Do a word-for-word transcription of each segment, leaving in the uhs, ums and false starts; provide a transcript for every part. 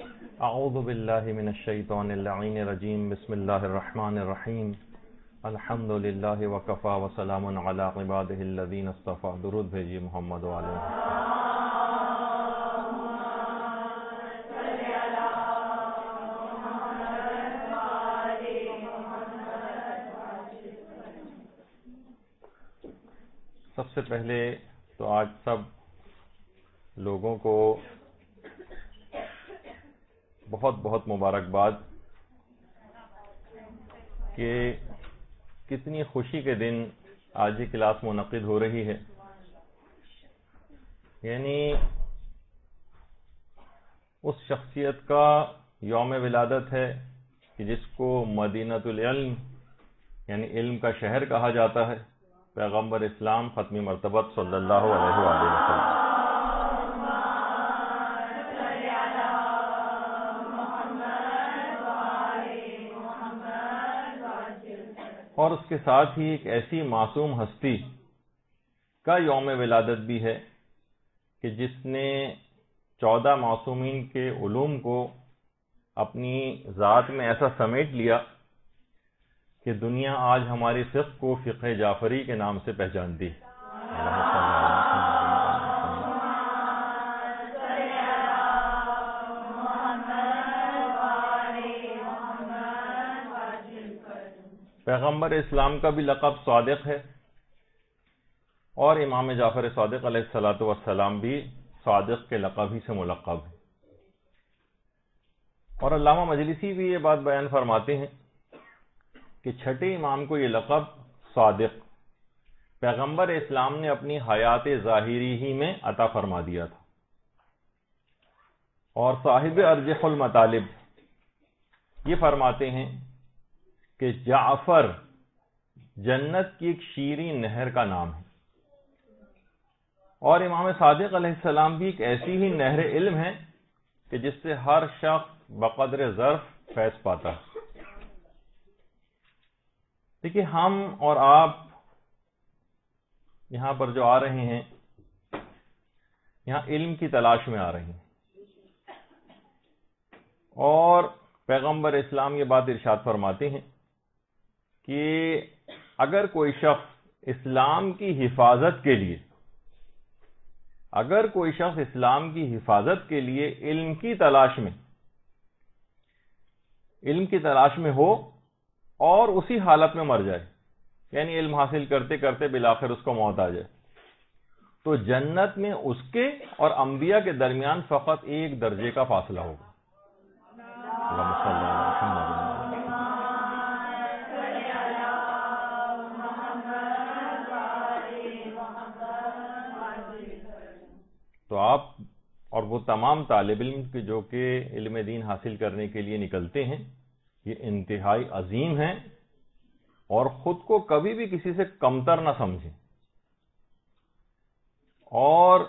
اعوذ باللہ من الشیطان اللعین الرجیم بسم اللہ الرحمن الرحیم الحمد للہ وکفا وسلام علی عبادہ الذین اصطفیٰ. درود بھیجیے محمد والے. سب سے پہلے تو آج سب لوگوں کو بہت بہت مبارکباد کہ کتنی خوشی کے دن آج یہ کلاس منعقد ہو رہی ہے. یعنی اس شخصیت کا یوم ولادت ہے کہ جس کو مدینۃ العلم یعنی علم کا شہر کہا جاتا ہے. پیغمبر اسلام ختمی مرتبت صلی اللہ علیہ وآلہ وسلم. اور اس کے ساتھ ہی ایک ایسی معصوم ہستی کا یوم ولادت بھی ہے کہ جس نے چودہ معصومین کے علوم کو اپنی ذات میں ایسا سمیٹ لیا کہ دنیا آج ہماری فقہ کو فقہ جعفری کے نام سے پہچانتی ہے. پیغمبر اسلام کا بھی لقب صادق ہے اور امام جعفر صادق علیہ الصلوۃ والسلام بھی صادق کے لقب ہی سے ملقب ہے. اور علامہ مجلسی بھی یہ بات بیان فرماتے ہیں کہ چھٹے امام کو یہ لقب صادق پیغمبر اسلام نے اپنی حیات ظاہری ہی میں عطا فرما دیا تھا. اور صاحب ارجح المطالب یہ فرماتے ہیں کہ جعفر جنت کی ایک شیریں نہر کا نام ہے اور امام صادق علیہ السلام بھی ایک ایسی ہی نہر علم ہے کہ جس سے ہر شخص بقدر ظرف فیض پاتا ہے. دیکھیے ہم اور آپ یہاں پر جو آ رہے ہیں یہاں علم کی تلاش میں آ رہے ہیں اور پیغمبر اسلام یہ بات ارشاد فرماتے ہیں کہ اگر کوئی شخص اسلام کی حفاظت کے لیے اگر کوئی شخص اسلام کی حفاظت کے لیے علم کی تلاش میں علم کی تلاش میں ہو اور اسی حالت میں مر جائے یعنی علم حاصل کرتے کرتے بالآخر اس کو موت آ جائے تو جنت میں اس کے اور انبیاء کے درمیان فقط ایک درجے کا فاصلہ ہوگا. اللہم صلی علی محمد. تو آپ اور وہ تمام طالب علم کے جو کہ علم دین حاصل کرنے کے لیے نکلتے ہیں یہ انتہائی عظیم ہیں اور خود کو کبھی بھی کسی سے کمتر نہ سمجھیں اور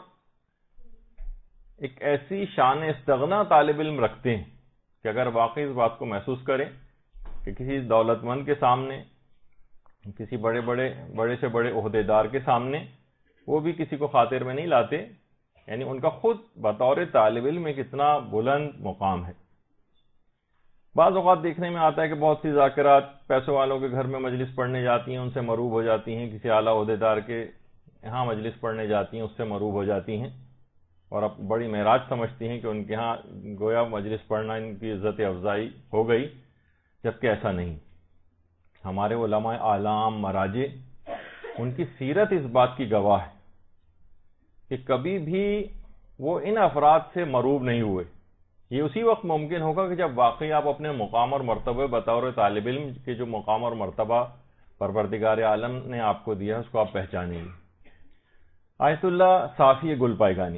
ایک ایسی شان استغنا طالب علم رکھتے ہیں کہ اگر واقعی اس بات کو محسوس کریں کہ کسی دولت مند کے سامنے کسی بڑے بڑے بڑے سے بڑے عہدیدار کے سامنے وہ بھی کسی کو خاطر میں نہیں لاتے یعنی ان کا خود بطور طالب علم ایک اتنا بلند مقام ہے. بعض اوقات دیکھنے میں آتا ہے کہ بہت سی ذاکرات پیسوں والوں کے گھر میں مجلس پڑھنے جاتی ہیں ان سے مروب ہو جاتی ہیں کسی اعلیٰ عہدیدار کے یہاں مجلس پڑھنے جاتی ہیں اس سے مروب ہو جاتی ہیں اور اب بڑی معراج سمجھتی ہیں کہ ان کے ہاں گویا مجلس پڑھنا ان کی عزت افزائی ہو گئی جبکہ ایسا نہیں. ہمارے علماء اعلام مراجع ان کی سیرت اس بات کی گواہ ہے کہ کبھی بھی وہ ان افراد سے مروب نہیں ہوئے. یہ اسی وقت ممکن ہوگا کہ جب واقعی آپ اپنے مقام اور مرتبہ بطور طالب علم کے جو مقام اور مرتبہ پروردگار عالم نے آپ کو دیا اس کو آپ پہچانیں گے. آیت اللہ صافی گل پائگانی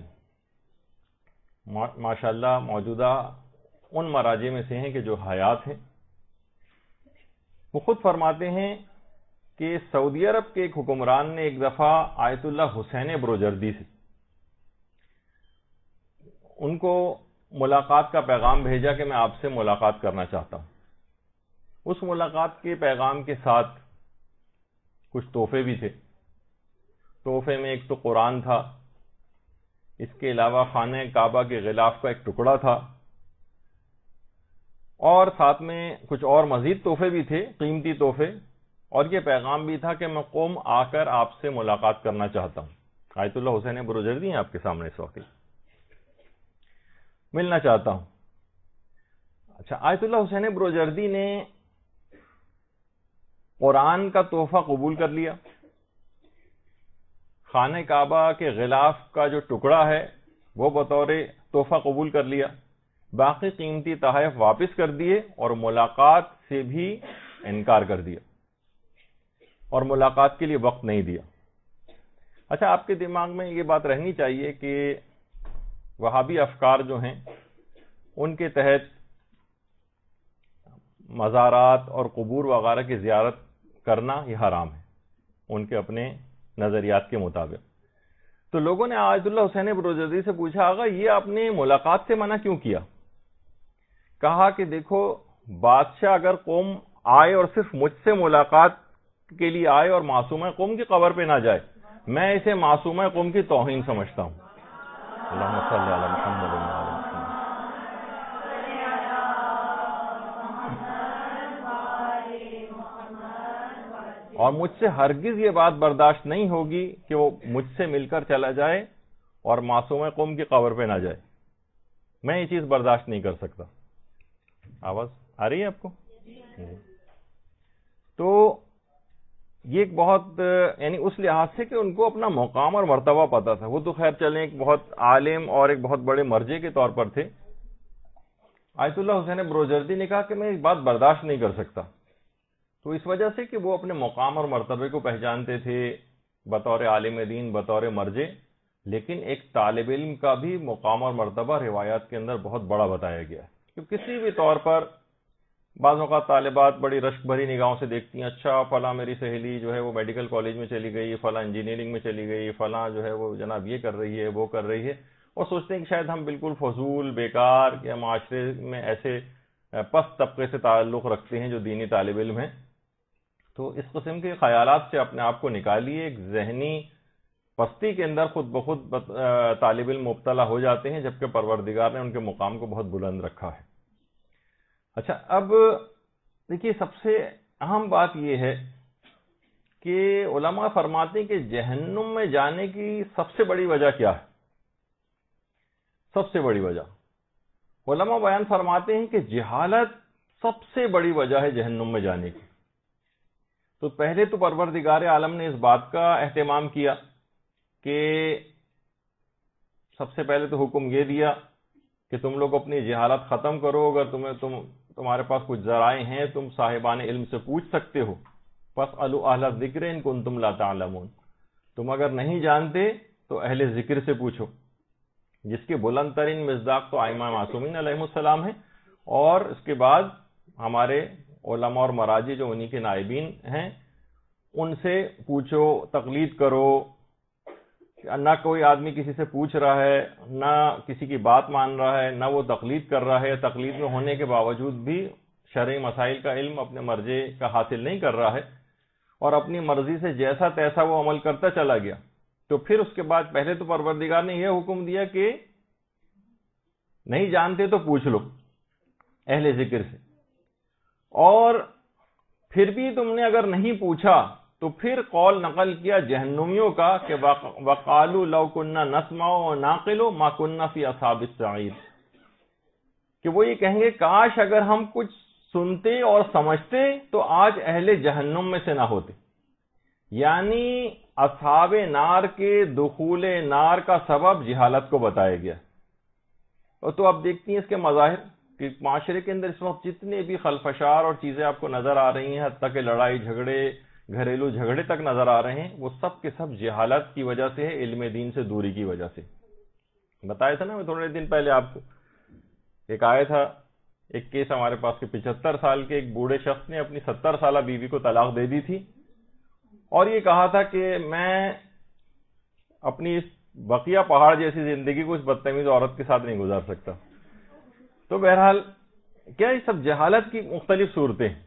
ماشاءاللہ موجودہ ان مراجع میں سے ہیں کہ جو حیات ہیں. وہ خود فرماتے ہیں کہ سعودی عرب کے ایک حکمران نے ایک دفعہ آیت اللہ حسین بروجردی سے ان کو ملاقات کا پیغام بھیجا کہ میں آپ سے ملاقات کرنا چاہتا ہوں. اس ملاقات کے پیغام کے ساتھ کچھ تحفے بھی تھے. تحفے میں ایک تو قرآن تھا، اس کے علاوہ خانہ کعبہ کے غلاف کا ایک ٹکڑا تھا اور ساتھ میں کچھ اور مزید تحفے بھی تھے، قیمتی تحفے، اور یہ پیغام بھی تھا کہ میں قوم آ کر آپ سے ملاقات کرنا چاہتا ہوں۔ آیت اللہ حسین بروجردی ہیں آپ کے سامنے اس وقت، ملنا چاہتا ہوں۔ اچھا، آیت اللہ حسین بروجردی نے قرآن کا تحفہ قبول کر لیا، خانہ کعبہ کے غلاف کا جو ٹکڑا ہے وہ بطور تحفہ قبول کر لیا، باقی قیمتی تحائف واپس کر دیے، اور ملاقات سے بھی انکار کر دیا، اور ملاقات کے لیے وقت نہیں دیا۔ اچھا، آپ کے دماغ میں یہ بات رہنی چاہیے کہ وہابی افکار جو ہیں ان کے تحت مزارات اور قبور وغیرہ کی زیارت کرنا یہ حرام ہے ان کے اپنے نظریات کے مطابق۔ تو لوگوں نے آیت اللہ حسین بروجردی سے پوچھا، آقا یہ آپ نے ملاقات سے منع کیوں کیا؟ کہا کہ دیکھو، بادشاہ اگر قوم آئے اور صرف مجھ سے ملاقات کے لیے آئے اور معصومہ قوم کی قبر پہ نہ جائے، میں اسے معصومہ قوم کی توہین سمجھتا ہوں۔ اللہم صلی علی محمد و علی محمد۔ اور مجھ سے ہرگز یہ بات برداشت نہیں ہوگی کہ وہ مجھ سے مل کر چلا جائے اور معصومہ قوم کی قبر پہ نہ جائے، میں یہ چیز برداشت نہیں کر سکتا۔ آواز آ رہی ہے آپ کو؟ تو یہ ایک بہت یعنی اس لحاظ سے کہ ان کو اپنا مقام اور مرتبہ پتا تھا، وہ تو خیر چلیں ایک بہت عالم اور ایک بہت بڑے مرجع کے طور پر تھے۔ آیت اللہ حسین بروجردی نے کہا کہ میں اس بات برداشت نہیں کر سکتا، تو اس وجہ سے کہ وہ اپنے مقام اور مرتبے کو پہچانتے تھے بطور عالم دین، بطور مرجع، لیکن ایک طالب علم کا بھی مقام اور مرتبہ روایات کے اندر بہت بڑا بتایا گیا ہے کہ کسی بھی طور پر بعض اوقات طالبات بڑی رشک بھری نگاہوں سے دیکھتی ہیں، اچھا فلاں میری سہیلی جو ہے وہ میڈیکل کالج میں چلی گئی، فلاں انجینئرنگ میں چلی گئی، فلاں جو ہے وہ جناب یہ کر رہی ہے، وہ کر رہی ہے، اور سوچتے ہیں کہ شاید ہم بالکل فضول بیکار یا معاشرے میں ایسے پست طبقے سے تعلق رکھتے ہیں جو دینی طالب علم ہیں۔ تو اس قسم کے خیالات سے اپنے آپ کو نکالیے، ایک ذہنی پستی کے اندر خود بخود طالب علم مبتلا ہو جاتے ہیں، جبکہ پروردگار نے ان کے مقام کو بہت بلند رکھا ہے۔ اچھا، اب دیکھیے سب سے اہم بات یہ ہے کہ علماء فرماتے ہیں کہ جہنم میں جانے کی سب سے بڑی وجہ کیا ہے؟ سب سے بڑی وجہ علماء بیان فرماتے ہیں کہ جہالت سب سے بڑی وجہ ہے جہنم میں جانے کی۔ تو پہلے تو پروردگار عالم نے اس بات کا اہتمام کیا کہ سب سے پہلے تو حکم یہ دیا کہ تم لوگ اپنی جہالت ختم کرو، اگر تمہیں تم تمہارے پاس کچھ ذرائع ہیں تم صاحبان علم سے پوچھ سکتے ہو، فاسألوا اہل الذکر ان کنتم لا تعلمون، تم اگر نہیں جانتے تو اہل ذکر سے پوچھو، جس کے بلند ترین مصداق تو ائمہ معصومین علیہ السلام ہیں، اور اس کے بعد ہمارے علماء اور مراجع جو انہی کے نائبین ہیں ان سے پوچھو، تقلید کرو۔ نہ کوئی آدمی کسی سے پوچھ رہا ہے، نہ کسی کی بات مان رہا ہے، نہ وہ تقلید کر رہا ہے، تقلید میں ہونے کے باوجود بھی شرعی مسائل کا علم اپنے مرجع کا حاصل نہیں کر رہا ہے، اور اپنی مرضی سے جیسا تیسا وہ عمل کرتا چلا گیا۔ تو پھر اس کے بعد پہلے تو پروردگار نے یہ حکم دیا کہ نہیں جانتے تو پوچھ لو اہل ذکر سے، اور پھر بھی تم نے اگر نہیں پوچھا تو پھر قول نقل کیا جہنمیوں کا کہ وَقَالُوا لَوْ كُنَّا نَسْمَعُ وَنَعْقِلُ مَا كُنَّا فِي أَصْحَابِ السَّعِيرِ، کہ وہ یہ کہیں گے کاش اگر ہم کچھ سنتے اور سمجھتے تو آج اہل جہنم میں سے نہ ہوتے، یعنی اصحاب نار کے دخول نار کا سبب جہالت کو بتایا گیا۔ اور تو آپ دیکھتی ہیں اس کے مظاہر کہ معاشرے کے اندر اس وقت جتنے بھی خلفشار اور چیزیں آپ کو نظر آ رہی ہیں، حتیٰ کہ لڑائی جھگڑے، گھریلو جھگڑے تک نظر آ رہے ہیں، وہ سب کے سب جہالت کی وجہ سے ہے، علم دین سے دوری کی وجہ سے۔ بتایا تھا نا میں تھوڑے دن پہلے آپ کو، ایک آیا تھا ایک کیس ہمارے پاس کہ پچہتر سال کے ایک بوڑھے شخص نے اپنی ستر سالہ بیوی کو طلاق دے دی تھی، اور یہ کہا تھا کہ میں اپنی اس بقیہ پہاڑ جیسی زندگی کو اس بدتمیز عورت کے ساتھ نہیں گزار سکتا۔ تو بہرحال کیا یہ سب جہالت کی مختلف صورتیں ہیں۔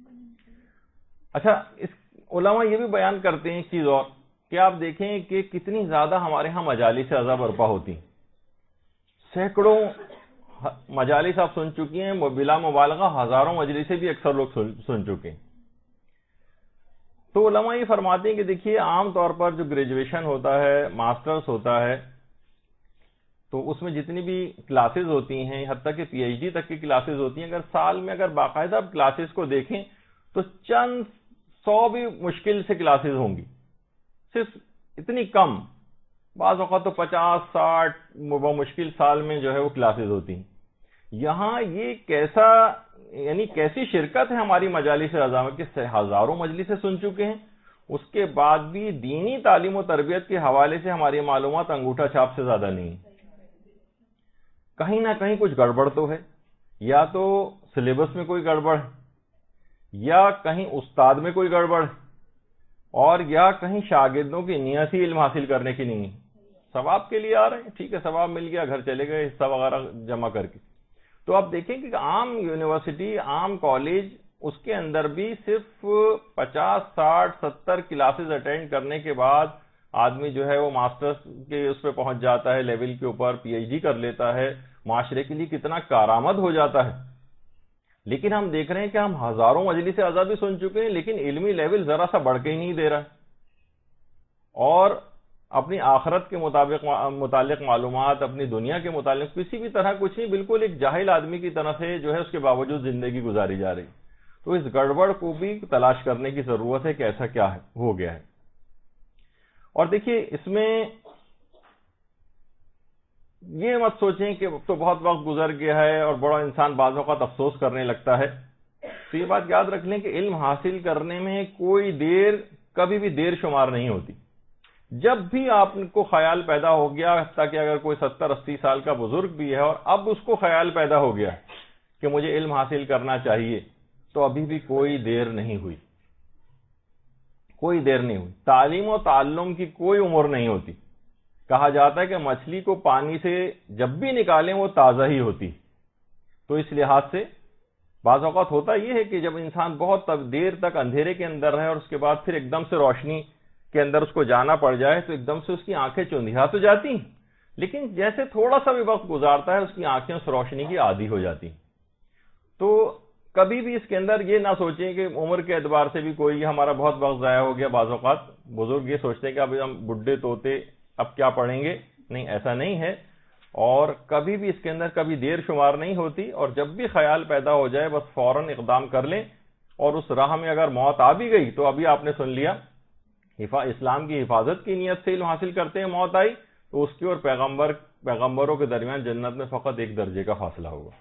اچھا، اس علماء یہ بھی بیان کرتے ہیں ایک چیز اور کہ آپ دیکھیں کہ کتنی زیادہ ہمارے ہاں مجالس عزا برپا ہوتی ہیں، سینکڑوں مجالس آپ سن چکی ہیں، بلا مبالغہ ہزاروں مجلسیں بھی اکثر لوگ سن چکے ہیں۔ تو علماء یہ فرماتے ہیں کہ دیکھیے عام طور پر جو گریجویشن ہوتا ہے، ماسٹرز ہوتا ہے، تو اس میں جتنی بھی کلاسز ہوتی ہیں، حتیٰ کہ پی ایچ ڈی تک کی کلاسز ہوتی ہیں، اگر سال میں اگر باقاعدہ کلاسز کو دیکھیں تو چند سو بھی مشکل سے کلاسز ہوں گی، صرف اتنی کم، بعض اوقات تو پچاس ساٹھ مشکل سال میں جو ہے وہ کلاسز ہوتی ہیں۔ یہاں یہ کیسا یعنی کیسی شرکت ہے ہماری مجالس اعظام میں کہ ہزاروں مجلسیں سن چکے ہیں، اس کے بعد بھی دینی تعلیم و تربیت کے حوالے سے ہماری معلومات انگوٹھا چھاپ سے زیادہ نہیں، کہیں نہ کہیں کچھ گڑبڑ تو ہے، یا تو سلیبس میں کوئی گڑبڑ ہے، یا کہیں استاد میں کوئی گڑبڑ ہے، اور یا کہیں شاگردوں کی نیت ہی علم حاصل کرنے کی نہیں ہے، ثواب کے لیے آ رہے ہیں، ٹھیک ہے ثواب مل گیا، گھر چلے گئے حصہ وغیرہ جمع کر کے۔ تو آپ دیکھیں کہ عام یونیورسٹی، عام کالج، اس کے اندر بھی صرف پچاس ساٹھ ستر کلاسز اٹینڈ کرنے کے بعد آدمی جو ہے وہ ماسٹرز کے اس پہ پہنچ جاتا ہے، لیول کے اوپر پی ایچ ڈی کر لیتا ہے، معاشرے کے لیے کتنا کارآمد ہو جاتا ہے۔ لیکن ہم دیکھ رہے ہیں کہ ہم ہزاروں مجلس اعضاء بھی سن چکے ہیں، لیکن علمی لیول ذرا سا بڑھ کے ہی نہیں دے رہا ہے، اور اپنی آخرت کے مطابق متعلق معلومات، اپنی دنیا کے متعلق کسی بھی طرح کچھ نہیں، بالکل ایک جاہل آدمی کی طرح سے جو ہے اس کے باوجود زندگی گزاری جا رہی۔ تو اس گڑبڑ کو بھی تلاش کرنے کی ضرورت ہے کہ ایسا کیا ہے ہو گیا ہے۔ اور دیکھیے اس میں یہ مت سوچیں کہ تو بہت وقت گزر گیا ہے اور بڑا انسان بعض اوقات افسوس کرنے لگتا ہے۔ تو یہ بات یاد رکھ لیں کہ علم حاصل کرنے میں کوئی دیر کبھی بھی دیر شمار نہیں ہوتی۔ جب بھی آپ کو خیال پیدا ہو گیا، تاکہ اگر کوئی ستر اسی سال کا بزرگ بھی ہے اور اب اس کو خیال پیدا ہو گیا کہ مجھے علم حاصل کرنا چاہیے، تو ابھی بھی کوئی دیر نہیں ہوئی، کوئی دیر نہیں ہوئی۔ تعلیم و تعلم کی کوئی عمر نہیں ہوتی۔ کہا جاتا ہے کہ مچھلی کو پانی سے جب بھی نکالیں وہ تازہ ہی ہوتی۔ تو اس لحاظ سے بعض اوقات ہوتا یہ ہے کہ جب انسان بہت دیر تک اندھیرے کے اندر رہے اور اس کے بعد پھر ایک دم سے روشنی کے اندر اس کو جانا پڑ جائے تو ایک دم سے اس کی آنکھیں چندھیا تو جاتی ہیں، لیکن جیسے تھوڑا سا بھی وقت گزارتا ہے اس کی آنکھیں اس روشنی کی عادی ہو جاتی ہیں۔ تو کبھی بھی اس کے اندر یہ نہ سوچیں کہ عمر کے اعتبار سے بھی کوئی ہمارا بہت وقت ضائع ہو گیا۔ بعض اوقات بزرگ یہ سوچتے ہیں کہ اب ہم بڈھے توتے اب کیا پڑھیں گے، نہیں، ایسا نہیں ہے، اور کبھی بھی اس کے اندر کبھی دیر شمار نہیں ہوتی، اور جب بھی خیال پیدا ہو جائے بس فوراً اقدام کر لیں، اور اس راہ میں اگر موت آ بھی گئی تو ابھی آپ نے سن لیا اسلام کی حفاظت کی نیت سے علم حاصل کرتے ہیں، موت آئی تو اس کی اور پیغمبر پیغمبروں کے درمیان جنت میں فقط ایک درجے کا فاصلہ ہوگا۔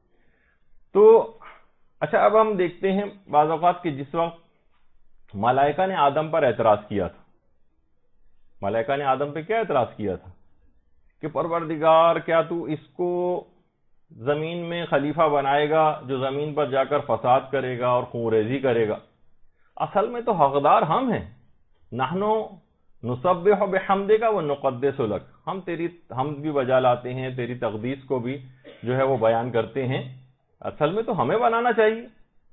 تو اچھا اب ہم دیکھتے ہیں بعض اوقات کہ جس وقت ملائکہ نے آدم پر اعتراض کیا تھا، ملائکہ نے آدم پہ کیا اعتراض کیا تھا کہ پروردگار کیا تو اس کو زمین میں خلیفہ بنائے گا جو زمین پر جا کر فساد کرے گا اور خونریزی کرے گا؟ اصل میں تو حقدار ہم ہیں، نحنو نسبح بحمدک ونقدس لک، ہم تیری حمد بھی بجا لاتے ہیں، تیری تقدیس کو بھی جو ہے وہ بیان کرتے ہیں، اصل میں تو ہمیں بنانا چاہیے۔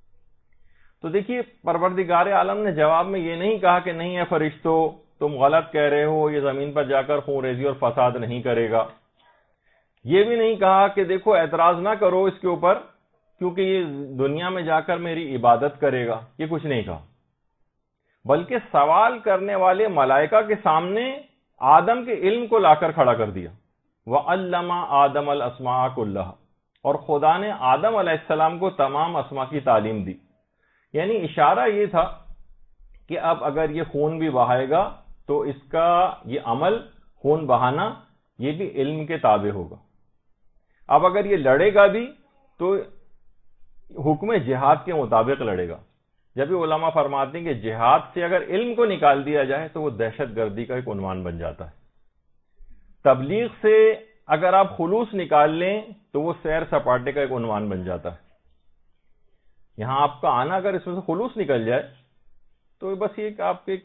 تو دیکھیے پروردگار عالم نے جواب میں یہ نہیں کہا کہ نہیں ہے فرشتوں تم غلط کہہ رہے ہو، یہ زمین پر جا کر خون ریزی اور فساد نہیں کرے گا، یہ بھی نہیں کہا کہ دیکھو اعتراض نہ کرو اس کے اوپر کیونکہ یہ دنیا میں جا کر میری عبادت کرے گا، یہ کچھ نہیں کہا، بلکہ سوال کرنے والے ملائکہ کے سامنے آدم کے علم کو لا کر کھڑا کر دیا۔ وَعَلَّمَ آدَمَ الْأَسْمَاءَ كُلَّهَا، اور خدا نے آدم علیہ السلام کو تمام اسماء کی تعلیم دی۔ یعنی اشارہ یہ تھا کہ اب اگر یہ خون بھی بہائے گا تو اس کا یہ عمل خون بہانا یہ بھی علم کے تابع ہوگا۔ اب اگر یہ لڑے گا بھی تو حکم جہاد کے مطابق لڑے گا۔ جب بھی علماء فرماتے ہیں کہ جہاد سے اگر علم کو نکال دیا جائے تو وہ دہشت گردی کا ایک عنوان بن جاتا ہے۔ تبلیغ سے اگر آپ خلوص نکال لیں تو وہ سیر سپاٹے کا ایک عنوان بن جاتا ہے۔ یہاں آپ کا آنا اگر اس میں سے خلوص نکل جائے تو بس یہ کہ آپ کے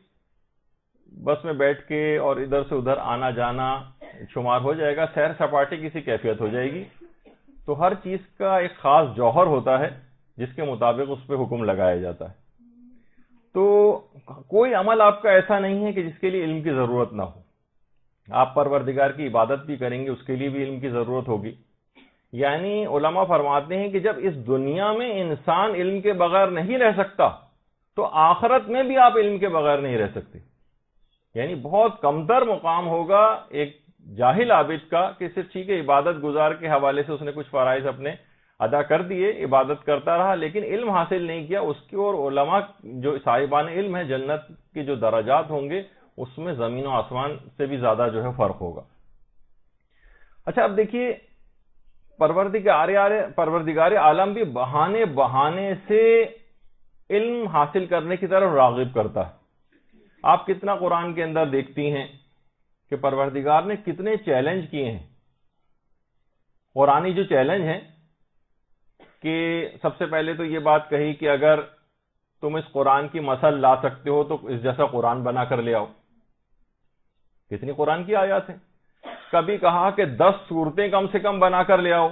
بس میں بیٹھ کے اور ادھر سے ادھر آنا جانا شمار ہو جائے گا، سیر سپاٹے کی سی کیفیت ہو جائے گی۔ تو ہر چیز کا ایک خاص جوہر ہوتا ہے جس کے مطابق اس پہ حکم لگایا جاتا ہے۔ تو کوئی عمل آپ کا ایسا نہیں ہے کہ جس کے لیے علم کی ضرورت نہ ہو۔ آپ پروردگار کی عبادت بھی کریں گے اس کے لیے بھی علم کی ضرورت ہوگی، یعنی علماء فرماتے ہیں کہ جب اس دنیا میں انسان علم کے بغیر نہیں رہ سکتا تو آخرت میں بھی آپ علم کے بغیر نہیں رہ سکتے. یعنی بہت کمتر مقام ہوگا ایک جاہل عابد کا کہ صرف ٹھیک ہے عبادت گزار کے حوالے سے اس نے کچھ فرائض اپنے ادا کر دیے، عبادت کرتا رہا لیکن علم حاصل نہیں کیا. اس کی اور علماء جو صاحبان علم ہے جنت کے جو درجات ہوں گے اس میں زمین و آسمان سے بھی زیادہ جو ہے فرق ہوگا. اچھا اب دیکھیے پروردگار پروردگار عالم بھی بہانے بہانے سے علم حاصل کرنے کی طرف راغب کرتا ہے. آپ کتنا قرآن کے اندر دیکھتی ہیں کہ پروردگار نے کتنے چیلنج کیے ہیں. قرآنی جو چیلنج ہیں کہ سب سے پہلے تو یہ بات کہی کہ اگر تم اس قرآن کی مثل لا سکتے ہو تو اس جیسا قرآن بنا کر لے آؤ. کتنی قرآن کی آیات ہیں. کبھی کہا کہ دس صورتیں کم سے کم بنا کر لے آؤ.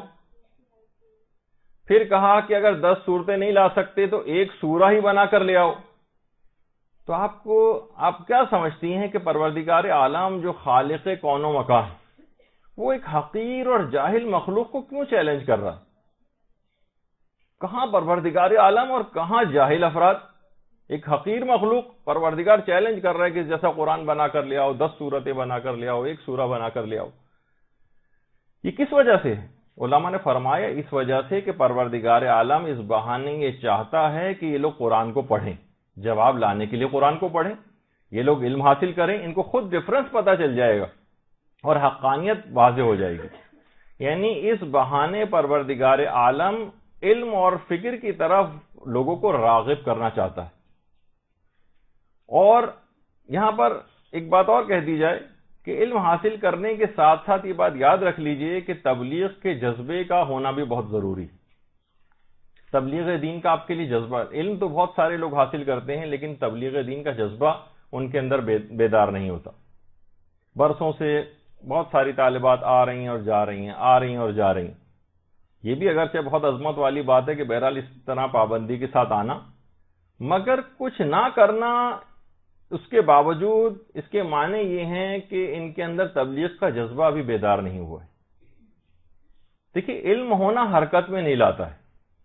پھر کہا کہ اگر دس صورتیں نہیں لا سکتے تو ایک سورہ ہی بنا کر لے آؤ. تو آپ کو آپ کیا سمجھتی ہیں کہ پروردگار عالم جو خالق کون و مکان وہ ایک حقیر اور جاہل مخلوق کو کیوں چیلنج کر رہا؟ کہاں پروردگار عالم اور کہاں جاہل افراد؟ ایک حقیر مخلوق پروردگار چیلنج کر رہا ہے کہ جیسا قرآن بنا کر لے آؤ، دس سورتیں بنا کر لے آؤ، ایک سورہ بنا کر لے آؤ. یہ کس وجہ سے ہے؟ علماء نے فرمایا اس وجہ سے کہ پروردگار عالم اس بہانے یہ چاہتا ہے کہ یہ لوگ قرآن کو پڑھیں، جواب لانے کے لیے قرآن کو پڑھیں، یہ لوگ علم حاصل کریں، ان کو خود ڈفرنس پتہ چل جائے گا اور حقانیت واضح ہو جائے گی. یعنی اس بہانے پروردگار عالم علم اور فکر کی طرف لوگوں کو راغب کرنا چاہتا ہے. اور یہاں پر ایک بات اور کہہ دی جائے کہ علم حاصل کرنے کے ساتھ ساتھ یہ بات یاد رکھ لیجئے کہ تبلیغ کے جذبے کا ہونا بھی بہت ضروری. تبلیغ دین کا آپ کے لیے جذبہ، علم تو بہت سارے لوگ حاصل کرتے ہیں لیکن تبلیغ دین کا جذبہ ان کے اندر بیدار نہیں ہوتا. برسوں سے بہت ساری طالبات آ رہی ہیں اور جا رہی ہیں، آ رہی ہیں اور جا رہی ہیں. یہ بھی اگرچہ بہت عظمت والی بات ہے کہ بہرحال اس طرح پابندی کے ساتھ آنا، مگر کچھ نہ کرنا اس کے باوجود اس کے معنی یہ ہیں کہ ان کے اندر تبلیغ کا جذبہ ابھی بیدار نہیں ہوا ہے. دیکھیے علم ہونا حرکت میں نہیں لاتا ہے.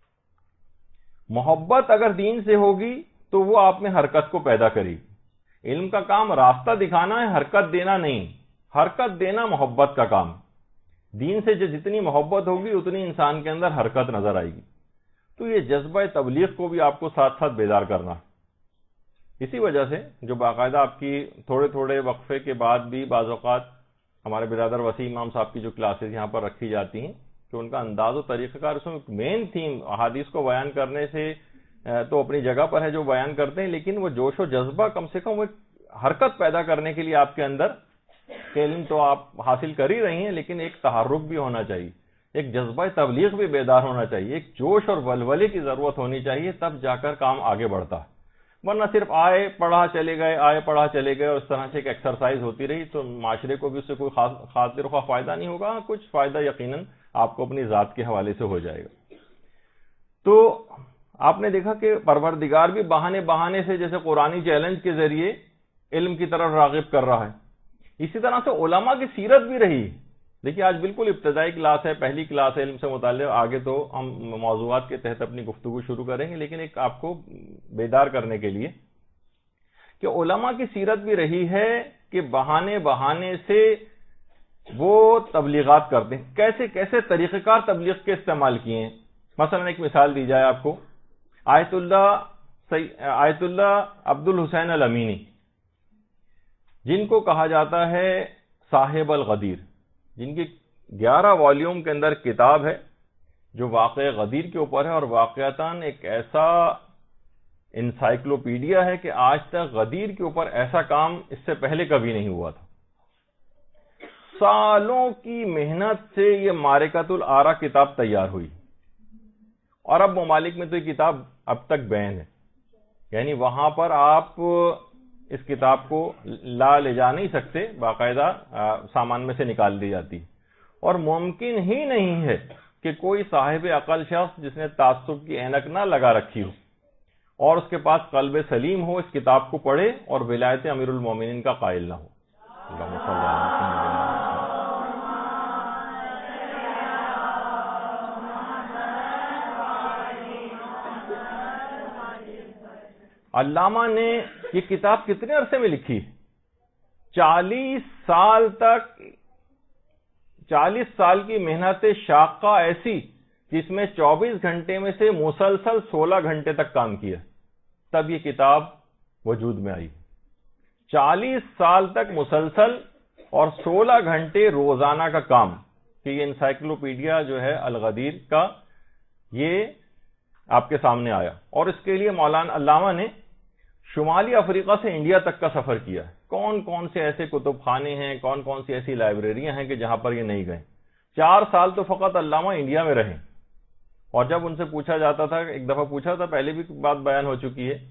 محبت اگر دین سے ہوگی تو وہ آپ میں حرکت کو پیدا کرے گی. علم کا کام راستہ دکھانا ہے، حرکت دینا نہیں. حرکت دینا محبت کا کام. دین سے جو جتنی محبت ہوگی اتنی انسان کے اندر حرکت نظر آئے گی. تو یہ جذبہ تبلیغ کو بھی آپ کو ساتھ ساتھ بیدار کرنا ہے. اسی وجہ سے جو باقاعدہ آپ کی تھوڑے تھوڑے وقفے کے بعد بھی بعض اوقات ہمارے برادر وسیم امام صاحب کی جو کلاسز یہاں پر رکھی جاتی ہیں کہ ان کا انداز و طریقہ کار، اس میں مین تھیم احادیث کو بیان کرنے سے تو اپنی جگہ پر ہے جو بیان کرتے ہیں، لیکن وہ جوش و جذبہ کم سے کم وہ حرکت پیدا کرنے کے لیے آپ کے اندر، کہ علم تو آپ حاصل کر ہی رہی ہیں لیکن ایک تحرک بھی ہونا چاہیے، ایک جذبہ تبلیغ بھی بیدار ہونا چاہیے، ایک جوش اور ولولے کی ضرورت ہونی چاہیے، تب جا کر کام آگے بڑھتا ہے. ورنہ صرف آئے پڑھا چلے گئے آئے پڑھا چلے گئے اور اس طرح سے ایک ایکسرسائز ہوتی رہی تو معاشرے کو بھی اس سے کوئی خاص خاطر خواہ فائدہ نہیں ہوگا. کچھ فائدہ یقیناً آپ کو اپنی ذات کے حوالے سے ہو جائے گا. تو آپ نے دیکھا کہ پروردگار بھی بہانے بہانے سے جیسے قرآنی چیلنج کے ذریعے علم کی طرف راغب کر رہا ہے، اسی طرح سے علماء کی سیرت بھی رہی. دیکھیے آج بالکل ابتدائی کلاس ہے، پہلی کلاس ہے علم سے متعلق، آگے تو ہم موضوعات کے تحت اپنی گفتگو شروع کریں گے، لیکن ایک آپ کو بیدار کرنے کے لیے کہ علماء کی سیرت بھی رہی ہے کہ بہانے بہانے سے وہ تبلیغات کرتے ہیں. کیسے کیسے طریقہ کار تبلیغ کے استعمال کیے ہیں. مثلا ایک مثال دی جائے آپ کو، آیت اللہ آیت اللہ عبد الحسین الامینی، جن کو کہا جاتا ہے صاحب الغدیر، جن کی گیارہ والیوم کے اندر کتاب ہے جو واقعہ غدیر کے اوپر ہے، اور واقعتاً ایک ایسا انسائکلوپیڈیا ہے کہ آج تک غدیر کے اوپر ایسا کام اس سے پہلے کبھی نہیں ہوا تھا. سالوں کی محنت سے یہ معرکۃ الآراء کتاب تیار ہوئی، اور اب ممالک میں تو یہ کتاب اب تک بین ہے. یعنی وہاں پر آپ اس کتاب کو لا لے جا نہیں سکتے، باقاعدہ سامان میں سے نکال دی جاتی، اور ممکن ہی نہیں ہے کہ کوئی صاحب عقل شخص جس نے تعصب کی اینک نہ لگا رکھی ہو اور اس کے پاس قلب سلیم ہو، اس کتاب کو پڑھے اور ولایت امیر المومنین کا قائل نہ ہو. علامہ نے یہ کتاب کتنے عرصے میں لکھی؟ چالیس سال تک، چالیس سال کی محنت شاقہ ایسی جس میں چوبیس گھنٹے میں سے مسلسل سولہ گھنٹے تک کام کیا، تب یہ کتاب وجود میں آئی۔ چالیس سال تک مسلسل اور سولہ گھنٹے روزانہ کا کام، کہ یہ انسائکلوپیڈیا جو ہے الغدیر کا یہ آپ کے سامنے آیا۔ اور اس کے لیے مولانا علامہ نے شمالی افریقہ سے انڈیا تک کا سفر کیا۔ کون کون سے ایسے کتب خانے ہیں، کون کون سی ایسی لائبریریاں ہیں کہ جہاں پر یہ نہیں گئے۔ چار سال تو فقط علامہ انڈیا میں رہے، اور جب ان سے پوچھا جاتا تھا، ایک دفعہ پوچھا تھا، پہلے بھی بات بیان ہو چکی ہے،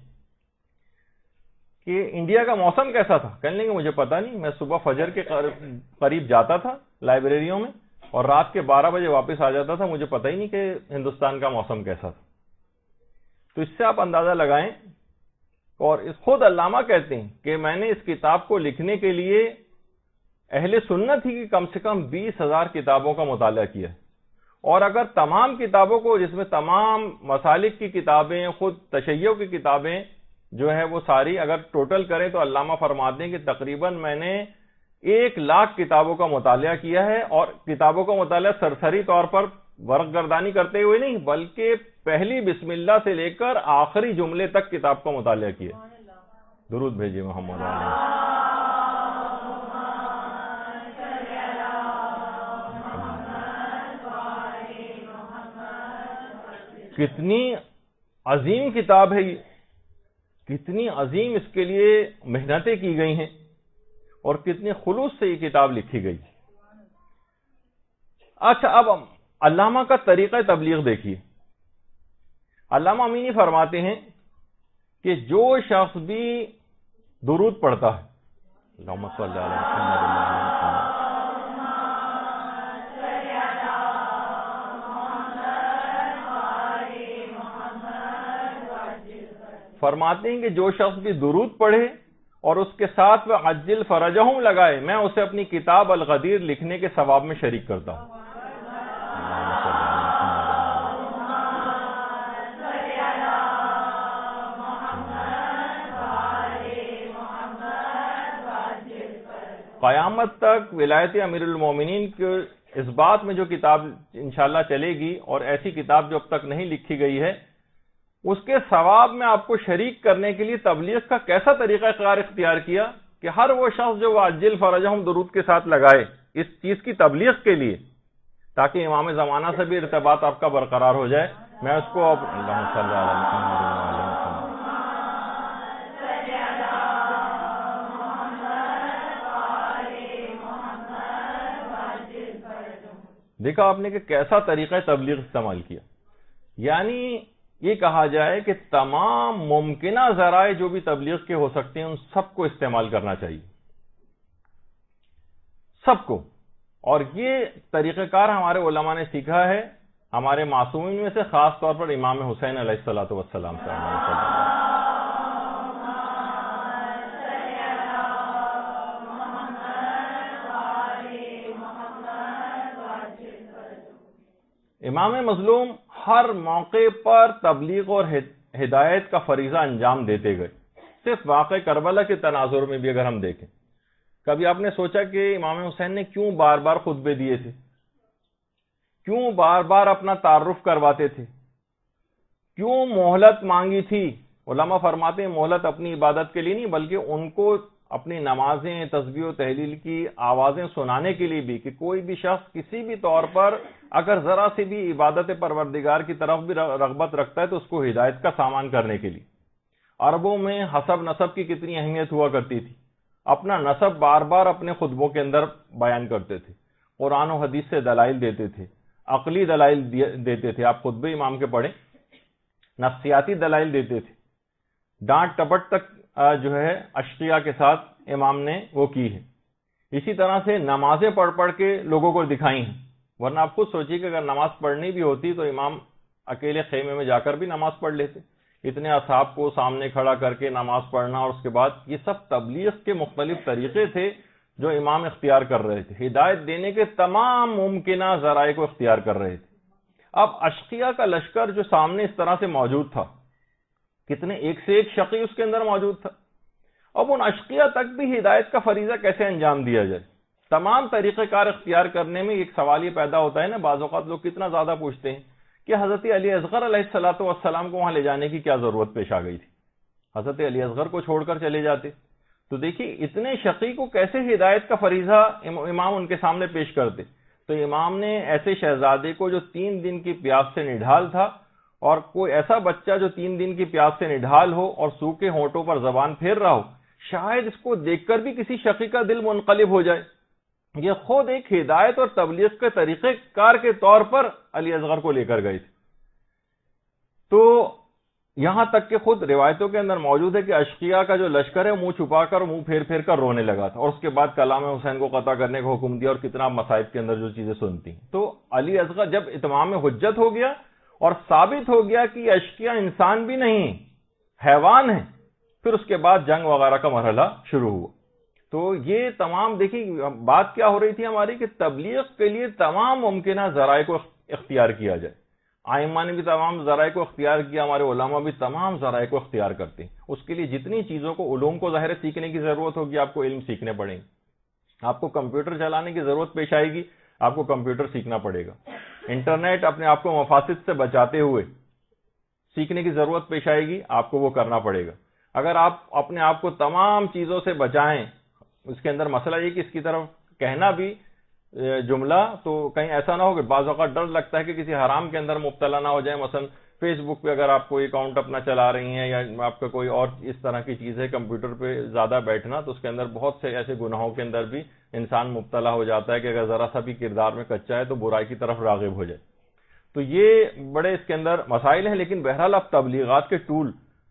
کہ انڈیا کا موسم کیسا تھا؟ کہنے لگے مجھے پتا نہیں، میں صبح فجر کے قریب جاتا تھا لائبریریوں میں اور رات کے بارہ بجے واپس آ جاتا تھا، مجھے پتہ ہی نہیں کہ ہندوستان کا موسم کیسا تھا۔ تو اس سے آپ اندازہ لگائیں، اور اس خود علامہ کہتے ہیں کہ میں نے اس کتاب کو لکھنے کے لیے اہل سنت ہی کی کم سے کم بیس ہزار کتابوں کا مطالعہ کیا، اور اگر تمام کتابوں کو، جس میں تمام مسالک کی کتابیں، خود تشیع کی کتابیں جو ہے وہ ساری اگر ٹوٹل کریں تو علامہ فرماتے ہیں کہ تقریباً میں نے ایک لاکھ کتابوں کا مطالعہ کیا ہے، اور کتابوں کا مطالعہ سرسری طور پر ورق گردانی کرتے ہوئے نہیں، بلکہ پہلی بسم اللہ سے لے کر آخری جملے تک کتاب کا مطالعہ کیا۔ درود بھیجیے محمد علیہ۔ کتنی عظیم کتاب ہے یہ، کتنی عظیم اس کے لیے محنتیں کی گئی ہیں، اور کتنے خلوص سے یہ کتاب لکھی گئی۔ اچھا، اب علامہ کا طریقہ تبلیغ دیکھیے۔ علامہ امینی فرماتے ہیں کہ جو شخص بھی درود پڑھتا ہے، اللہم صلی علی محمد، فرماتے ہیں کہ جو شخص بھی درود پڑھے اور اس کے ساتھ وہ عجل فرجہم لگائے، میں اسے اپنی کتاب الغدیر لکھنے کے ثواب میں شریک کرتا ہوں۔ قیامت تک ولایت امیر المومنین کے اس بات میں جو کتاب انشاءاللہ چلے گی، اور ایسی کتاب جو اب تک نہیں لکھی گئی ہے، اس کے ثواب میں آپ کو شریک کرنے کے لیے تبلیغ کا کیسا طریقہ کار اختیار کیا کہ ہر وہ شخص جو عجل فرجہم درود کے ساتھ لگائے اس چیز کی تبلیغ کے لیے، تاکہ امام زمانہ سے بھی ارتباط آپ کا برقرار ہو جائے، میں اس کو اب اللہم صلی علی محمد۔ دیکھا آپ نے کہ کیسا طریقہ تبلیغ استعمال کیا، یعنی یہ کہا جائے کہ تمام ممکنہ ذرائع جو بھی تبلیغ کے ہو سکتے ہیں ان سب کو استعمال کرنا چاہیے، سب کو۔ اور یہ طریقہ کار ہمارے علماء نے سیکھا ہے ہمارے معصومین میں سے، خاص طور پر امام حسین علیہ الصلوۃ والسلام سے۔ امام مظلوم ہر موقع پر تبلیغ اور ہدایت کا فریضہ انجام دیتے گئے۔ صرف واقع کربلا کے تناظر میں بھی اگر ہم دیکھیں، کبھی آپ نے سوچا کہ امام حسین نے کیوں بار بار خطبے دیے تھے، کیوں بار بار اپنا تعارف کرواتے تھے، کیوں مہلت مانگی تھی؟ علماء فرماتے ہیں مہلت اپنی عبادت کے لیے نہیں، بلکہ ان کو اپنی نمازیں، تسبیح و تحلیل کی آوازیں سنانے کے لیے بھی، کہ کوئی بھی شخص کسی بھی طور پر اگر ذرا سے بھی عبادت پروردگار کی طرف بھی رغبت رکھتا ہے تو اس کو ہدایت کا سامان کرنے کے لیے۔ عربوں میں حسب نسب کی کتنی اہمیت ہوا کرتی تھی، اپنا نسب بار بار اپنے خطبوں کے اندر بیان کرتے تھے، قرآن و حدیث سے دلائل دیتے تھے، عقلی دلائل دیتے تھے، آپ خطبے امام کے پڑھیں، نفسیاتی دلائل دیتے تھے، ڈانٹ ٹپٹ تک جو ہے اشقیاء کے ساتھ امام نے وہ کی ہے۔ اسی طرح سے نمازیں پڑھ پڑھ کے لوگوں کو دکھائی ہیں، ورنہ آپ خود سوچیے کہ اگر نماز پڑھنی بھی ہوتی تو امام اکیلے خیمے میں جا کر بھی نماز پڑھ لیتے، اتنے اصحاب کو سامنے کھڑا کر کے نماز پڑھنا، اور اس کے بعد یہ سب تبلیغ کے مختلف طریقے تھے جو امام اختیار کر رہے تھے، ہدایت دینے کے تمام ممکنہ ذرائع کو اختیار کر رہے تھے۔ اب اشقیاء کا لشکر جو سامنے اس طرح سے موجود تھا، کتنے ایک سے ایک شقی اس کے اندر موجود تھا. اب ان اشقیاء تک بھی ہدایت کا فریضہ کیسے انجام دیا جائے؟ تمام طریقہ کار اختیار کرنے میں ایک سوال یہ پیدا ہوتا ہے نا، بعض اوقات لوگ کتنا زیادہ پوچھتے ہیں کہ حضرت علی اصغر علیہ الصلوۃ والسلام کو وہاں لے جانے کی کیا ضرورت پیش آ گئی تھی؟ حضرت علی اصغر کو چھوڑ کر چلے جاتے. تو دیکھیے اتنے شقی کو کیسے ہدایت کا فریضہ امام ان کے سامنے پیش کرتے. تو امام نے ایسے شہزادے کو جو تین دن کی پیاس سے نڈھال تھا، اور کوئی ایسا بچہ جو تین دن کی پیاس سے نڈھال ہو اور سوکھے ہونٹوں پر زبان پھیر رہا ہو، شاید اس کو دیکھ کر بھی کسی شقی کا دل منقلب ہو جائے. یہ خود ایک ہدایت اور تبلیغ کے طریقہ کار کے طور پر علی اصغر کو لے کر گئے تھے. تو یہاں تک کہ خود روایتوں کے اندر موجود ہے کہ اشقیاء کا جو لشکر ہے منہ چھپا کر منہ پھیر پھیر کر رونے لگا تھا، اور اس کے بعد کلام حسین کو قطع کرنے کا حکم دیا، اور کتنا مصائب کے اندر جو چیزیں سنتی ہیں. تو علی اصغر جب اتمام حجت ہو گیا اور ثابت ہو گیا کہ اشقیاء انسان بھی نہیں حیوان ہیں، پھر اس کے بعد جنگ وغیرہ کا مرحلہ شروع ہوا. تو یہ تمام دیکھیے بات کیا ہو رہی تھی ہماری کہ تبلیغ کے لیے تمام ممکنہ ذرائع کو اختیار کیا جائے. ائمہ نے بھی تمام ذرائع کو اختیار کیا، ہمارے علماء بھی تمام ذرائع کو اختیار کرتے ہیں. اس کے لیے جتنی چیزوں کو علوم کو ظاہر سیکھنے کی ضرورت ہوگی، آپ کو علم سیکھنے پڑیں گے. آپ کو کمپیوٹر چلانے کی ضرورت پیش آئے گی، آپ کو کمپیوٹر سیکھنا پڑے گا. انٹرنیٹ اپنے آپ کو مفاسد سے بچاتے ہوئے سیکھنے کی ضرورت پیش آئے گی، آپ کو وہ کرنا پڑے گا. اگر آپ اپنے آپ کو تمام چیزوں سے بچائیں، اس کے اندر مسئلہ یہ کہ اس کی طرف کہنا بھی جملہ تو کہیں ایسا نہ ہو کہ بعض اوقات ڈر لگتا ہے کہ کسی حرام کے اندر مبتلا نہ ہو جائے. مثلا فیس بک پہ اگر آپ کوئی اکاؤنٹ اپنا چلا رہی ہیں، یا آپ کا کوئی اور اس طرح کی چیز ہے، کمپیوٹر پہ زیادہ بیٹھنا، تو اس کے اندر بہت سے ایسے گناہوں کے اندر بھی انسان مبتلا ہو جاتا ہے کہ اگر ذرا سا بھی کردار میں کچا ہے تو برائی کی طرف راغب ہو جائے. تو یہ بڑے اس کے اندر مسائل ہیں. لیکن بہرحال اب تبلیغات کے ٹول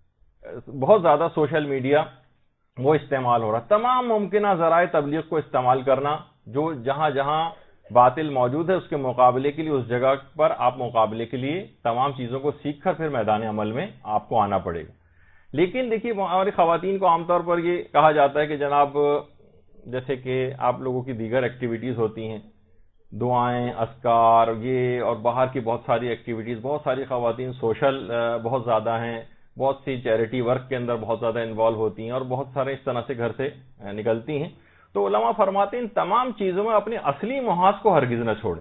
بہت زیادہ سوشل میڈیا وہ استعمال ہو رہا، تمام ممکنہ ذرائع تبلیغ کو استعمال کرنا، جو جہاں جہاں باطل موجود ہے اس کے مقابلے کے لیے اس جگہ پر آپ مقابلے کے لیے تمام چیزوں کو سیکھ کر پھر میدان عمل میں آپ کو آنا پڑے گا. لیکن دیکھیے ہماری خواتین کو عام طور پر یہ کہا جاتا ہے کہ جناب جیسے کہ آپ لوگوں کی دیگر ایکٹیویٹیز ہوتی ہیں، دعائیں، اذکار، یہ اور باہر کی بہت ساری ایکٹیویٹیز، بہت ساری خواتین سوشل بہت زیادہ ہیں، بہت سی چیریٹی ورک کے اندر بہت زیادہ انوالو ہوتی ہیں، اور بہت سارے اس طرح سے گھر سے نکلتی ہیں. تو علماء فرماتے ہیں ان تمام چیزوں میں اپنے اصلی محاذ کو ہرگز نہ چھوڑیں.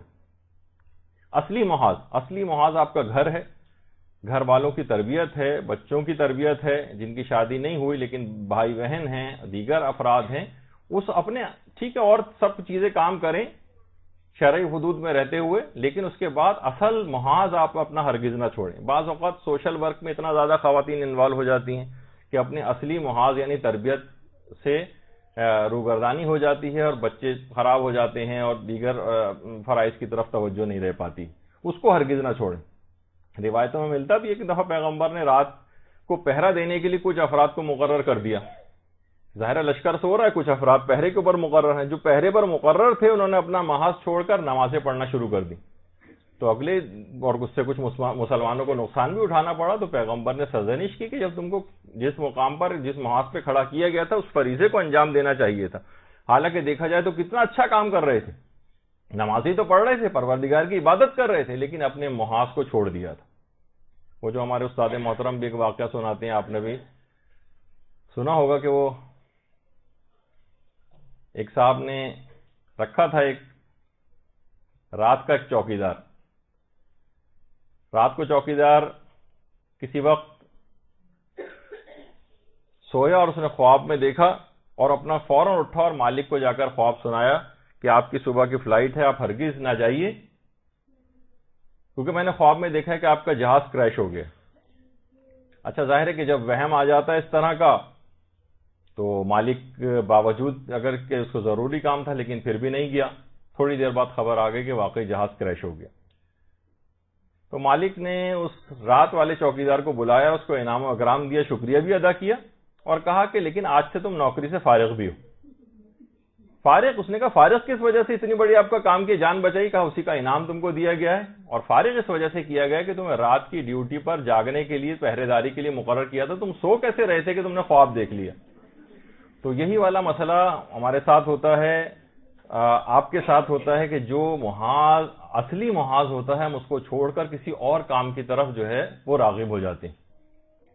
اصلی محاذ اصلی محاذ آپ کا گھر ہے، گھر والوں کی تربیت ہے، بچوں کی تربیت ہے، جن کی شادی نہیں ہوئی لیکن بھائی بہن ہیں، دیگر افراد ہیں، اس اپنے ٹھیک ہے اور سب چیزیں کام کریں شرعی حدود میں رہتے ہوئے، لیکن اس کے بعد اصل محاذ آپ اپنا ہرگز نہ چھوڑیں. بعض اوقات سوشل ورک میں اتنا زیادہ خواتین انوالو ہو جاتی ہیں کہ اپنے اصلی محاذ یعنی تربیت سے روگردانی ہو جاتی ہے، اور بچے خراب ہو جاتے ہیں، اور دیگر فرائض کی طرف توجہ نہیں رہ پاتی. اس کو ہرگز نہ چھوڑیں. روایتوں میں ملتا بھی ایک دفعہ پیغمبر نے رات کو پہرا دینے کے لیے کچھ افراد کو مقرر کر دیا. ظاہر لشکر سو رہا ہے، کچھ افراد پہرے کے اوپر مقرر ہیں. جو پہرے پر مقرر تھے انہوں نے اپنا محاذ چھوڑ کر نمازیں پڑھنا شروع کر دی. تو اگلے اور اس سے کچھ مسلمانوں کو نقصان بھی اٹھانا پڑا. تو پیغمبر نے سرزنش کی کہ جب تم کو جس مقام پر جس محاذ پہ کھڑا کیا گیا تھا اس فریضے کو انجام دینا چاہیے تھا. حالانکہ دیکھا جائے تو کتنا اچھا کام کر رہے تھے، نمازی تو پڑھ رہے تھے، پروردگار کی عبادت کر رہے تھے، لیکن اپنے محاذ کو چھوڑ دیا تھا. وہ جو ہمارے استاد محترم بھی ایک واقعہ سناتے ہیں، آپ نے بھی سنا ہوگا کہ وہ ایک صاحب نے رکھا تھا ایک رات کا ایک چوکیدار. رات کو چوکیدار کسی وقت سویا اور اس نے خواب میں دیکھا اور اپنا فوراً اٹھا اور مالک کو جا کر خواب سنایا کہ آپ کی صبح کی فلائٹ ہے، آپ ہرگز نہ جائیے، کیونکہ میں نے خواب میں دیکھا ہے کہ آپ کا جہاز کریش ہو گیا. اچھا ظاہر ہے کہ جب وہم آ جاتا ہے اس طرح کا تو مالک باوجود اگر کہ اس کو ضروری کام تھا لیکن پھر بھی نہیں گیا. تھوڑی دیر بعد خبر آ گئی کہ واقعی جہاز کریش ہو گیا. تو مالک نے اس رات والے چوکیدار کو بلایا، اس کو انعام و اکرام دیا، شکریہ بھی ادا کیا، اور کہا کہ لیکن آج سے تم نوکری سے فارغ بھی ہو. فارغ؟ اس نے کہا فارغ کس وجہ سے؟ اتنی بڑی آپ کا کام کی جان بچائی. کہا اسی کا انعام تم کو دیا گیا ہے، اور فارغ اس وجہ سے کیا گیا کہ تمہیں رات کی ڈیوٹی پر جاگنے کے لیے، پہرے داری کے لیے مقرر کیا تھا. تم سو کیسے رہے تھے کہ تم نے خواب دیکھ لیا؟ تو یہی والا مسئلہ ہمارے ساتھ ہوتا ہے، آپ کے ساتھ ہوتا ہے کہ جو محاذ اصلی محاذ ہوتا ہے ہم اس کو چھوڑ کر کسی اور کام کی طرف جو ہے وہ راغب ہو جاتے ہیں.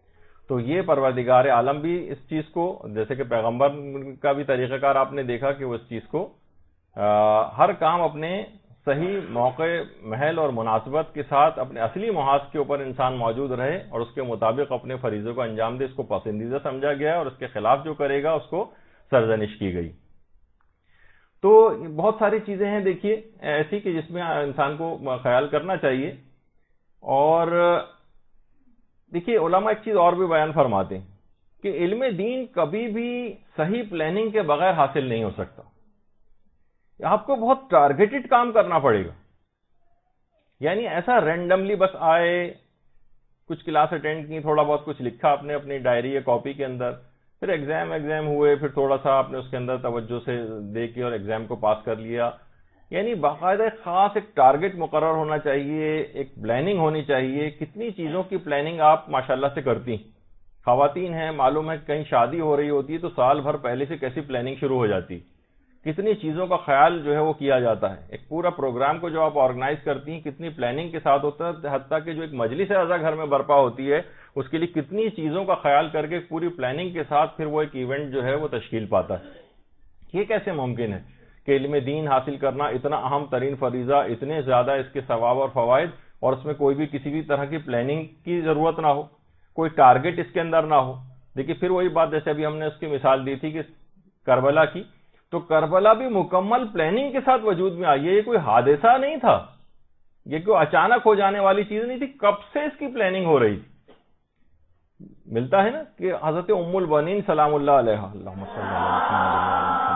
تو یہ پروردگار عالم بھی اس چیز کو، جیسے کہ پیغمبر کا بھی طریقہ کار آپ نے دیکھا کہ وہ اس چیز کو ہر کام اپنے صحیح موقع، محل اور مناسبت کے ساتھ اپنے اصلی محاذ کے اوپر انسان موجود رہے اور اس کے مطابق اپنے فریضوں کو انجام دے، اس کو پسندیدہ سمجھا گیا اور اس کے خلاف جو کرے گا اس کو سرزنش کی گئی۔ تو بہت ساری چیزیں ہیں دیکھیے ایسی کہ جس میں انسان کو خیال کرنا چاہیے۔ اور دیکھیے علماء ایک چیز اور بھی بیان فرماتے ہیں کہ علم دین کبھی بھی صحیح پلاننگ کے بغیر حاصل نہیں ہو سکتا، آپ کو بہت ٹارگیٹڈ کام کرنا پڑے گا، یعنی ایسا رینڈملی بس آئے، کچھ کلاس اٹینڈ کی، تھوڑا بہت کچھ لکھا آپ نے اپنی ڈائری یا کاپی کے اندر، پھر ایگزام ایگزام ہوئے، پھر تھوڑا سا آپ نے اس کے اندر توجہ سے دیکھی اور ایگزام کو پاس کر لیا۔ یعنی باقاعدہ خاص ایک ٹارگٹ مقرر ہونا چاہیے، ایک پلاننگ ہونی چاہیے۔ کتنی چیزوں کی پلاننگ آپ ماشاءاللہ سے کرتی ہیں، خواتین ہیں، معلوم ہے کہیں شادی ہو رہی ہوتی ہے تو سال بھر پہلے سے کیسی پلاننگ شروع ہو جاتی، کتنی چیزوں کا خیال جو ہے وہ کیا جاتا ہے، ایک پورا پروگرام کو جو آپ آرگنائز کرتی ہیں کتنی پلاننگ کے ساتھ ہوتا ہے، حتیٰ کہ جو ایک مجلس اعضا گھر میں برپا ہوتی ہے اس کے لیے کتنی چیزوں کا خیال کر کے پوری پلاننگ کے ساتھ پھر وہ ایک ایونٹ جو ہے وہ تشکیل پاتا ہے۔ یہ کیسے ممکن ہے کہ علم دین حاصل کرنا اتنا اہم ترین فریضہ، اتنے زیادہ اس کے ثواب اور فوائد، اور اس میں کوئی بھی کسی بھی طرح کی پلاننگ کی ضرورت نہ ہو، کوئی ٹارگٹ اس کے اندر نہ ہو۔ دیکھیے پھر وہی بات جیسے ابھی ہم نے اس کی مثال دی تھی کہ کربلا کی، تو کربلا بھی مکمل پلاننگ کے ساتھ وجود میں آئی ہے، یہ کوئی حادثہ نہیں تھا، یہ کوئی اچانک ہو جانے والی چیز نہیں تھی، کب سے اس کی پلاننگ ہو رہی تھی۔ ملتا ہے نا کہ حضرت ام البنین سلام اللہ علیہ، اللہم صلی اللہ علیہ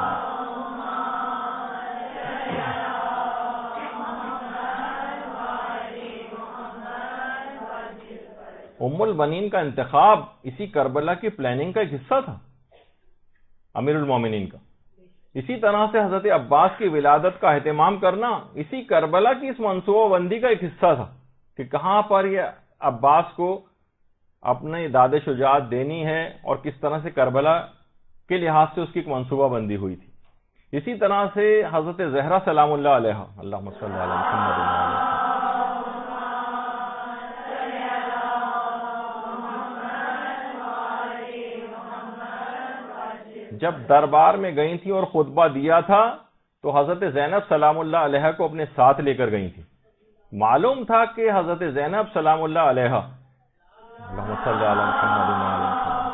ام البنین کا انتخاب اسی کربلا کی پلاننگ کا ایک حصہ تھا، امیر المومنین کا۔ اسی طرح سے حضرت عباس کی ولادت کا اہتمام کرنا اسی کربلا کی اس منصوبہ بندی کا ایک حصہ تھا کہ کہاں پر یہ عباس کو اپنے داد شجاعت دینی ہے اور کس طرح سے کربلا کے لحاظ سے اس کی ایک منصوبہ بندی ہوئی تھی۔ اسی طرح سے حضرت زہرا سلام اللہ علیہ، اللہم صلی علی محمد، جب دربار میں گئی تھی اور خطبہ دیا تھا تو حضرت زینب سلام اللہ علیہ کو اپنے ساتھ لے کر گئی تھی۔ معلوم تھا کہ حضرت زینب سلام اللہ علیہ، اللہم صلی علی محمد وعلی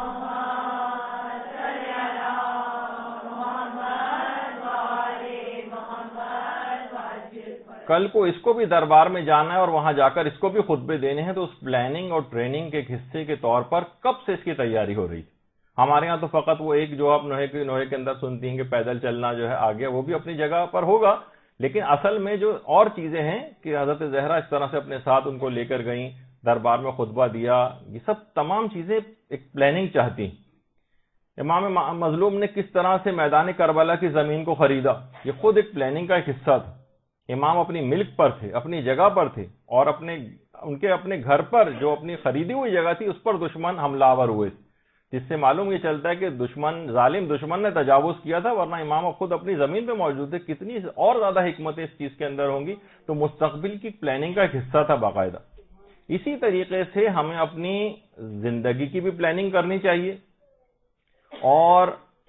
محمد، کل کو اس کو بھی دربار میں جانا ہے اور وہاں جا کر اس کو بھی خطبے دینے ہیں، تو اس پلاننگ اور ٹریننگ کے ایک حصے کے طور پر کب سے اس کی تیاری ہو رہی تھی۔ ہمارے ہاں تو فقط وہ ایک جو آپ نوحے کے نوحے کے اندر سنتی ہیں کہ پیدل چلنا جو ہے آگے، وہ بھی اپنی جگہ پر ہوگا، لیکن اصل میں جو اور چیزیں ہیں کہ حضرت زہرا اس طرح سے اپنے ساتھ ان کو لے کر گئیں، دربار میں خطبہ دیا، یہ سب تمام چیزیں ایک پلاننگ چاہتی ہیں۔ امام مظلوم نے کس طرح سے میدان کربلا کی زمین کو خریدا، یہ خود ایک پلاننگ کا ایک حصہ تھا۔ امام اپنی ملک پر تھے، اپنی جگہ پر تھے، اور اپنے ان کے اپنے گھر پر جو اپنی خریدی ہوئی جگہ تھی اس پر دشمن حملہ آور ہوئے تھے، جس سے معلوم یہ چلتا ہے کہ دشمن، ظالم دشمن نے تجاوز کیا تھا، ورنہ امام خود اپنی زمین پہ موجود تھے۔ کتنی اور زیادہ حکمتیں اس چیز کے اندر ہوں گی، تو مستقبل کی پلاننگ کا ایک حصہ تھا باقاعدہ۔ اسی طریقے سے ہمیں اپنی زندگی کی بھی پلاننگ کرنی چاہیے، اور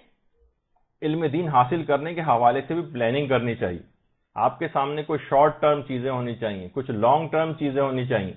علم دین حاصل کرنے کے حوالے سے بھی پلاننگ کرنی چاہیے۔ آپ کے سامنے کوئی شارٹ ٹرم چیزیں ہونی چاہیے، کچھ لانگ ٹرم چیزیں ہونی چاہیے۔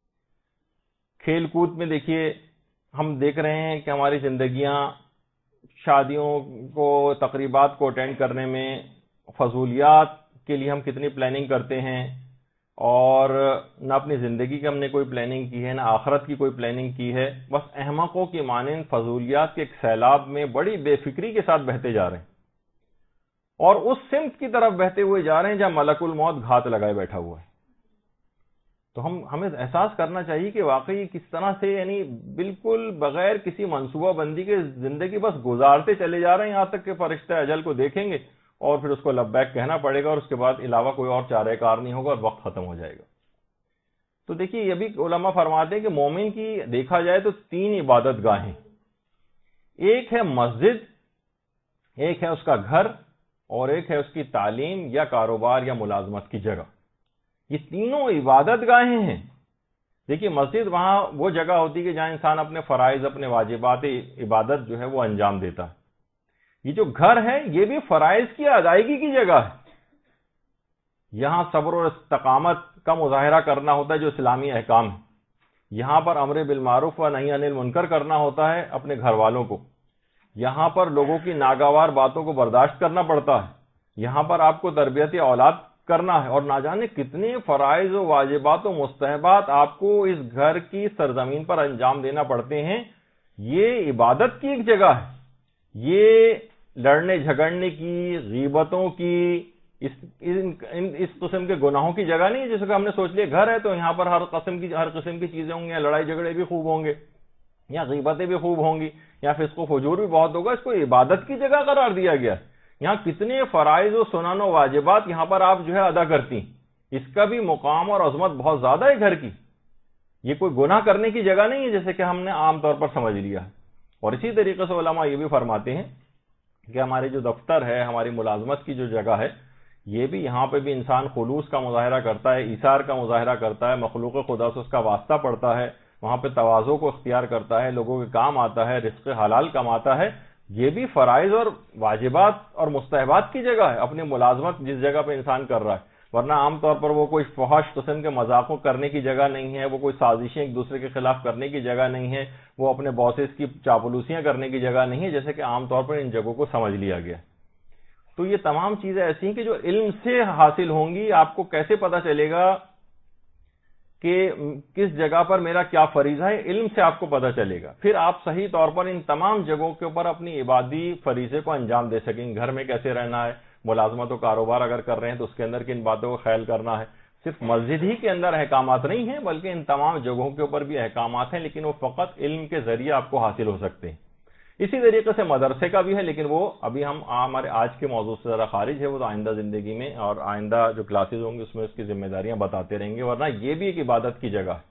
کھیل کود میں دیکھیے ہم دیکھ رہے ہیں کہ ہماری زندگیاں شادیوں کو، تقریبات کو اٹینڈ کرنے میں، فضولیات کے لیے ہم کتنی پلاننگ کرتے ہیں، اور نہ اپنی زندگی کی ہم نے کوئی پلاننگ کی ہے، نہ آخرت کی کوئی پلاننگ کی ہے، بس احمقوں کی مانند فضولیات کے ایک سیلاب میں بڑی بے فکری کے ساتھ بہتے جا رہے ہیں، اور اس سمت کی طرف بہتے ہوئے جا رہے ہیں جہاں ملک الموت گھات لگائے بیٹھا ہوا ہے۔ تو ہم ہمیں احساس کرنا چاہیے کہ واقعی کس طرح سے، یعنی بالکل بغیر کسی منصوبہ بندی کے زندگی بس گزارتے چلے جا رہے ہیں، یہاں تک کہ فرشتہ اجل کو دیکھیں گے اور پھر اس کو لبیک کہنا پڑے گا، اور اس کے بعد علاوہ کوئی اور چارہ کار نہیں ہوگا اور وقت ختم ہو جائے گا۔ تو دیکھیے یہ بھی علماء فرماتے ہیں کہ مومن کی دیکھا جائے تو تین عبادت گاہیں، ایک ہے مسجد، ایک ہے اس کا گھر، اور ایک ہے اس کی تعلیم یا کاروبار یا ملازمت کی جگہ۔ یہ تینوں عبادت گاہیں ہیں، دیکھیے مسجد وہاں وہ جگہ ہوتی ہے کہ جہاں انسان اپنے فرائض، اپنے واجبات عبادت جو ہے وہ انجام دیتا ہے۔ یہ جو گھر ہے یہ بھی فرائض کی ادائیگی کی جگہ ہے، یہاں صبر اور استقامت کا مظاہرہ کرنا ہوتا ہے جو اسلامی احکام ہے، یہاں پر امر بالمعروف و نہی عن المنکر کرنا ہوتا ہے اپنے گھر والوں کو، یہاں پر لوگوں کی ناگوار باتوں کو برداشت کرنا پڑتا ہے، یہاں پر آپ کو تربیت اولاد کرنا ہے، اور نہ جانے کتنے فرائض و واجبات و مستحبات آپ کو اس گھر کی سرزمین پر انجام دینا پڑتے ہیں۔ یہ عبادت کی ایک جگہ ہے، یہ لڑنے جھگڑنے کی، غیبتوں کی، اس اس قسم کے گناہوں کی جگہ نہیں ہے جیسے کہ ہم نے سوچ لیا گھر ہے تو یہاں پر ہر قسم کی ہر قسم کی چیزیں ہوں گی، یا لڑائی جھگڑے بھی خوب ہوں گے، یا غیبتیں بھی خوب ہوں گی، یا فسق و فجور بھی بہت ہوگا۔ اس کو عبادت کی جگہ قرار دیا گیا ہے، یہاں کتنے فرائض و سنن و واجبات یہاں پر آپ جو ہے ادا کرتی ہیں، اس کا بھی مقام اور عظمت بہت زیادہ ہے گھر کی۔ یہ کوئی گناہ کرنے کی جگہ نہیں ہے جیسے کہ ہم نے عام طور پر سمجھ لیا ہے۔ اور اسی طریقے سے علماء یہ بھی فرماتے ہیں کہ ہمارے جو دفتر ہے، ہماری ملازمت کی جو جگہ ہے، یہ بھی یہاں پہ بھی انسان خلوص کا مظاہرہ کرتا ہے، ایثار کا مظاہرہ کرتا ہے، مخلوق خدا سے اس کا واسطہ پڑتا ہے، وہاں پہ تواضع کو اختیار کرتا ہے، لوگوں کے کام آتا ہے، رزق حلال کماتا ہے۔ یہ بھی فرائض اور واجبات اور مستحبات کی جگہ ہے، اپنی ملازمت جس جگہ پہ انسان کر رہا ہے، ورنہ عام طور پر وہ کوئی فحش قسم کے مذاقوں کرنے کی جگہ نہیں ہے، وہ کوئی سازشیں ایک دوسرے کے خلاف کرنے کی جگہ نہیں ہے، وہ اپنے باسز کی چاپلوسیاں کرنے کی جگہ نہیں ہے جیسے کہ عام طور پر ان جگہوں کو سمجھ لیا گیا۔ تو یہ تمام چیزیں ایسی ہیں کہ جو علم سے حاصل ہوں گی۔ آپ کو کیسے پتا چلے گا کہ کس جگہ پر میرا کیا فریضہ ہے؟ علم سے آپ کو پتا چلے گا، پھر آپ صحیح طور پر ان تمام جگہوں کے اوپر اپنی عبادی فریضے کو انجام دے سکیں گے۔ گھر میں کیسے رہنا ہے، ملازمت و کاروبار اگر کر رہے ہیں تو اس کے اندر کن باتوں کا خیال کرنا ہے۔ صرف مسجد ہی کے اندر احکامات نہیں ہیں بلکہ ان تمام جگہوں کے اوپر بھی احکامات ہیں، لیکن وہ فقط علم کے ذریعے آپ کو حاصل ہو سکتے ہیں۔ اسی طریقے سے مدرسے کا بھی ہے، لیکن وہ ابھی ہم ہمارے آج کے موضوع سے ذرا خارج ہے، وہ تو آئندہ زندگی میں اور آئندہ جو کلاسز ہوں گے اس میں اس کی ذمہ داریاں بتاتے رہیں گے، ورنہ یہ بھی ایک عبادت کی جگہ ہے۔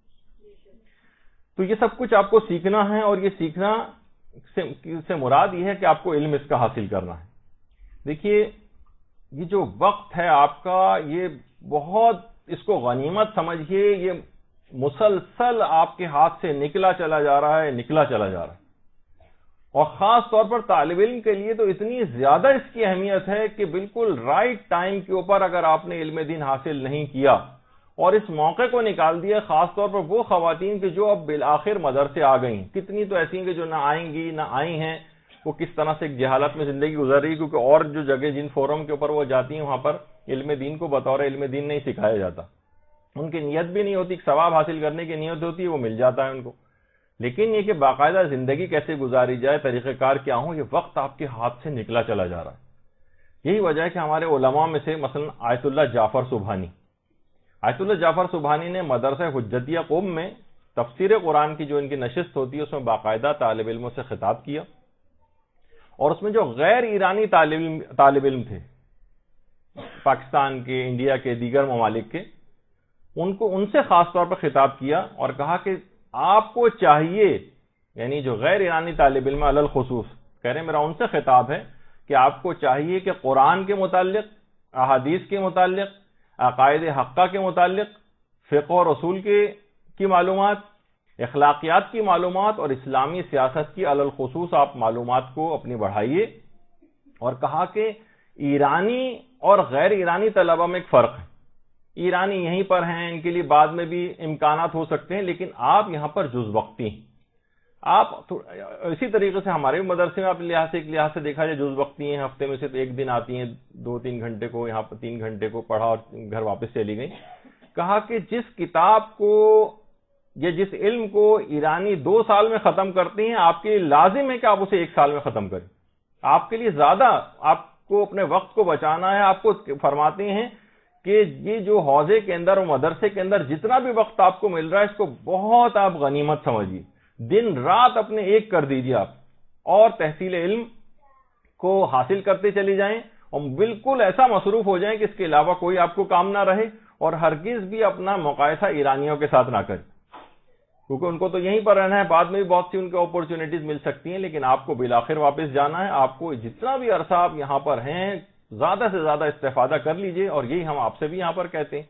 تو یہ سب کچھ آپ کو سیکھنا ہے، اور یہ سیکھنا سے مراد یہ ہے کہ آپ کو علم اس کا حاصل کرنا ہے۔ دیکھیے یہ جو وقت ہے آپ کا، یہ بہت اس کو غنیمت سمجھیے، یہ مسلسل آپ کے ہاتھ سے نکلا چلا جا رہا ہے، نکلا چلا جا رہا ہے، اور خاص طور پر طالب علم کے لیے تو اتنی زیادہ اس کی اہمیت ہے کہ بالکل رائٹ ٹائم کے اوپر اگر آپ نے علم دین حاصل نہیں کیا اور اس موقع کو نکال دیا، خاص طور پر وہ خواتین کہ جو اب بالآخر مدرسے آ گئیں، کتنی تو ایسی ہیں کہ جو نہ آئیں گی نہ آئی ہیں، وہ کس طرح سے ایک جہالت میں زندگی گزر رہی، کیونکہ اور جو جگہ جن فورم کے اوپر وہ جاتی ہیں وہاں پر علم دین کو بطور علم دین نہیں سکھایا جاتا، ان کی نیت بھی نہیں ہوتی، ثواب حاصل کرنے کی نیت ہوتی ہے، وہ مل جاتا ہے ان کو، لیکن یہ کہ باقاعدہ زندگی کیسے گزاری جائے، طریقہ کار کیا ہوں، یہ وقت آپ کے ہاتھ سے نکلا چلا جا رہا ہے۔ یہی وجہ ہے کہ ہمارے علماء میں سے مثلا آیت اللہ جعفر سبحانی آیت اللہ جعفر سبحانی نے مدرسہ حجتیہ قم میں تفسیر قرآن کی جو ان کی نشست ہوتی ہے اس میں باقاعدہ طالب علموں سے خطاب کیا، اور اس میں جو غیر ایرانی طالب علم طالب علم تھے پاکستان کے، انڈیا کے، دیگر ممالک کے، ان کو ان سے خاص طور پر خطاب کیا اور کہا کہ آپ کو چاہیے، یعنی جو غیر ایرانی طالب علم علی الخصوص کہہ رہے ہیں، میرا ان سے خطاب ہے کہ آپ کو چاہیے کہ قرآن کے متعلق، احادیث کے متعلق، عقائد حقہ کے متعلق، فقہ و رسول کے کی معلومات، اخلاقیات کی معلومات اور اسلامی سیاست کی علی الخصوص آپ معلومات کو اپنی بڑھائیے، اور کہا کہ ایرانی اور غیر ایرانی طلبہ میں ایک فرق ہے، ایرانی یہیں پر ہیں، ان کے لیے بعد میں بھی امکانات ہو سکتے ہیں، لیکن آپ یہاں پر جز وقتی ہیں، آپ اسی طریقے سے ہمارے مدرسے میں آپ لحاظ سے ایک لحاظ سے دیکھا جائے جز وقتی ہیں، ہفتے میں صرف ایک دن آتی ہیں، دو تین گھنٹے کو یہاں پر تین گھنٹے کو پڑھا اور گھر واپس چلی گئیں۔ کہا کہ جس کتاب کو یا جس علم کو ایرانی دو سال میں ختم کرتے ہیں، آپ کے لیے لازم ہے کہ آپ اسے ایک سال میں ختم کریں، آپ کے لیے زیادہ آپ کو اپنے وقت کو بچانا ہے۔ آپ کو فرماتے ہیں کہ یہ جو حوزے کے اندر اور مدرسے کے اندر جتنا بھی وقت آپ کو مل رہا ہے اس کو بہت آپ غنیمت سمجھیے، دن رات اپنے ایک کر دیجیے آپ، اور تحصیل علم کو حاصل کرتے چلی جائیں، اور بالکل ایسا مصروف ہو جائیں کہ اس کے علاوہ کوئی آپ کو کام نہ رہے، اور ہرگز بھی اپنا مقایسہ ایرانیوں کے ساتھ نہ کریں، کیونکہ ان کو تو یہیں پر رہنا ہے، بعد میں بھی بہت سی ان کو اپورچونٹیز مل سکتی ہیں، لیکن آپ کو بالآخر واپس جانا ہے۔ آپ کو جتنا بھی عرصہ آپ یہاں پر ہیں زیادہ سے زیادہ استفادہ کر لیجئے، اور یہی ہم آپ سے بھی یہاں پر کہتے ہیں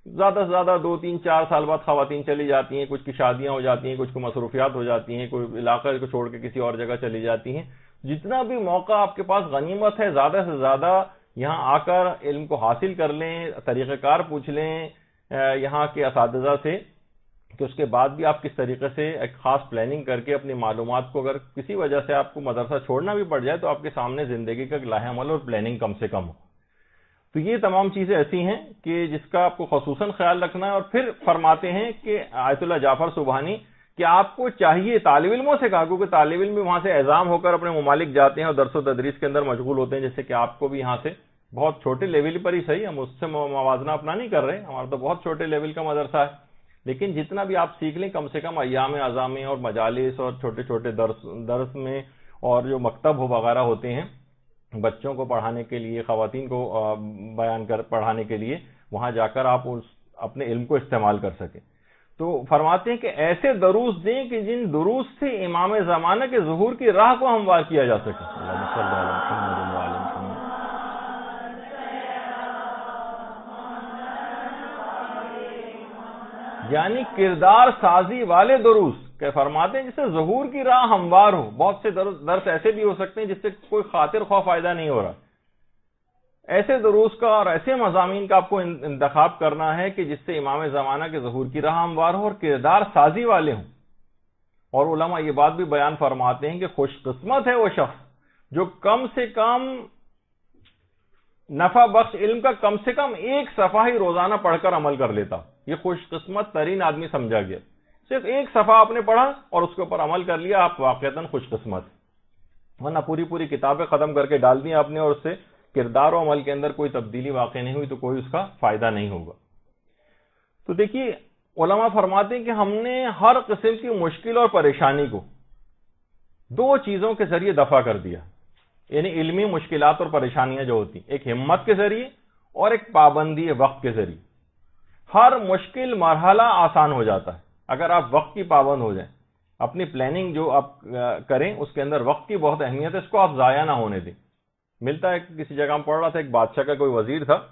زیادہ سے زیادہ دو تین چار سال بعد خواتین چلی جاتی ہیں، کچھ کی شادیاں ہو جاتی ہیں، کچھ کو مصروفیات ہو جاتی ہیں، کوئی علاقہ کو چھوڑ کے کسی اور جگہ چلی جاتی ہیں. جتنا بھی موقع آپ کے پاس غنیمت ہے، زیادہ سے زیادہ یہاں آ کر علم کو حاصل کر لیں، طریقہ کار پوچھ لیں یہاں کے اساتذہ سے، کہ اس کے بعد بھی آپ کس طریقے سے ایک خاص پلاننگ کر کے اپنی معلومات کو، اگر کسی وجہ سے آپ کو مدرسہ چھوڑنا بھی پڑ جائے تو آپ کے سامنے زندگی کا لاہ عمل اور پلاننگ کم سے کم ہو. تو یہ تمام چیزیں ایسی ہیں کہ جس کا آپ کو خصوصاً خیال رکھنا ہے. اور پھر فرماتے ہیں کہ آیت اللہ جعفر سبحانی کہ آپ کو چاہیے طالب علموں سے کہا، کیونکہ طالب علم بھی وہاں سے اعزام ہو کر اپنے ممالک جاتے ہیں اور درس و تدریس کے اندر مشغول ہوتے ہیں، جیسے کہ آپ کو بھی یہاں سے بہت چھوٹے لیول پر ہی صحیح، ہم اس سے موازنہ اپنا نہیں کر رہے، ہمارا تو بہت چھوٹے لیول کا مدرسہ ہے، لیکن جتنا بھی آپ سیکھ لیں کم سے کم ایام اعزامی اور مجالس اور چھوٹے چھوٹے درس درس میں اور جو مکتب ہو وغیرہ ہوتے ہیں بچوں کو پڑھانے کے لیے، خواتین کو بیان کر پڑھانے کے لیے، وہاں جا کر آپ اپنے علم کو استعمال کر سکیں. تو فرماتے ہیں کہ ایسے دروس دیں کہ جن دروس سے امام زمانہ کے ظہور کی راہ کو ہموار کیا جا سکے. یعنی کردار سازی والے دروس کہ فرماتے ہیں جس سے ظہور کی راہ ہموار ہو. بہت سے درس ایسے بھی ہو سکتے ہیں جس سے کوئی خاطر خواہ فائدہ نہیں ہو رہا. ایسے دروس کا اور ایسے مضامین کا آپ کو انتخاب کرنا ہے کہ جس سے امام زمانہ کے ظہور کی راہ ہموار ہو اور کردار سازی والے ہوں. اور علماء یہ بات بھی بیان فرماتے ہیں کہ خوش قسمت ہے وہ شخص جو کم سے کم نفع بخش علم کا کم سے کم ایک صفحہ ہی روزانہ پڑھ کر عمل کر لیتا. یہ خوش قسمت ترین آدمی سمجھا گیا. صرف ایک صفحہ آپ نے پڑھا اور اس کے اوپر عمل کر لیا، آپ واقعتاً خوش قسمت. ورنہ پوری پوری کتابیں ختم کر کے ڈال دی آپ نے اور اس سے کردار و عمل کے اندر کوئی تبدیلی واقع نہیں ہوئی تو کوئی اس کا فائدہ نہیں ہوگا. تو دیکھیے علماء فرماتے ہیں کہ ہم نے ہر قسم کی مشکل اور پریشانی کو دو چیزوں کے ذریعے دفع کر دیا. یعنی علمی مشکلات اور پریشانیاں جو ہوتی، ایک ہمت کے ذریعے اور ایک پابندی وقت کے ذریعے. ہر مشکل مرحلہ آسان ہو جاتا ہے اگر آپ وقت کی پابند ہو جائیں. اپنی پلاننگ جو آپ کریں اس کے اندر وقت کی بہت اہمیت ہے، اس کو آپ ضائع نہ ہونے دیں. ملتا ہے کہ کسی جگہ میں پڑھ رہا تھا، ایک بادشاہ کا کوئی وزیر تھا،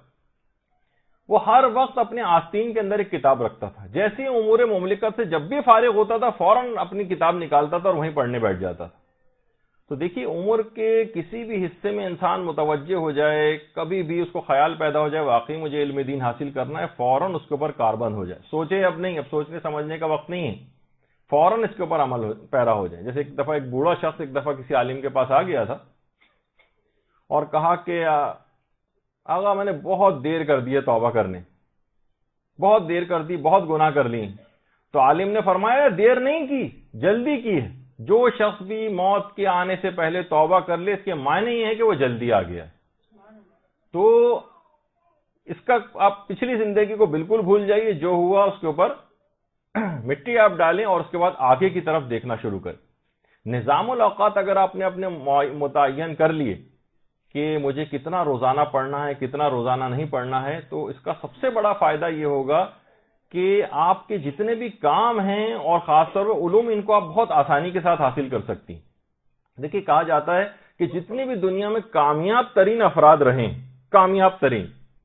وہ ہر وقت اپنے آستین کے اندر ایک کتاب رکھتا تھا. جیسے امور مملکت سے جب بھی فارغ ہوتا تھا فوراً اپنی کتاب نکالتا تھا اور وہیں پڑھنے بیٹھ جاتا تھا. تو دیکھیے عمر کے کسی بھی حصے میں انسان متوجہ ہو جائے، کبھی بھی اس کو خیال پیدا ہو جائے واقعی مجھے علم دین حاصل کرنا ہے، فوراً اس کے اوپر کاربند ہو جائے. سوچے اب نہیں، اب سوچنے سمجھنے کا وقت نہیں ہے، فوراً اس کے اوپر عمل پیدا ہو جائے. جیسے ایک دفعہ ایک بوڑھا شخص ایک دفعہ کسی عالم کے پاس آ گیا تھا اور کہا کہ آقا میں نے بہت دیر کر دی ہے توبہ کرنے، بہت دیر کر دی، بہت گناہ کر لی. تو عالم نے فرمایا دیر نہیں کی، جلدی کی ہے. جو شخص بھی موت کے آنے سے پہلے توبہ کر لے اس کے معنی یہ ہے کہ وہ جلدی آ گیا. تو اس کا آپ پچھلی زندگی کو بالکل بھول جائیے، جو ہوا اس کے اوپر مٹی آپ ڈالیں اور اس کے بعد آگے کی طرف دیکھنا شروع کریں. نظام الاوقات اگر آپ نے اپنے متعین کر لیے کہ مجھے کتنا روزانہ پڑھنا ہے، کتنا روزانہ نہیں پڑھنا ہے، تو اس کا سب سے بڑا فائدہ یہ ہوگا کہ آپ کے جتنے بھی کام ہیں اور خاص طور پر علوم ان کو آپ بہت آسانی کے ساتھ حاصل کر سکتی. دیکھیے کہا جاتا ہے کہ جتنی بھی دنیا میں کامیاب ترین افراد رہیں، کامیاب ترین،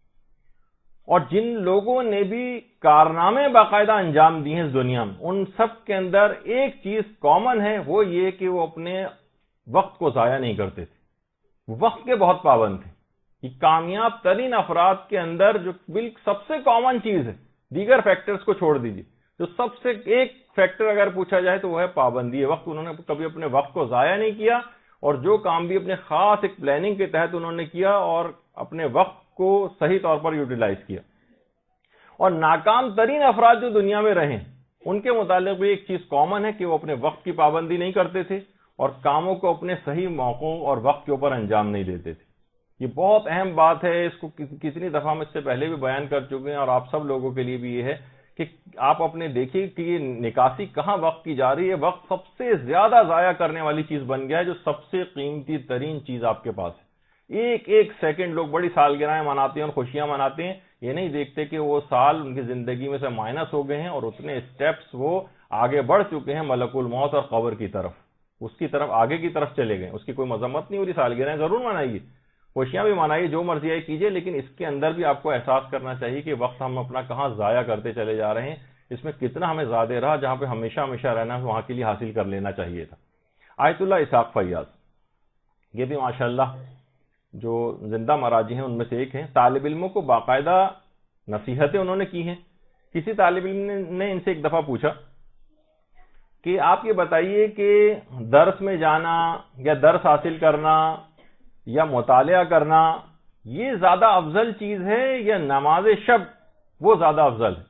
اور جن لوگوں نے بھی کارنامے باقاعدہ انجام دیے ہیں اس دنیا میں، ان سب کے اندر ایک چیز کامن ہے، وہ یہ کہ وہ اپنے وقت کو ضائع نہیں کرتے تھے، وقت کے بہت پابند تھے. یہ کامیاب ترین افراد کے اندر جو بالکل سب سے کامن چیز ہے، دیگر فیکٹرز کو چھوڑ دیجیے، جو سب سے ایک فیکٹر اگر پوچھا جائے تو وہ ہے پابندی وقت. انہوں نے کبھی اپنے وقت کو ضائع نہیں کیا اور جو کام بھی اپنے خاص ایک پلاننگ کے تحت انہوں نے کیا اور اپنے وقت کو صحیح طور پر یوٹیلائز کیا. اور ناکام ترین افراد جو دنیا میں رہے ان کے متعلق بھی ایک چیز کامن ہے کہ وہ اپنے وقت کی پابندی نہیں کرتے تھے اور کاموں کو اپنے صحیح موقعوں اور وقت کے اوپر انجام نہیں دیتے تھے. یہ بہت اہم بات ہے، اس کو کتنی دفعہ ہم اس سے پہلے بھی بیان کر چکے ہیں اور آپ سب لوگوں کے لیے بھی یہ ہے کہ آپ اپنے دیکھیے کہ یہ نکاسی کہاں وقت کی جا رہی ہے. وقت سب سے زیادہ ضائع کرنے والی چیز بن گیا ہے، جو سب سے قیمتی ترین چیز آپ کے پاس ہے. ایک ایک سیکنڈ لوگ بڑی سالگرہیں مناتے ہیں اور خوشیاں مناتے ہیں، یہ نہیں دیکھتے کہ وہ سال ان کی زندگی میں سے مائنس ہو گئے ہیں اور اتنے اسٹیپس وہ آگے بڑھ چکے ہیں ملک الموت اور قبر کی طرف، اس کی طرف آگے کی طرف چلے گئے. اس کی کوئی مذمت نہیں ہو رہی، سالگرہیں ضرور منائیے، خوشیاں بھی منائیے، جو مرضی ہے کیجیے، لیکن اس کے اندر بھی آپ کو احساس کرنا چاہیے کہ وقت ہم اپنا کہاں ضائع کرتے چلے جا رہے ہیں، اس میں کتنا ہمیں زیادہ رہا، جہاں پہ ہمیشہ ہمیشہ رہنا ہے وہاں کے لیے حاصل کر لینا چاہیے تھا۔ آیت اللہ اسحاق فیاض، یہ بھی ماشاءاللہ جو زندہ مراجع ہیں ان میں سے ایک ہیں۔ طالب علموں کو باقاعدہ نصیحتیں انہوں نے کی ہیں۔ کسی طالب علم نے ان سے ایک دفعہ پوچھا کہ آپ یہ بتائیے کہ درس میں جانا یا درس حاصل کرنا یا مطالعہ کرنا یہ زیادہ افضل چیز ہے یا نماز شب وہ زیادہ افضل ہے؟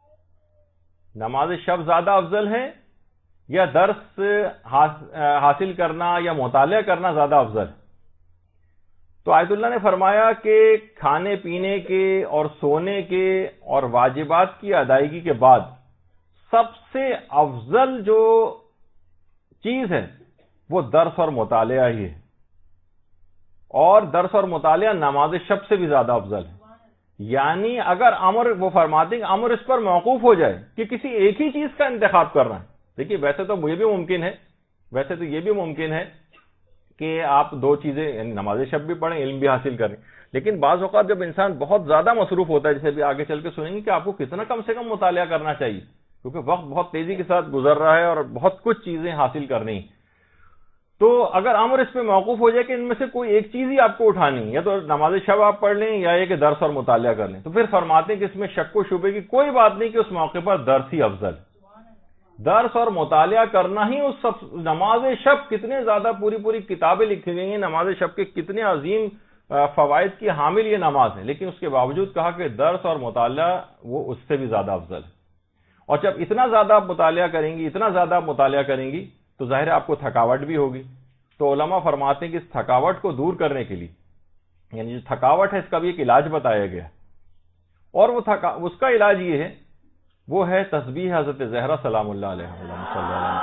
نماز شب زیادہ افضل ہے یا درس حاصل کرنا یا مطالعہ کرنا زیادہ افضل ہے؟ تو آیت اللہ نے فرمایا کہ کھانے پینے کے اور سونے کے اور واجبات کی ادائیگی کے بعد سب سے افضل جو چیز ہے وہ درس اور مطالعہ ہی ہے، اور درس اور مطالعہ نماز شب سے بھی زیادہ افضل ہے۔ یعنی اگر امر، وہ فرماتے ہیں کہ امر اس پر موقوف ہو جائے کہ کسی ایک ہی چیز کا انتخاب کرنا ہے، دیکھیے ویسے تو یہ بھی ممکن ہے ویسے تو یہ بھی ممکن ہے کہ آپ دو چیزیں، یعنی نماز شب بھی پڑھیں، علم بھی حاصل کریں، لیکن بعض اوقات جب انسان بہت زیادہ مصروف ہوتا ہے، جیسے بھی آگے چل کے سنیں گے کہ آپ کو کتنا کم سے کم مطالعہ کرنا چاہیے، کیونکہ وقت بہت تیزی کے ساتھ گزر رہا ہے اور بہت کچھ چیزیں حاصل کرنی، تو اگر امر اس پہ موقوف ہو جائے کہ ان میں سے کوئی ایک چیز ہی آپ کو اٹھانی ہے، یا تو نماز شب آپ پڑھ لیں یا یہ کہ درس اور مطالعہ کر لیں، تو پھر فرماتے ہیں کہ اس میں شک و شبے کی کوئی بات نہیں کہ اس موقع پر درس ہی افضل ہے۔ درس اور مطالعہ کرنا ہی اس سب، نماز شب کتنے زیادہ پوری پوری کتابیں لکھی گئی ہیں نماز شب کے، کتنے عظیم فوائد کی حامل یہ نماز ہے، لیکن اس کے باوجود کہا کہ درس اور مطالعہ وہ اس سے بھی زیادہ افضل ہے۔ اور جب اتنا زیادہ آپ مطالعہ کریں گی اتنا زیادہ آپ مطالعہ کریں گی تو ظاہر ہے آپ کو تھکاوٹ بھی ہوگی۔ تو علماء فرماتے ہیں کہ اس تھکاوٹ کو دور کرنے کے لیے، یعنی جو تھکاوٹ ہے اس کا بھی ایک علاج بتایا گیا، اور وہ تھکا اس کا علاج یہ ہے، وہ ہے تسبیح حضرت زہرا سلام اللہ علیہ وسلم۔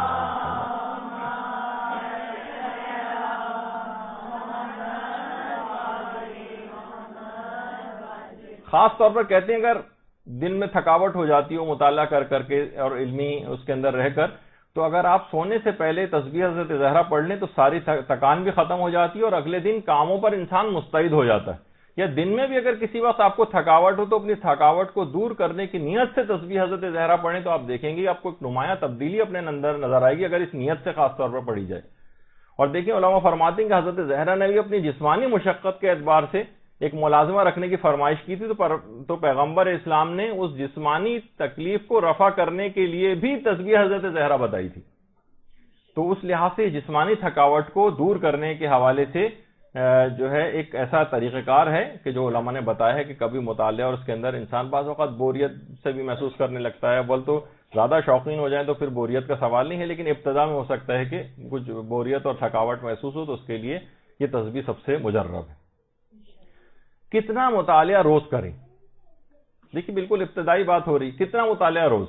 خاص طور پر کہتے ہیں اگر دن میں تھکاوٹ ہو جاتی ہو مطالعہ کر کر کے اور علمی اس کے اندر رہ کر، تو اگر آپ سونے سے پہلے تسبیح حضرت زہرا پڑھ لیں تو ساری تھکان بھی ختم ہو جاتی ہے اور اگلے دن کاموں پر انسان مستعد ہو جاتا ہے۔ یا دن میں بھی اگر کسی وقت آپ کو تھکاوٹ ہو تو اپنی تھکاوٹ کو دور کرنے کی نیت سے تسبیح حضرت زہرا پڑھیں تو آپ دیکھیں گے آپ کو ایک نمایاں تبدیلی اپنے اندر نظر آئے گی اگر اس نیت سے خاص طور پر پڑھی جائے۔ اور دیکھیں علماء فرماتے ہیں کہ حضرت زہرا نے بھی اپنی جسمانی مشقت کے اعتبار سے ایک ملازمہ رکھنے کی فرمائش کی تھی، تو پیغمبر اسلام نے اس جسمانی تکلیف کو رفع کرنے کے لیے بھی تسبیح حضرت زہرا بتائی تھی۔ تو اس لحاظ سے جسمانی تھکاوٹ کو دور کرنے کے حوالے سے جو ہے ایک ایسا طریقہ کار ہے کہ جو علماء نے بتایا ہے کہ کبھی مطالعہ اور اس کے اندر انسان بعض اوقات بوریت سے بھی محسوس کرنے لگتا ہے، بول تو زیادہ شوقین ہو جائیں تو پھر بوریت کا سوال نہیں ہے، لیکن ابتدا میں ہو سکتا ہے کہ کچھ بوریت اور تھکاوٹ محسوس ہو تو اس کے لیے یہ تسبیح سب سے مجرب ہے۔ کتنا مطالعہ روز کریں؟ دیکھیے بالکل ابتدائی بات ہو رہی، کتنا مطالعہ روز؟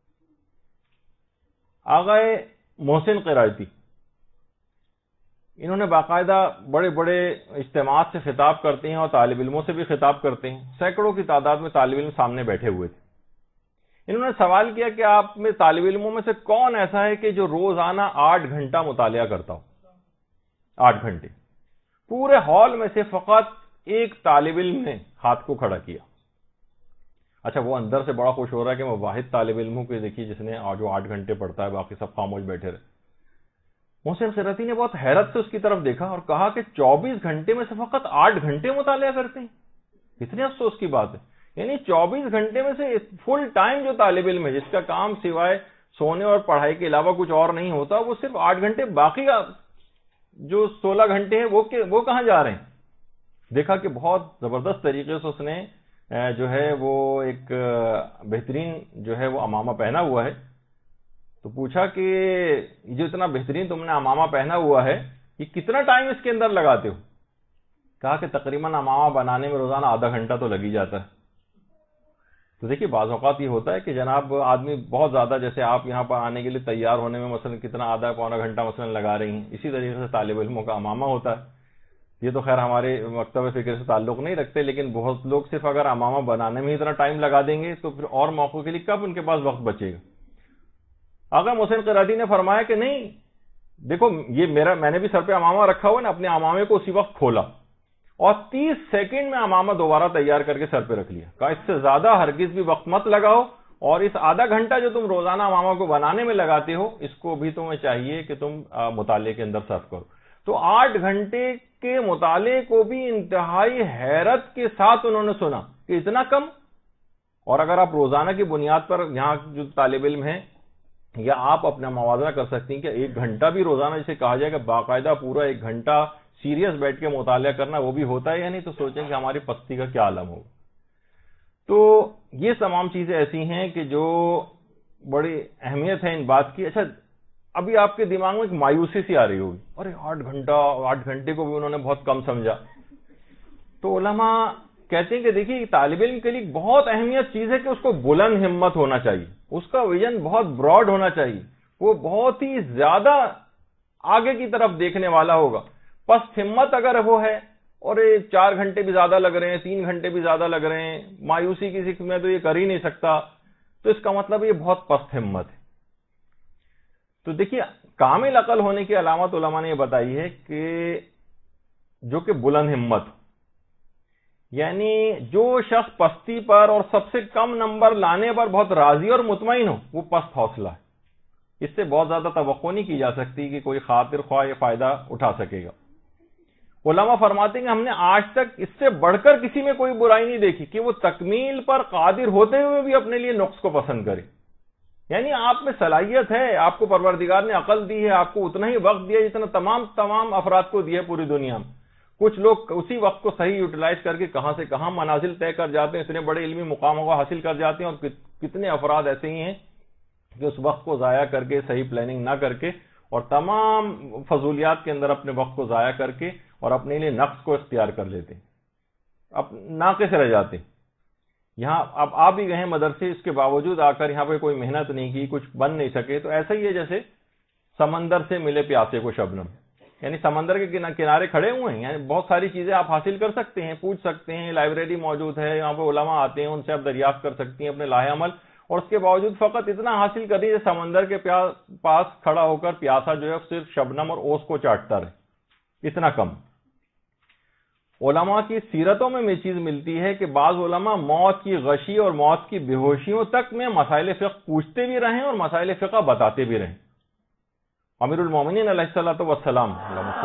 آغا محسن قرائتی انہوں نے باقاعدہ بڑے بڑے اجتماعات سے خطاب کرتے ہیں اور طالب علموں سے بھی خطاب کرتے ہیں، سینکڑوں کی تعداد میں طالب علم سامنے بیٹھے ہوئے تھے۔ انہوں نے سوال کیا کہ آپ میں طالب علموں میں سے کون ایسا ہے کہ جو روزانہ آٹھ گھنٹہ مطالعہ کرتا ہو؟ آٹھ گھنٹے۔ پورے ہال میں سے فقط ایک طالب علم نے ہاتھ کو کھڑا کیا۔ اچھا وہ اندر سے بڑا خوش ہو رہا ہے کہ میں واحد طالب علم ہوں کہ دیکھیے جس نے جو آٹھ گھنٹے پڑھتا ہے، باقی سب خاموش بیٹھے رہے۔ محسن قرائتی نے بہت حیرت سے اس کی طرف دیکھا اور کہا کہ چوبیس گھنٹے میں سے فقط آٹھ گھنٹے مطالعہ کرتے ہیں، کتنے افسوس کی بات ہے۔ یعنی چوبیس گھنٹے میں سے فل ٹائم جو طالب علم ہے جس کا کام سوائے سونے اور پڑھائی کے علاوہ کچھ اور نہیں ہوتا، وہ صرف آٹھ گھنٹے، باقی جو سولہ گھنٹے ہیں وہ وہ کہاں جا رہے ہیں؟ دیکھا کہ بہت زبردست طریقے سے اس نے جو ہے وہ ایک بہترین جو ہے وہ عمامہ پہنا ہوا ہے، تو پوچھا کہ جو اتنا بہترین تم نے عمامہ پہنا ہوا ہے یہ کتنا ٹائم اس کے اندر لگاتے ہو؟ کہا کہ تقریباً عمامہ بنانے میں روزانہ آدھا گھنٹہ تو لگ ہی جاتا ہے۔ تو دیکھیے بعض اوقات یہ ہوتا ہے کہ جناب آدمی بہت زیادہ، جیسے آپ یہاں پر آنے کے لیے تیار ہونے میں مثلا کتنا آدھا پونا گھنٹہ مثلا لگا رہی ہیں، اسی طریقے سے طالب علموں کا عمامہ ہوتا ہے۔ یہ تو خیر ہمارے مکتب فکر سے تعلق نہیں رکھتے، لیکن بہت لوگ صرف اگر عمامہ بنانے میں اتنا ٹائم لگا دیں گے تو پھر اور موقعوں کے لیے کب ان کے پاس وقت بچے گا؟ آقا محسن قرائتی نے فرمایا کہ نہیں، دیکھو یہ میرا میں نے بھی سر پہ عمامہ رکھا ہوا نا، اپنے عمامے کو اسی وقت کھولا اور تیس سیکنڈ میں امامہ دوبارہ تیار کر کے سر پہ رکھ لیا. کہا اس سے زیادہ ہرگز بھی وقت مت لگاؤ، اور اس آدھا گھنٹہ جو تم روزانہ امامہ کو بنانے میں لگاتے ہو اس کو بھی تمہیں چاہیے کہ تم مطالعے کے اندر صرف کرو. تو آٹھ گھنٹے کے مطالعے کو بھی انتہائی حیرت کے ساتھ انہوں نے سنا کہ اتنا کم. اور اگر آپ روزانہ کی بنیاد پر یہاں جو طالب علم ہیں یا آپ اپنا موازنہ کر سکتی ہیں کہ ایک گھنٹہ بھی روزانہ جسے کہا جائے کہ باقاعدہ پورا ایک گھنٹہ سیریس بیٹھ کے مطالعہ کرنا وہ بھی ہوتا ہے یا نہیں، تو سوچیں کہ ہماری پستی کا کیا عالم ہوگا. تو یہ تمام چیزیں ایسی ہیں کہ جو بڑی اہمیت ہے ان بات کی. اچھا ابھی آپ کے دماغ میں ایک مایوسی سی آ رہی ہوگی، ارے آٹھ گھنٹہ آٹھ گھنٹے کو بھی انہوں نے بہت کم سمجھا. تو علماء کہتے ہیں کہ دیکھیے طالب علم کے لیے بہت اہمیت چیز ہے کہ اس کو بلند ہمت ہونا چاہیے، اس کا ویژن بہت براڈ ہونا چاہیے، وہ بہت ہی زیادہ آگے کی طرف دیکھنے والا ہوگا. پس ہمت اگر وہ ہے اور چار گھنٹے بھی زیادہ لگ رہے ہیں، تین گھنٹے بھی زیادہ لگ رہے ہیں، مایوسی کسی میں تو یہ کر ہی نہیں سکتا، تو اس کا مطلب یہ بہت پست ہمت ہے. تو دیکھیے کامل عقل ہونے کی علامت علماء نے یہ بتائی ہے کہ جو کہ بلند ہمت، یعنی جو شخص پستی پر اور سب سے کم نمبر لانے پر بہت راضی اور مطمئن ہو وہ پست حوصلہ ہے. اس سے بہت زیادہ توقع نہیں کی جا سکتی کہ کوئی خاطر خواہ یہ فائدہ اٹھا سکے گا. علماء فرماتے ہیں کہ ہم نے آج تک اس سے بڑھ کر کسی میں کوئی برائی نہیں دیکھی کہ وہ تکمیل پر قادر ہوتے ہوئے بھی اپنے لیے نقص کو پسند کرے. یعنی آپ میں صلاحیت ہے، آپ کو پروردگار نے عقل دی ہے، آپ کو اتنا ہی وقت دیا جتنا تمام تمام افراد کو دیا پوری دنیا میں. کچھ لوگ اسی وقت کو صحیح یوٹیلائز کر کے کہاں سے کہاں منازل طے کر جاتے ہیں، اتنے بڑے علمی مقاموں کو حاصل کر جاتے ہیں، اور کتنے افراد ایسے ہی ہیں کہ اس وقت کو ضائع کر کے صحیح پلاننگ نہ کر کے اور تمام فضولیات کے اندر اپنے وقت کو ضائع کر کے اور اپنے لیے نقص کو اختیار کر لیتے ہیں، اب ناقص رہ جاتے ہیں. یہاں اب آپ بھی گئے مدرسے، اس کے باوجود آ کر یہاں پہ کوئی محنت نہیں کی، کچھ بن نہیں سکے، تو ایسا ہی ہے جیسے سمندر سے ملے پیاسے کو شبنم. یعنی سمندر کے کنارے کھڑے ہوئے ہیں، یعنی بہت ساری چیزیں آپ حاصل کر سکتے ہیں، پوچھ سکتے ہیں، لائبریری موجود ہے، یہاں پہ علماء آتے ہیں، ان سے آپ دریافت کر سکتی ہیں اپنے لاہ عمل، اور اس کے باوجود فقط اتنا حاصل کر دیجیے سمندر کے پاس کھڑا ہو کر پیاسا جو ہے صرف شبنم اور اوس کو چاٹتا رہے، اتنا کم. علماء کی سیرتوں میں یہ چیز ملتی ہے کہ بعض علماء موت کی غشی اور موت کی بے ہوشیوں تک میں مسائل فقہ پوچھتے بھی رہیں اور مسائل فقہ بتاتے بھی رہیں. امیر المومنین علیہ الصلوۃ والسلام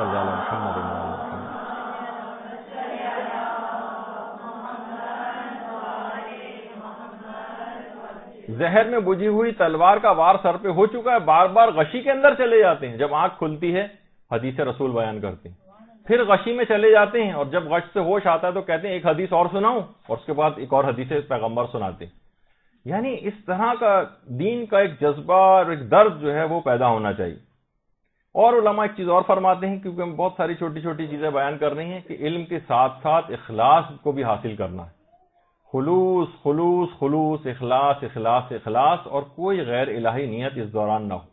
زہر میں بجھی ہوئی تلوار کا وار سر پہ ہو چکا ہے، بار بار غشی کے اندر چلے جاتے ہیں، جب آنکھ کھلتی ہے حدیث رسول بیان کرتے ہیں، پھر غشی میں چلے جاتے ہیں، اور جب غش سے ہوش آتا ہے تو کہتے ہیں ایک حدیث اور سناؤں، اور اس کے بعد ایک اور حدیث پیغمبر سناتے ہیں. یعنی اس طرح کا دین کا ایک جذبہ اور ایک درد جو ہے وہ پیدا ہونا چاہیے. اور علماء ایک چیز اور فرماتے ہیں، کیونکہ ہم بہت ساری چھوٹی چھوٹی چیزیں بیان کر رہے ہیں، کہ علم کے ساتھ ساتھ اخلاص کو بھی حاصل کرنا ہے. خلوص خلوص خلوص، اخلاص اخلاص اخلاص، اور کوئی غیر الہی نیت اس دوران نہ ہو.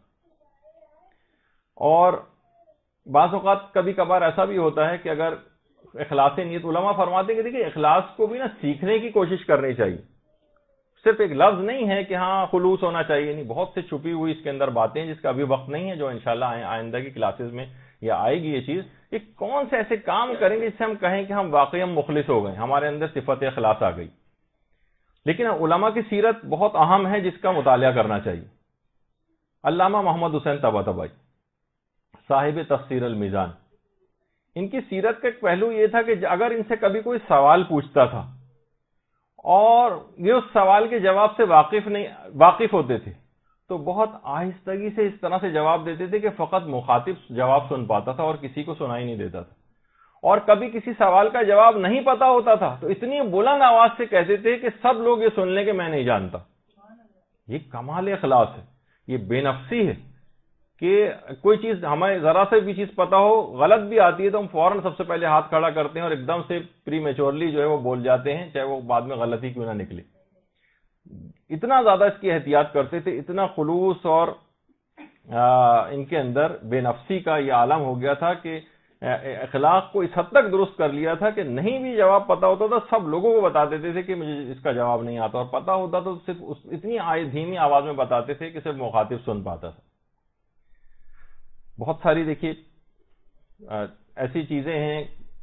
اور بعض اوقات کبھی کبھار ایسا بھی ہوتا ہے کہ اگر اخلاص نیت، علماء فرماتے ہیں کہ دیکھیے اخلاص کو بھی نا سیکھنے کی کوشش کرنی چاہیے، صرف ایک لفظ نہیں ہے کہ ہاں خلوص ہونا چاہیے، نہیں، بہت سے چھپی ہوئی اس کے اندر باتیں ہیں جس کا ابھی وقت نہیں ہے، جو انشاءاللہ آئندہ کی کلاسز میں یہ آئے گی. یہ چیز کہ کون سے ایسے کام کریں گے جس سے ہم کہیں کہ ہم واقعی ہم مخلص ہو گئے، ہمارے اندر صفت اخلاص آ گئی. لیکن علماء کی سیرت بہت اہم ہے جس کا مطالعہ کرنا چاہیے. علامہ محمد حسین طباطبائی صاحب تفسیر المیزان، ان کی سیرت کا ایک پہلو یہ تھا کہ اگر ان سے کبھی کوئی سوال پوچھتا تھا اور یہ اس سوال کے جواب سے واقف نہیں واقف ہوتے تھے تو بہت آہستگی سے اس طرح سے جواب دیتے تھے کہ فقط مخاطب جواب سن پاتا تھا اور کسی کو سنائی نہیں دیتا تھا. اور کبھی کسی سوال کا جواب نہیں پتا ہوتا تھا تو اتنی بلند آواز سے کہتے تھے کہ سب لوگ یہ سن لیں کہ میں نہیں جانتا. یہ کمال اخلاص ہے، یہ بے نفسی ہے کہ کوئی چیز ہمیں ذرا سے بھی چیز پتا ہو، غلط بھی آتی ہے تو ہم فوراً سب سے پہلے ہاتھ کھڑا کرتے ہیں اور ایک دم سے پری میچورلی جو ہے وہ بول جاتے ہیں، چاہے وہ بعد میں غلطی کیوں نہ نکلے. اتنا زیادہ اس کی احتیاط کرتے تھے، اتنا خلوص اور ان کے اندر بے نفسی کا یہ عالم ہو گیا تھا کہ اخلاق کو اس حد تک درست کر لیا تھا کہ نہیں بھی جواب پتا ہوتا تھا سب لوگوں کو بتا دیتے تھے کہ مجھے اس کا جواب نہیں آتا، اور پتا ہوتا تو صرف اتنی دھیمی آواز میں بتاتے تھے کہ صرف مخاطب سن پاتا تھا. بہت ساری دیکھیے ایسی چیزیں ہیں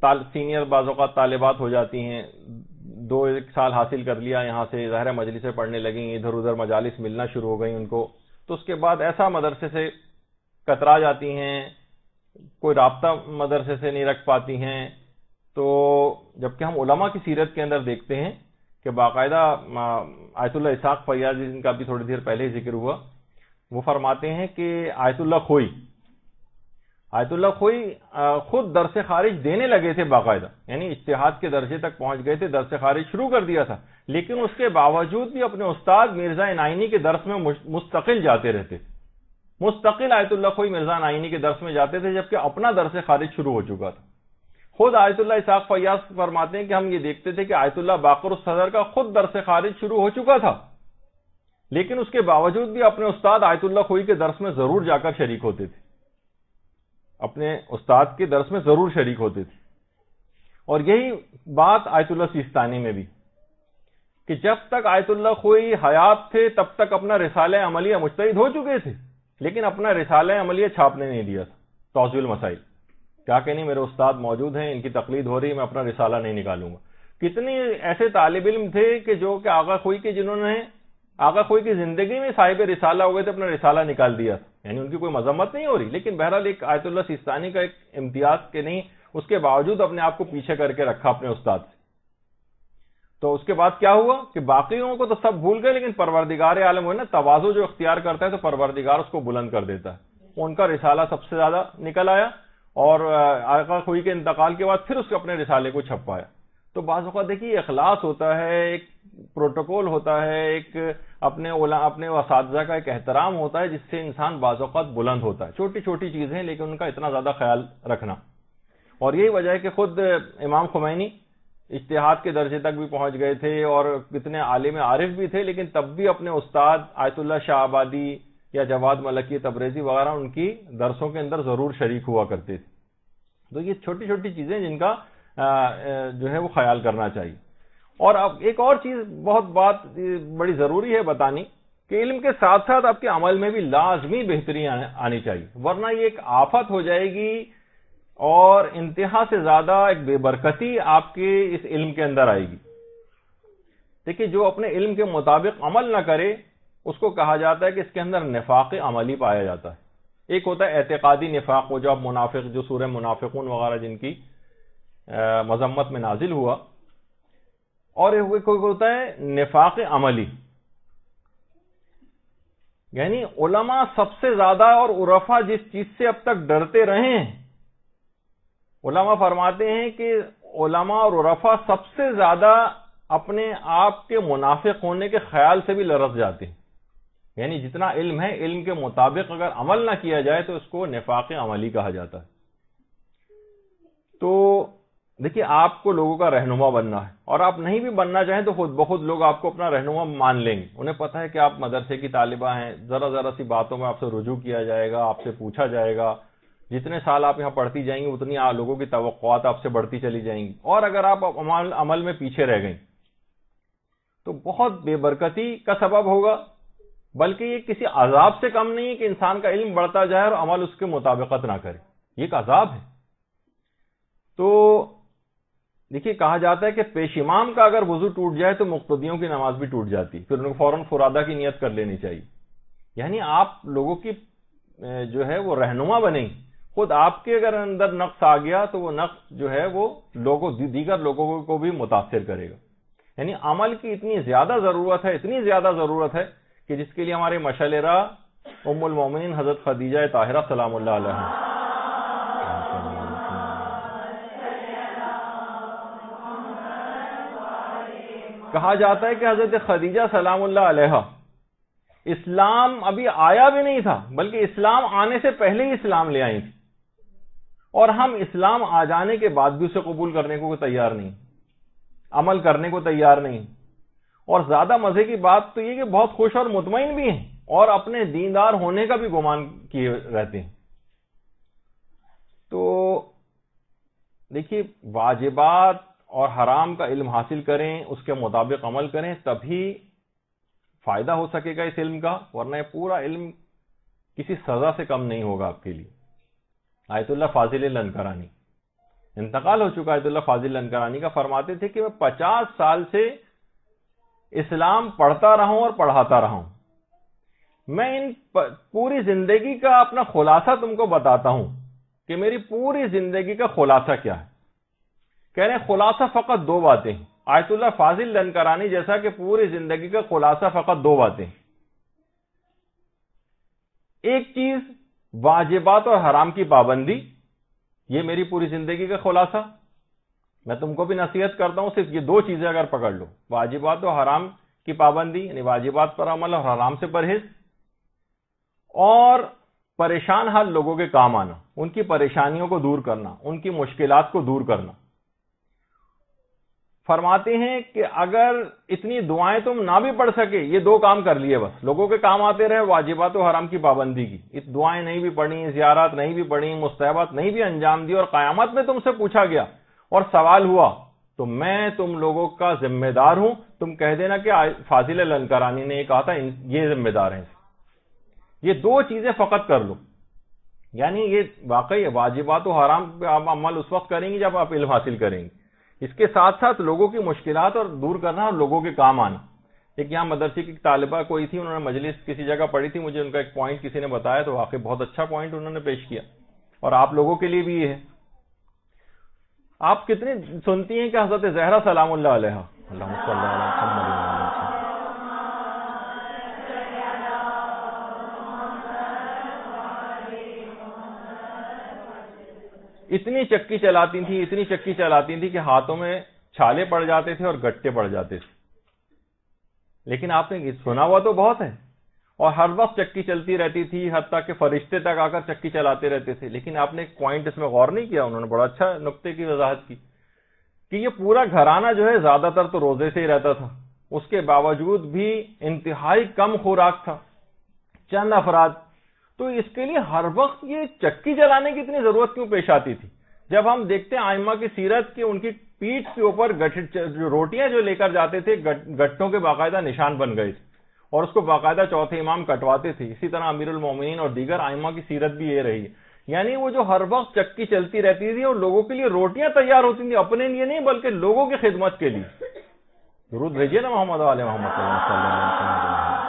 سینئر بعض اوقات طالبات ہو جاتی ہیں، دو ایک سال حاصل کر لیا یہاں سے، ظاہر مجلس سے پڑھنے لگیں، ادھر ادھر مجالس ملنا شروع ہو گئی ان کو، تو اس کے بعد ایسا مدرسے سے کترا جاتی ہیں، کوئی رابطہ مدرسے سے نہیں رکھ پاتی ہیں. تو جبکہ ہم علماء کی سیرت کے اندر دیکھتے ہیں کہ باقاعدہ آیت اللہ اسحاق فیاضی، جن کا بھی تھوڑی دیر پہلے ہی ذکر ہوا، وہ فرماتے ہیں کہ آیت اللہ خوئی آیت اللہ خوئی خود درس خارج دینے لگے تھے باقاعدہ، یعنی اجتہاد کے درجے تک پہنچ گئے تھے، درس خارج شروع کر دیا تھا، لیکن اس کے باوجود بھی اپنے استاد مرزا نعینی کے درس میں مستقل جاتے رہتے تھے. مستقل آیت اللہ خوئی مرزا نعینی کے درس میں جاتے تھے جبکہ اپنا درس خارج شروع ہو چکا تھا. خود آیت اللہ اسحاق فیاض فرماتے ہیں کہ ہم یہ دیکھتے تھے کہ آیت اللہ باقر الصدر کا خود درس خارج شروع ہو چکا تھا، لیکن اس کے باوجود بھی اپنے استاد آیت اللہ خوئی کے درس میں ضرور جا کر شریک ہوتے تھے، اپنے استاد کے درس میں ضرور شریک ہوتے تھے. اور یہی بات آیت اللہ سیستانی میں بھی، کہ جب تک آیت اللہ خوئی حیات تھے تب تک اپنا رسالہ عملیہ مجتہد ہو چکے تھے، لیکن اپنا رسالہ عملیہ چھاپنے نہیں دیا تھا. توضیح المسائل، کیا کہ نہیں میرے استاد موجود ہیں، ان کی تقلید ہو رہی ہے، میں اپنا رسالہ نہیں نکالوں گا. کتنے ایسے طالب علم تھے کہ جو کہ آغا خوئی کے جنہوں نے آغا خوئی کی زندگی میں صاحب رسالہ ہو گئے تھے، اپنا رسالہ نکال دیا تھا، یعنی ان کی کوئی مذمت نہیں ہو رہی، لیکن بہرحال ایک آیت اللہ سیستانی کا ایک امتیاز کے نہیں، اس کے باوجود اپنے آپ کو پیچھے کر کے رکھا اپنے استاد سے. تو اس کے بعد کیا ہوا کہ باقیوں کو تو سب بھول گئے، لیکن پروردگار عالم ہوئے نا، تواضع جو اختیار کرتا ہے تو پروردگار اس کو بلند کر دیتا ہے. ان کا رسالہ سب سے زیادہ نکل آیا، اور آقا خوئی کے انتقال کے بعد پھر اس کے اپنے رسالے کو چھپایا. تو بعض اوقات دیکھیے اخلاص ہوتا ہے، ایک پروٹوکول ہوتا ہے، ایک اپنے اپنے اساتذہ کا ایک احترام ہوتا ہے جس سے انسان بعض اوقات بلند ہوتا ہے. چھوٹی چھوٹی چیزیں ہیں لیکن ان کا اتنا زیادہ خیال رکھنا. اور یہی وجہ ہے کہ خود امام خمینی اجتہاد کے درجے تک بھی پہنچ گئے تھے اور کتنے عالم عارف بھی تھے، لیکن تب بھی اپنے استاد آیت اللہ شاہ آبادی یا جواد ملکی تبریزی وغیرہ ان کی درسوں کے اندر ضرور شریک ہوا کرتے تھے. تو یہ چھوٹی چھوٹی چیزیں جن کا جو ہے وہ خیال کرنا چاہیے. اور اب ایک اور چیز بہت بات بڑی ضروری ہے بتانی، کہ علم کے ساتھ ساتھ آپ کے عمل میں بھی لازمی بہتری آنی چاہیے، ورنہ یہ ایک آفت ہو جائے گی اور انتہا سے زیادہ ایک بے برکتی آپ کے اس علم کے اندر آئے گی. دیکھیے جو اپنے علم کے مطابق عمل نہ کرے اس کو کہا جاتا ہے کہ اس کے اندر نفاق عملی پایا جاتا ہے. ایک ہوتا ہے اعتقادی نفاق، وہ جو اب منافق جو سورہ منافقون وغیرہ جن کی مذمت میں نازل ہوا، اور ایک ہوتا ہے نفاق عملی، یعنی علماء سب سے زیادہ اور عرفا جس چیز سے اب تک ڈرتے رہے ہیں، علماء فرماتے ہیں کہ علماء اور عرفا سب سے زیادہ اپنے آپ کے منافق ہونے کے خیال سے بھی لرز جاتے ہیں. یعنی جتنا علم ہے، علم کے مطابق اگر عمل نہ کیا جائے تو اس کو نفاق عملی کہا جاتا ہے. تو دیکھیے آپ کو لوگوں کا رہنما بننا ہے، اور آپ نہیں بھی بننا چاہیں تو خود بخود لوگ آپ کو اپنا رہنما مان لیں گے. انہیں پتہ ہے کہ آپ مدرسے کی طالبہ ہیں، ذرا ذرا سی باتوں میں آپ سے رجوع کیا جائے گا، آپ سے پوچھا جائے گا. جتنے سال آپ یہاں پڑھتی جائیں گے اتنی لوگوں کی توقعات آپ سے بڑھتی چلی جائیں گی. اور اگر آپ عمل عمل میں پیچھے رہ گئیں تو بہت بے برکتی کا سبب ہوگا، بلکہ یہ کسی عذاب سے کم نہیں ہے کہ انسان کا علم بڑھتا جائے اور عمل اس کے مطابقت نہ کرے. یہ ایک عذاب ہے. تو دیکھیے کہا جاتا ہے کہ پیش امام کا اگر وضو ٹوٹ جائے تو مقتدیوں کی نماز بھی ٹوٹ جاتی، پھر ان کو فوراً فرادہ کی نیت کر لینی چاہیے. یعنی آپ لوگوں کی جو ہے وہ رہنما بنیں. خود آپ کے اگر اندر نقص آ گیا تو وہ نقص جو ہے وہ لوگوں دیگر لوگوں کو بھی متاثر کرے گا. یعنی عمل کی اتنی زیادہ ضرورت ہے، اتنی زیادہ ضرورت ہے کہ جس کے لیے ہمارے مشعل راہ ام المومنین حضرت خدیجہ طاہرہ سلام اللہ علیہ کہا جاتا ہے کہ حضرت خدیجہ سلام اللہ علیہ اسلام ابھی آیا بھی نہیں تھا، بلکہ اسلام آنے سے پہلے ہی اسلام لے آئی تھی، اور ہم اسلام آ جانے کے بعد بھی اسے قبول کرنے کو تیار نہیں، عمل کرنے کو تیار نہیں. اور زیادہ مزے کی بات تو یہ کہ بہت خوش اور مطمئن بھی ہیں اور اپنے دیندار ہونے کا بھی گمان کیے رہتے ہیں. تو دیکھیے واجبات اور حرام کا علم حاصل کریں، اس کے مطابق عمل کریں، تبھی فائدہ ہو سکے گا اس علم کا، ورنہ یہ پورا علم کسی سزا سے کم نہیں ہوگا آپ کے لیے. آیت اللہ فاضل لنکرانی انتقال ہو چکا آیت اللہ فاضل لنکرانی کا، فرماتے تھے کہ میں پچاس سال سے اسلام پڑھتا رہا ہوں اور پڑھاتا رہا ہوں، میں ان پوری زندگی کا اپنا خلاصہ تم کو بتاتا ہوں کہ میری پوری زندگی کا خلاصہ کیا ہے۔ کہہ رہے ہیں خلاصہ فقط دو باتیں ہیں۔ آیت اللہ فاضل لنکرانی جیسا کہ پوری زندگی کا خلاصہ فقط دو باتیں، ایک چیز واجبات اور حرام کی پابندی، یہ میری پوری زندگی کا خلاصہ، میں تم کو بھی نصیحت کرتا ہوں صرف یہ دو چیزیں اگر پکڑ لو، واجبات اور حرام کی پابندی یعنی واجبات پر عمل اور حرام سے پرہیز، اور پریشان حال لوگوں کے کام آنا، ان کی پریشانیوں کو دور کرنا، ان کی مشکلات کو دور کرنا۔ فرماتے ہیں کہ اگر اتنی دعائیں تم نہ بھی پڑھ سکے، یہ دو کام کر لیے بس، لوگوں کے کام آتے رہے، واجبات و حرام کی پابندی کی، اس دعائیں نہیں بھی پڑھی، زیارات نہیں بھی پڑھی، مستحبات نہیں بھی انجام دی، اور قیامت میں تم سے پوچھا گیا اور سوال ہوا تو میں تم لوگوں کا ذمہ دار ہوں، تم کہہ دینا کہ فاضل لنکرانی نے یہ کہا تھا، یہ ذمہ دار ہیں۔ یہ دو چیزیں فقط کر لو، یعنی یہ واقعی واجبات و حرام پہ آپ عمل اس وقت کریں گے جب آپ علم حاصل کریں گے، اس کے ساتھ ساتھ لوگوں کی مشکلات اور دور کرنا اور لوگوں کے کام آنا۔ ایک یہاں مدرسے کی طالبہ کوئی تھی، انہوں نے مجلس کسی جگہ پڑھی تھی، مجھے ان کا ایک پوائنٹ کسی نے بتایا تو واقعی بہت اچھا پوائنٹ انہوں نے پیش کیا، اور آپ لوگوں کے لیے بھی یہ ہے۔ آپ کتنی سنتی ہیں کہ حضرت زہرا سلام اللہ علیہ اللہم صلی اللہ علیہ وسلم اتنی چکی چلاتی تھیں اتنی چکی چلاتی تھیں کہ ہاتھوں میں چھالے پڑ جاتے تھے اور گٹے پڑ جاتے تھے، لیکن آپ نے سنا ہوا تو بہت ہے، اور ہر وقت چکی چلتی رہتی تھی، حتیٰ کہ فرشتے تک آ کر چکی چلاتے رہتے تھے، لیکن آپ نے ایک پوائنٹ اس میں غور نہیں کیا، انہوں نے بڑا اچھا نقطے کی وضاحت کی کہ یہ پورا گھرانہ جو ہے زیادہ تر تو روزے سے ہی رہتا تھا، اس کے باوجود بھی انتہائی کم خوراک تھا، چند افراد، تو اس کے لیے ہر وقت یہ چکی چلانے کی اتنی ضرورت کیوں پیش آتی تھی؟ جب ہم دیکھتے ہیں ائمہ کی سیرت کہ ان کی پیٹھ کے اوپر روٹیاں جو لے کر جاتے تھے گٹوں کے باقاعدہ نشان بن گئے تھے، اور اس کو باقاعدہ چوتھے امام کٹواتے تھے، اسی طرح امیر المومنین اور دیگر ائمہ کی سیرت بھی یہ رہی ہے، یعنی وہ جو ہر وقت چکی چلتی رہتی تھی اور لوگوں کے لیے روٹیاں تیار ہوتی تھیں، اپنے لیے نہیں بلکہ لوگوں کی خدمت کے لیے۔ درود بھیجیے نا محمد علیہ محمد صلی اللہ علیہ وسلم۔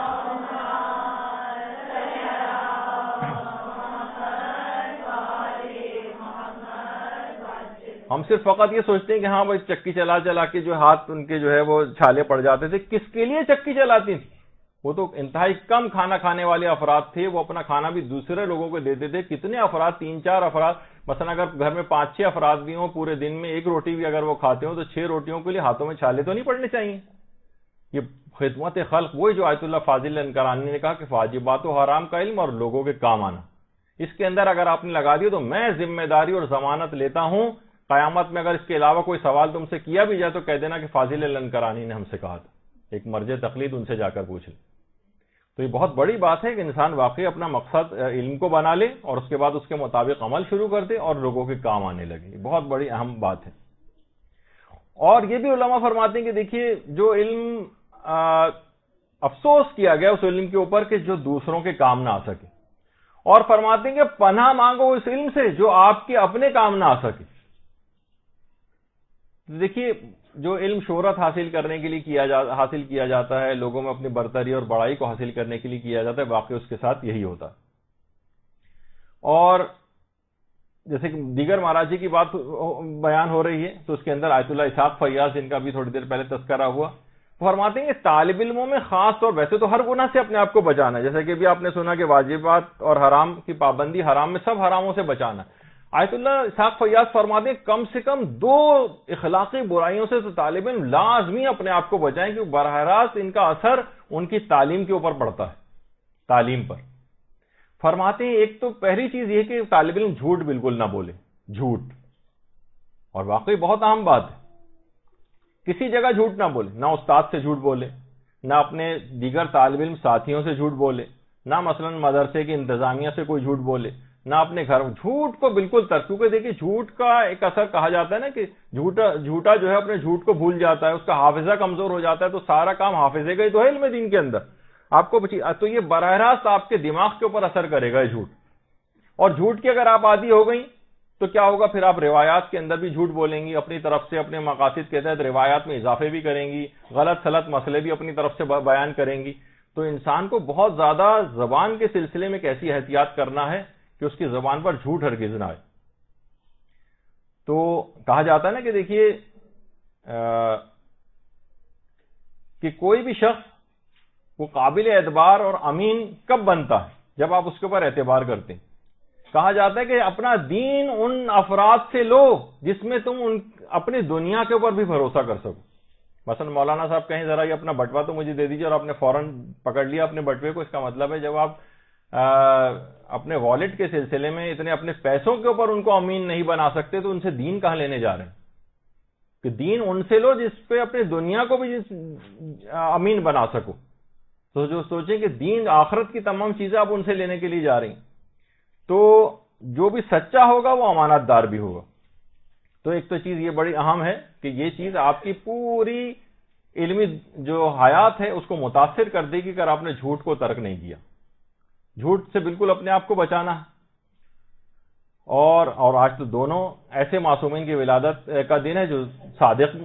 ہم صرف فقط یہ سوچتے ہیں کہ ہاں بھائی چکی چلا چلا کے جو ہاتھ ان کے جو ہے وہ چھالے پڑ جاتے تھے، کس کے لیے چکی چلاتی تھی؟ وہ تو انتہائی کم کھانا کھانے والے افراد تھے، وہ اپنا کھانا بھی دوسرے لوگوں کو دیتے تھے۔ کتنے افراد؟ تین چار افراد، مثلا اگر گھر میں پانچ چھ افراد بھی ہوں، پورے دن میں ایک روٹی بھی اگر وہ کھاتے ہوں تو چھ روٹیوں کے لیے ہاتھوں میں چھالے تو نہیں پڑنے چاہیے۔ یہ خدمت خلق، وہی جو آیت اللہ فاضل لنکرانی نے کہا کہ واجبات و حرام کا علم اور لوگوں کے کام آنا، اس کے اندر اگر آپ نے لگا دیا تو میں ذمہ داری اور ضمانت لیتا ہوں، قیامت میں اگر اس کے علاوہ کوئی سوال تم سے کیا بھی جائے تو کہہ دینا کہ فاضل لنکرانی نے ہم سے کہا تھا، ایک مرج تقلید ان سے جا کر پوچھ لے۔ تو یہ بہت بڑی بات ہے کہ انسان واقعی اپنا مقصد علم کو بنا لے اور اس کے بعد اس کے مطابق عمل شروع کر دے اور لوگوں کے کام آنے لگے، یہ بہت بڑی اہم بات ہے۔ اور یہ بھی علماء فرماتے ہیں کہ دیکھیے جو علم افسوس کیا گیا اس علم کے اوپر کہ جو دوسروں کے کام نہ آ سکے، اور فرماتے ہیں کہ پناہ مانگو اس علم سے جو آپ کے اپنے کام نہ آ سکے۔ دیکھیے جو علم شہرت حاصل کرنے کے لیے کیا جا حاصل کیا جاتا ہے، لوگوں میں اپنی برتری اور بڑائی کو حاصل کرنے کے لیے کیا جاتا ہے، واقعی اس کے ساتھ یہی ہوتا ہے۔ اور جیسے کہ دیگر مہاراجی کی بات بیان ہو رہی ہے تو اس کے اندر آیت اللہ اسحاق فیاض، جن کا بھی تھوڑی دیر پہلے تذکرہ ہوا، فرماتے ہیں کہ طالب علموں میں خاص طور ویسے تو ہر گناہ سے اپنے آپ کو بچانا ہے، جیسے کہ بھی آپ نے سنا کہ واجبات اور حرام کی پابندی، حرام میں سب حراموں سے بچانا ہے۔ آیت اللہ اسحاق فیاض فرماتے ہیں کم سے کم دو اخلاقی برائیوں سے تو طالب علم لازمی اپنے آپ کو بچائیں، کیونکہ براہ راست ان کا اثر ان کی تعلیم کے اوپر پڑتا ہے، تعلیم پر۔ فرماتے ہیں ایک تو پہلی چیز یہ کہ طالب علم جھوٹ بالکل نہ بولے، جھوٹ، اور واقعی بہت اہم بات ہے، کسی جگہ جھوٹ نہ بولے، نہ استاد سے جھوٹ بولے، نہ اپنے دیگر طالب علم ساتھیوں سے جھوٹ بولے، نہ مثلا مدرسے کی انتظامیہ سے کوئی جھوٹ بولے، نہ اپنے گھر، جھوٹ کو بالکل ترک، کیونکہ دیکھیے جھوٹ کا ایک اثر کہا جاتا ہے نا کہ جھوٹا جھوٹا جو ہے اپنے جھوٹ کو بھول جاتا ہے، اس کا حافظہ کمزور ہو جاتا ہے، تو سارا کام حافظے کا ہی تو ہے علم دین کے اندر آپ کو، تو یہ براہ راست آپ کے دماغ کے اوپر اثر کرے گا یہ جھوٹ، اور جھوٹ کی اگر آپ عادی ہو گئی تو کیا ہوگا؟ پھر آپ روایات کے اندر بھی جھوٹ بولیں گی، اپنی طرف سے اپنے مقاصد کے تحت روایات میں اضافے بھی کریں گی، غلط سلط مسئلے بھی اپنی طرف سے بیان کریں گی. تو انسان کو بہت زیادہ زبان کے سلسلے میں کیسی احتیاط کرنا ہے کہ اس کی زبان پر جھوٹ ہرگز نہ آئے. تو کہا جاتا ہے نا کہ دیکھیے کہ کوئی بھی شخص وہ قابل اعتبار اور امین کب بنتا ہے؟ جب آپ اس کے اوپر اعتبار کرتے ہیں. کہا جاتا ہے کہ اپنا دین ان افراد سے لو جس میں تم ان اپنی دنیا کے اوپر بھی بھروسہ کر سکو. مثلا مولانا صاحب کہیں ذرا یہ اپنا بٹوا تو مجھے دے دیجیے، اور آپ نے فوراً پکڑ لیا اپنے بٹوے کو. اس کا مطلب ہے جب آپ اپنے والیٹ کے سلسلے میں اتنے اپنے پیسوں کے اوپر ان کو امین نہیں بنا سکتے تو ان سے دین کہاں لینے جا رہے ہیں؟ کہ دین ان سے لو جس پہ اپنی دنیا کو بھی امین بنا سکو. تو جو سوچیں کہ دین آخرت کی تمام چیزیں آپ ان سے لینے کے لیے جا رہی ہیں، تو جو بھی سچا ہوگا وہ امانت دار بھی ہوگا. تو ایک تو چیز یہ بڑی اہم ہے کہ یہ چیز آپ کی پوری علمی جو حیات ہے اس کو متاثر کر دے گی اگر آپ نے جھوٹ کو ترک نہیں کیا. جھوٹ سے بالکل اپنے آپ کو بچانا ہے. اور اور آج تو دونوں ایسے معصومین کی ولادت کا دن ہے جو صادق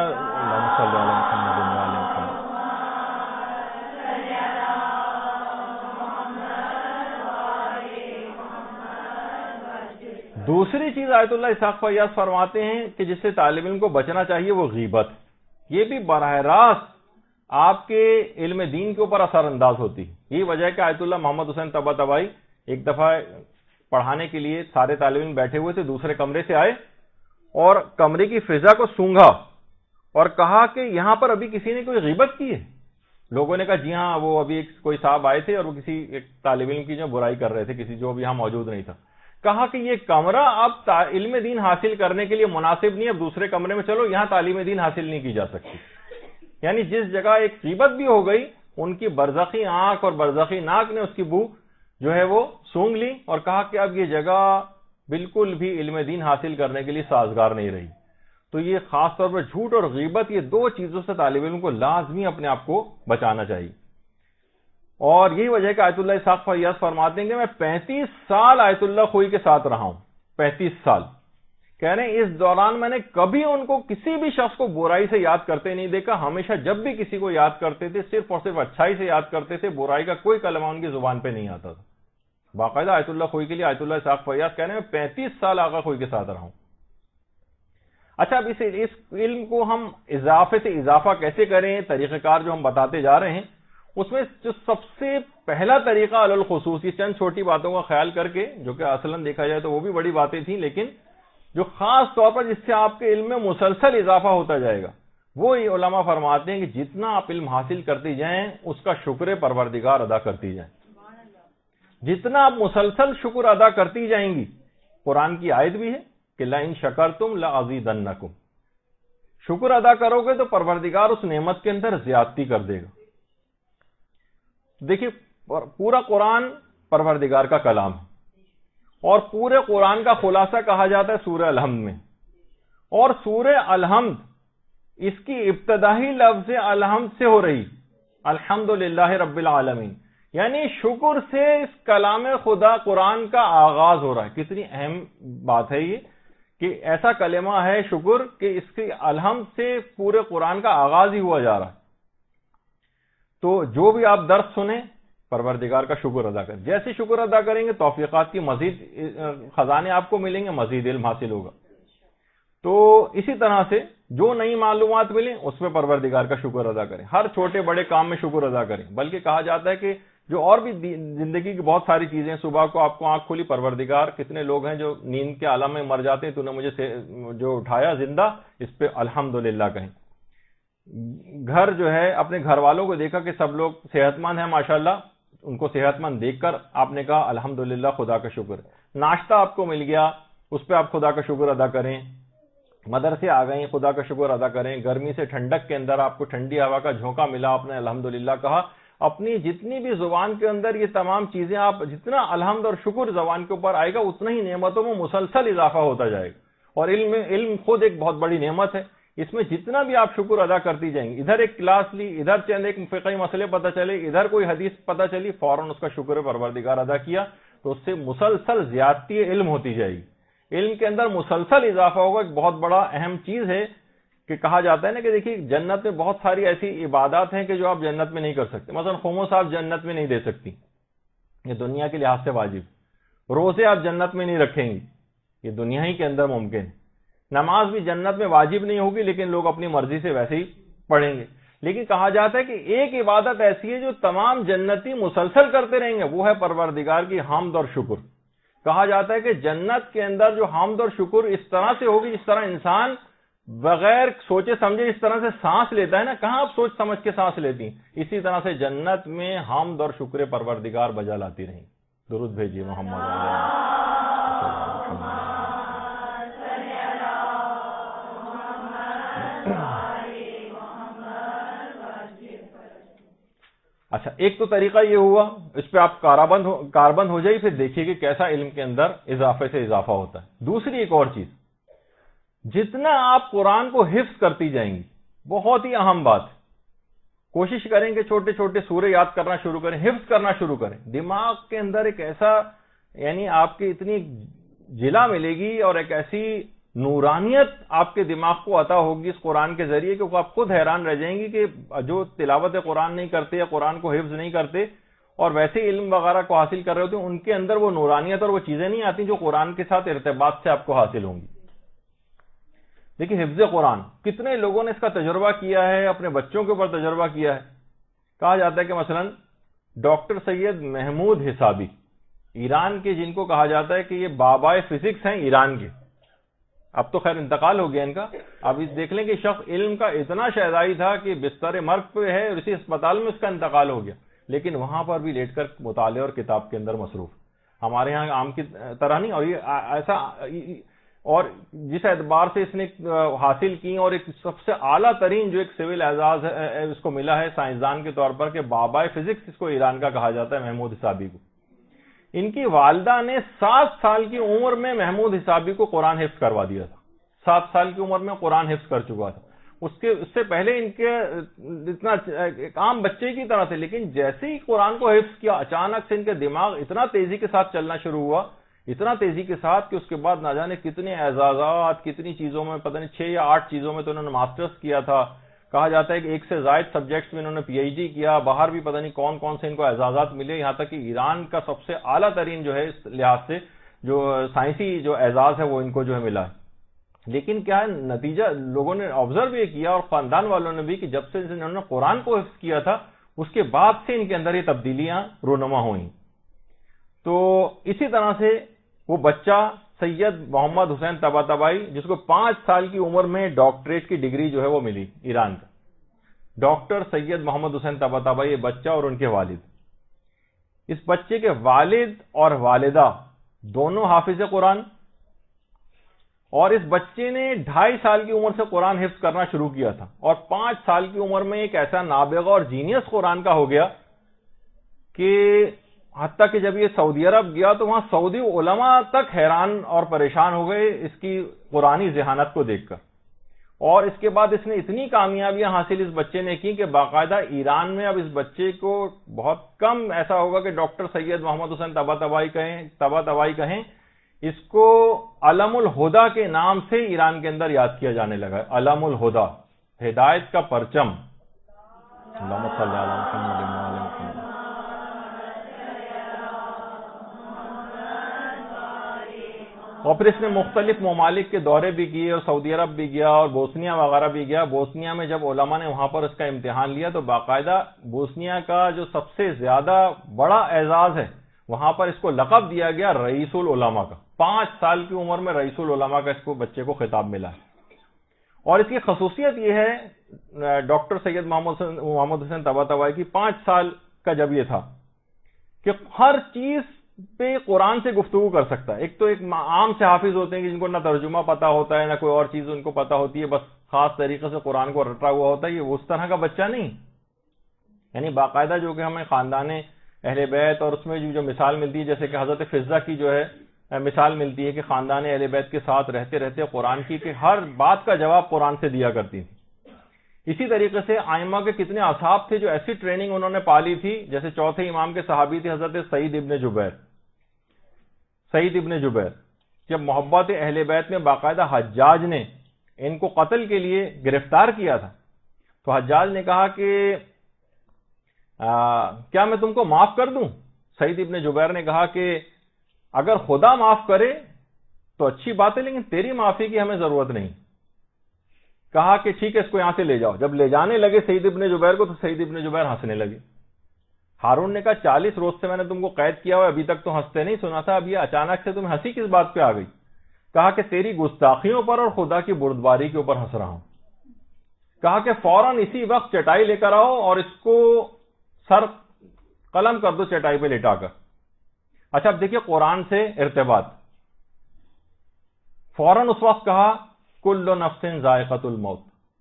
دوسری چیز آیت اللہ اسحاق فیاض فرماتے ہیں کہ جس سے طالب علم کو بچنا چاہیے وہ غیبت. یہ بھی براہ راست آپ کے علم دین کے اوپر اثر انداز ہوتی ہے. یہی وجہ ہے کہ آیت اللہ محمد حسین طباطبائی ایک دفعہ پڑھانے کے لیے سارے طالب علم بیٹھے ہوئے تھے، دوسرے کمرے سے آئے اور کمرے کی فضا کو سونگھا اور کہا کہ یہاں پر ابھی کسی نے کوئی غیبت کی ہے؟ لوگوں نے کہا جی ہاں، وہ ابھی ایک کوئی صاحب آئے تھے اور وہ کسی ایک طالب علم کی جو برائی کر رہے تھے، کسی جو بھی یہاں موجود نہیں تھا. کہا کہ یہ کمرہ اب علم دین حاصل کرنے کے لیے مناسب نہیں، اب دوسرے کمرے میں چلو، یہاں تعلیم دین حاصل نہیں کی جا سکتی. یعنی جس جگہ ایک غیبت بھی ہو گئی، ان کی برزخی آنکھ اور برزخی ناک نے اس کی بو جو ہے وہ سونگ لی اور کہا کہ اب یہ جگہ بالکل بھی علم دین حاصل کرنے کے لیے سازگار نہیں رہی. تو یہ خاص طور پر جھوٹ اور غیبت، یہ دو چیزوں سے طالب علم کو لازمی اپنے آپ کو بچانا چاہیے. اور یہی وجہ ہے کہ آیت اللہ اسحاق فیاض فرماتے ہیں کہ میں پینتیس سال آیت اللہ خوئی کے ساتھ رہا ہوں. پینتیس سال کہہ رہے ہیں، اس دوران میں نے کبھی ان کو کسی بھی شخص کو برائی سے یاد کرتے نہیں دیکھا. ہمیشہ جب بھی کسی کو یاد کرتے تھے صرف اور صرف اچھائی سے یاد کرتے تھے، برائی کا کوئی کلمہ ان کی زبان پہ نہیں آتا تھا. باقاعدہ آیت اللہ خوئی کے لیے آیت اللہ اسحاق فیاض کہہ رہے ہیں میں پینتیس سال آقا خوئی کے ساتھ رہا ہوں. اچھا، اب اس علم کو ہم اضافے سے اضافہ کیسے کریں، طریقہ کار جو ہم بتاتے جا رہے ہیں، اس میں جو سب سے پہلا طریقہ علی الخصوص، یہ چند چھوٹی باتوں کا خیال کر کے، جو کہ اصلاً دیکھا جائے تو وہ بھی بڑی باتیں تھیں، لیکن جو خاص طور پر جس سے آپ کے علم میں مسلسل اضافہ ہوتا جائے گا، وہ یہ علماء فرماتے ہیں کہ جتنا آپ علم حاصل کرتی جائیں اس کا شکر پروردگار ادا کرتی جائیں. جتنا آپ مسلسل شکر ادا کرتی جائیں گی، قرآن کی آیت بھی ہے کہ لئن شکرتم لازیدنکم، شکر ادا کرو گے تو پروردگار اس نعمت کے اندر زیادتی کر دے گا. دیکھیے پورا قرآن پروردگار کا کلام ہے اور پورے قرآن کا خلاصہ کہا جاتا ہے سورہ الحمد میں. اور سورہ الحمد اس کی ابتدائی لفظ الحمد سے ہو رہی، الحمدللہ رب العالمین، یعنی شکر سے اس کلام خدا قرآن کا آغاز ہو رہا ہے. کتنی اہم بات ہے یہ کہ ایسا کلمہ ہے شکر کہ اس کی الحمد سے پورے قرآن کا آغاز ہی ہوا جا رہا ہے. تو جو بھی آپ درس سنیں پروردگار کا شکر ادا کریں. جیسے شکر ادا کریں گے توفیقات کی مزید خزانے آپ کو ملیں گے، مزید علم حاصل ہوگا. تو اسی طرح سے جو نئی معلومات ملیں اس میں پروردگار کا شکر ادا کریں. ہر چھوٹے بڑے کام میں شکر ادا کریں. بلکہ کہا جاتا ہے کہ جو اور بھی زندگی کی بہت ساری چیزیں، صبح کو آپ کو آنکھ کھلی، پروردگار کتنے لوگ ہیں جو نیند کے عالم میں مر جاتے ہیں، تو نے مجھے جو اٹھایا زندہ، اس پہ الحمدللہ کہیں. گھر جو ہے اپنے گھر والوں کو دیکھا کہ سب لوگ صحت مند ہیں ماشاءاللہ، ان کو صحت مند دیکھ کر آپ نے کہا الحمدللہ خدا کا شکر. ناشتہ آپ کو مل گیا، اس پہ آپ خدا کا شکر ادا کریں. مدرسے آ گئیں، خدا کا شکر ادا کریں. گرمی سے ٹھنڈک کے اندر آپ کو ٹھنڈی ہوا کا جھونکا ملا، آپ نے الحمدللہ کہا. اپنی جتنی بھی زبان کے اندر یہ تمام چیزیں، آپ جتنا الحمد اور شکر زبان کے اوپر آئے گا اتنا ہی نعمتوں میں مسلسل اضافہ ہوتا جائے گا. اور علم علم خود ایک بہت بڑی نعمت ہے. اس میں جتنا بھی آپ شکر ادا کرتی جائیں گے، ادھر ایک کلاس لی، ادھر چند ایک فقہی مسئلے پتہ چلے، ادھر کوئی حدیث پتہ چلی، فوراً اس کا شکر پروردگار ادا کیا، تو اس سے مسلسل زیادتی علم ہوتی جائے گی. علم کے اندر مسلسل اضافہ ہوگا. ایک بہت بڑا اہم چیز ہے کہ کہا جاتا ہے نا کہ دیکھیے جنت میں بہت ساری ایسی عبادات ہیں کہ جو آپ جنت میں نہیں کر سکتے. مثلا خمس آپ جنت میں نہیں دے سکتی، یہ دنیا کے لحاظ سے واجب. روزے آپ جنت میں نہیں رکھیں گی، یہ دنیا ہی کے اندر ممکن. نماز بھی جنت میں واجب نہیں ہوگی لیکن لوگ اپنی مرضی سے ویسے ہی پڑھیں گے. لیکن کہا جاتا ہے کہ ایک عبادت ایسی ہے جو تمام جنتی مسلسل کرتے رہیں گے، وہ ہے پروردگار کی حمد اور شکر. کہا جاتا ہے کہ جنت کے اندر جو حمد اور شکر اس طرح سے ہوگی جس طرح انسان بغیر سوچے سمجھے اس طرح سے سانس لیتا ہے نا، کہاں آپ سوچ سمجھ کے سانس لیتی، اسی طرح سے جنت میں حمد اور شکر پروردگار بجا لاتی رہیں. درود بھیجیے محمد علیہ. اچھا، ایک تو طریقہ یہ ہوا، اس پہ آپ کاربند ہو کاربند ہو جائیے، پھر دیکھیے کہ کیسا علم کے اندر اضافے سے اضافہ ہوتا ہے. دوسری ایک اور چیز، جتنا آپ قرآن کو حفظ کرتی جائیں گی، بہت ہی اہم بات، کوشش کریں کہ چھوٹے چھوٹے سورے یاد کرنا شروع کریں، حفظ کرنا شروع کریں. دماغ کے اندر ایک ایسا، یعنی آپ کی اتنی جلا ملے گی اور ایک ایسی نورانیت آپ کے دماغ کو عطا ہوگی اس قرآن کے ذریعے کہ آپ خود حیران رہ جائیں گی کہ جو تلاوت قرآن نہیں کرتے یا قرآن کو حفظ نہیں کرتے اور ویسے علم وغیرہ کو حاصل کر رہے ہوتے ہیں، ان کے اندر وہ نورانیت اور وہ چیزیں نہیں آتی جو قرآن کے ساتھ ارتباط سے آپ کو حاصل ہوں گی. دیکھیں حفظ قرآن کتنے لوگوں نے اس کا تجربہ کیا ہے، اپنے بچوں کے اوپر تجربہ کیا ہے. کہا جاتا ہے کہ مثلا doctor Seyed Mahmoud Hessabi, Iran کے، جن کو کہا جاتا ہے کہ یہ بابائے فزکس ہیں ایران کے، اب تو خیر انتقال ہو گیا ان کا. اب اس دیکھ لیں کہ شخص علم کا اتنا شہدائی تھا کہ بستر مرگ پہ ہے اور اسی اسپتال میں اس کا انتقال ہو گیا، لیکن وہاں پر بھی لیٹ کر مطالعے اور کتاب کے اندر مصروف. ہمارے ہاں عام کی طرح نہیں، اور یہ ایسا، اور جس اعتبار سے اس نے حاصل کی اور ایک سب سے اعلیٰ ترین جو ایک سول اعزاز ہے اس کو ملا ہے سائنسدان کے طور پر کہ بابائے فزکس اس کو ایران کا کہا جاتا ہے، محمود حسابی کو. ان کی والدہ نے سات سال کی عمر میں محمود حسابی کو قرآن حفظ کروا دیا تھا. سات سال کی عمر میں قرآن حفظ کر چکا تھا. اس کے اس سے پہلے ان کے اتنا ایک عام بچے کی طرح تھے، لیکن جیسے ہی قرآن کو حفظ کیا اچانک سے ان کے دماغ اتنا تیزی کے ساتھ چلنا شروع ہوا، اتنا تیزی کے ساتھ کہ اس کے بعد نہ جانے کتنے اعزازات، کتنی چیزوں میں، پتہ نہیں چھ یا آٹھ چیزوں میں تو انہوں نے ماسٹرز کیا تھا. کہا جاتا ہے کہ ایک سے زائد سبجیکٹس میں انہوں نے پی ایچ ڈی کیا، باہر بھی پتہ نہیں کون کون سے ان کو اعزازات ملے، یہاں تک کہ ایران کا سب سے اعلیٰ ترین جو ہے اس لحاظ سے جو سائنسی جو اعزاز ہے وہ ان کو جو ہے ملا ہے. لیکن کیا ہے نتیجہ، لوگوں نے آبزرو یہ کیا اور خاندان والوں نے بھی کہ جب سے انہوں نے قرآن کو حفظ کیا تھا اس کے بعد سے ان کے اندر یہ تبدیلیاں رونما ہوئیں. تو اسی طرح سے وہ بچہ سید محمد حسین طباطبائی، جس کو پانچ سال کی عمر میں ڈاکٹریٹ کی ڈگری جو ہے وہ ملی ایران کا، ڈاکٹر سید محمد حسین طباطبائی، یہ بچہ اور ان کے والد. اس بچے کے والد اور والدہ دونوں حافظ قرآن، اور اس بچے نے ڈھائی سال کی عمر سے قرآن حفظ کرنا شروع کیا تھا اور پانچ سال کی عمر میں ایک ایسا نابغہ اور جینیس قرآن کا ہو گیا کہ حتیٰ کہ جب یہ سعودی عرب گیا تو وہاں سعودی علماء تک حیران اور پریشان ہو گئے اس کی قرآنی ذہانت کو دیکھ کر. اور اس کے بعد اس نے اتنی کامیابیاں حاصل اس بچے نے کی کہ باقاعدہ ایران میں اب اس بچے کو بہت کم ایسا ہوگا کہ ڈاکٹر سید محمد حسین طباطبائی کہیں طباطبائی کہیں اس کو علم الہدا کے نام سے ایران کے اندر یاد کیا جانے لگا. علم الہدا، ہدایت کا پرچم. اللہم صلی علی محمد و علی محمد. اور پھر اس نے مختلف ممالک کے دورے بھی کیے اور سعودی عرب بھی گیا اور بوسنیا وغیرہ بھی گیا. بوسنیا میں جب علماء نے وہاں پر اس کا امتحان لیا تو باقاعدہ بوسنیا کا جو سب سے زیادہ بڑا اعزاز ہے وہاں پر اس کو لقب دیا گیا رئیس العلماء کا. پانچ سال کی عمر میں رئیس العلماء کا اس کو بچے کو خطاب ملا ہے. اور اس کی خصوصیت یہ ہے ڈاکٹر سید محمد محمد حسین طباطبائی کی، پانچ سال کا جب یہ تھا کہ ہر چیز پہ قرآن سے گفتگو کر سکتا ہے. ایک تو ایک عام سے حافظ ہوتے ہیں کہ جن کو نہ ترجمہ پتا ہوتا ہے نہ کوئی اور چیز ان کو پتا ہوتی ہے، بس خاص طریقے سے قرآن کو رٹا ہوا ہوتا ہے. یہ اس طرح کا بچہ نہیں، یعنی باقاعدہ جو کہ ہمیں خاندان اہل بیت اور اس میں جو مثال ملتی ہے، جیسے کہ حضرت فضہ کی جو ہے مثال ملتی ہے کہ خاندان اہل بیت کے ساتھ رہتے رہتے قرآن کی کہ ہر بات کا جواب قرآن سے دیا کرتی تھی. اسی طریقے سے ائمہ کے کتنے اصحاب تھے جو ایسی ٹریننگ انہوں نے پالی تھی، جیسے چوتھے امام کے صحابی تھے حضرت سعید ابن جبیر. سعید ابن جبیر جب محبت اہل بیت میں باقاعدہ حجاج نے ان کو قتل کے لیے گرفتار کیا تھا تو حجاج نے کہا کہ آ, کیا میں تم کو معاف کر دوں؟ سعید ابن جبیر نے کہا کہ اگر خدا معاف کرے تو اچھی بات ہے، لیکن تیری معافی کی ہمیں ضرورت نہیں۔ کہا کہ ٹھیک ہے، اس کو یہاں سے لے جاؤ۔ جب لے جانے لگے سعید ابن جبیر کو تو سعید ابن جبیر ہنسنے لگے۔ ہارون نے کہا چالیس روز سے میں نے تم کو قید کیا ہوا، ابھی تک تو ہنستے نہیں سنا تھا، اب یہ اچانک سے تمہیں ہنسی کس بات پہ آ گئی؟ کہا کہ تیری گستاخیوں پر اور خدا کی بردباری کے اوپر ہنس رہا ہوں۔ کہا کہ فوراً اسی وقت چٹائی لے کر آؤ اور اس کو سر قلم کر دو چٹائی پہ لٹا کر۔ اچھا اب دیکھیے قرآن سے ارتباط، فوراً اس وقت کہا کل نفس ذائقۃ الموت،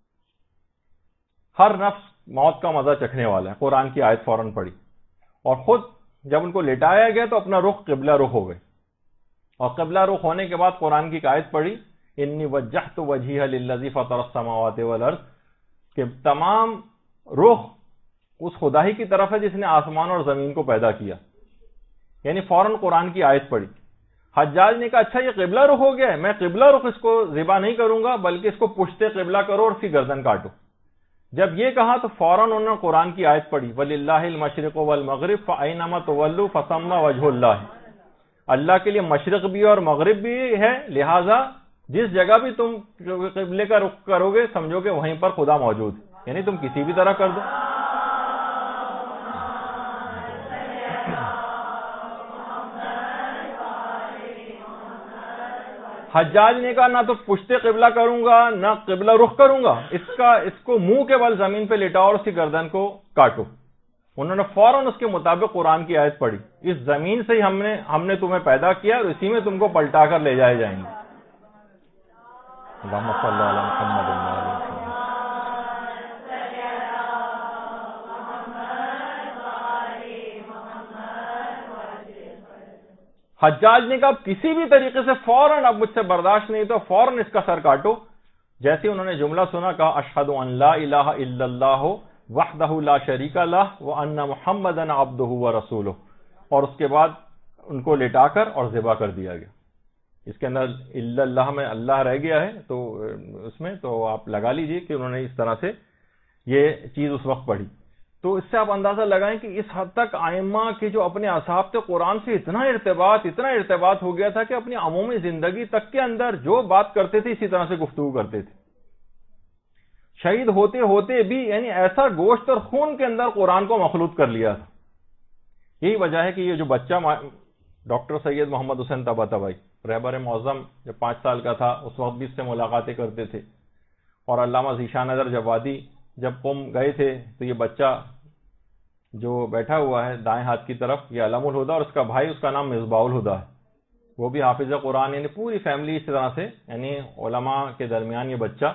ہر نفس موت کا مزہ چکھنے والا ہے، قرآن کی آیت فوراً پڑھی، اور خود جب ان کو لٹایا گیا تو اپنا رخ قبلہ رخ ہو گئے، اور قبلہ رخ ہونے کے بعد قرآن کی آیت پڑھی انی وجہت وجہی للذی فطر السماوات والارض، کہ تمام رخ اس خدا ہی کی طرف ہے جس نے آسمان اور زمین کو پیدا کیا، یعنی فوراً قرآن کی آیت پڑھی۔ حجاج نے کہا اچھا یہ قبلہ رخ ہو گیا ہے، میں قبلہ رخ اس کو ذبح نہیں کروں گا بلکہ اس کو پشت قبلہ کرو اور اس کی گردن کاٹو۔ جب یہ کہا تو فوراً انہوں نے قرآن کی آیت پڑھی وَلِلَّهِ الْمَشْرِقُ وَالْمَغْرِبُ فَأَيْنَمَا تُوَلُّوا فَثَمَّ وَجْهُ اللَّهِ، اللہ کے لیے مشرق بھی اور مغرب بھی ہے، لہٰذا جس جگہ بھی تم قبلے کا رخ کرو گے سمجھو کہ وہیں پر خدا موجود ہے، یعنی تم کسی بھی طرح کر دو۔ حجاج نے کہا نہ تو پشت قبلہ کروں گا نہ قبلہ رخ کروں گا، اس کا اس کو منہ کے بل زمین پہ لٹاؤ اور اس کی گردن کو کاٹو۔ انہوں نے فوراً اس کے مطابق قرآن کی آیت پڑھی اس زمین سے ہی ہم نے ہم نے تمہیں پیدا کیا اور اسی میں تم کو پلٹا کر لے جائے جائیں گے۔ اللہم صلی علی محمد وعلی آلہ محمد۔ حجاج نے کہا کسی بھی طریقے سے فوراً اب مجھ سے برداشت نہیں تو فوراً اس کا سر کاٹو۔ جیسے انہوں نے جملہ سنا کہا اشہد ان لا الہ الا اللہ وحدہ لا شریک لہ وان محمدا عبدہ ورسولہ، اور اس کے بعد ان کو لٹا کر اور ذبح کر دیا گیا۔ اس کے اندر الا اللہ میں اللہ رہ گیا ہے تو اس میں تو آپ لگا لیجئے کہ انہوں نے اس طرح سے یہ چیز اس وقت پڑھی۔ تو اس سے آپ اندازہ لگائیں کہ اس حد تک ائمہ کے جو اپنے اصحاب تھے قرآن سے اتنا ارتباط اتنا ارتباط ہو گیا تھا کہ اپنی عمومی زندگی تک کے اندر جو بات کرتے تھے اسی طرح سے گفتگو کرتے تھے۔ شہید ہوتے ہوتے بھی یعنی ایسا گوشت اور خون کے اندر قرآن کو مخلوط کر لیا تھا۔ یہی وجہ ہے کہ یہ جو بچہ ڈاکٹر سید محمد حسین طباطبائی رہبر معظم جب پانچ سال کا تھا اس وقت بھی اس سے ملاقاتیں کرتے تھے، اور علامہ ذیشان نظر جوادی جب قم گئے تھے تو یہ بچہ جو بیٹھا ہوا ہے دائیں ہاتھ کی طرف یہ علم الہدا، اور اس کا بھائی اس کا نام مصباح الہدا ہے، وہ بھی حافظ قرآن، یعنی پوری فیملی اس طرح سے یعنی علماء کے درمیان یہ بچہ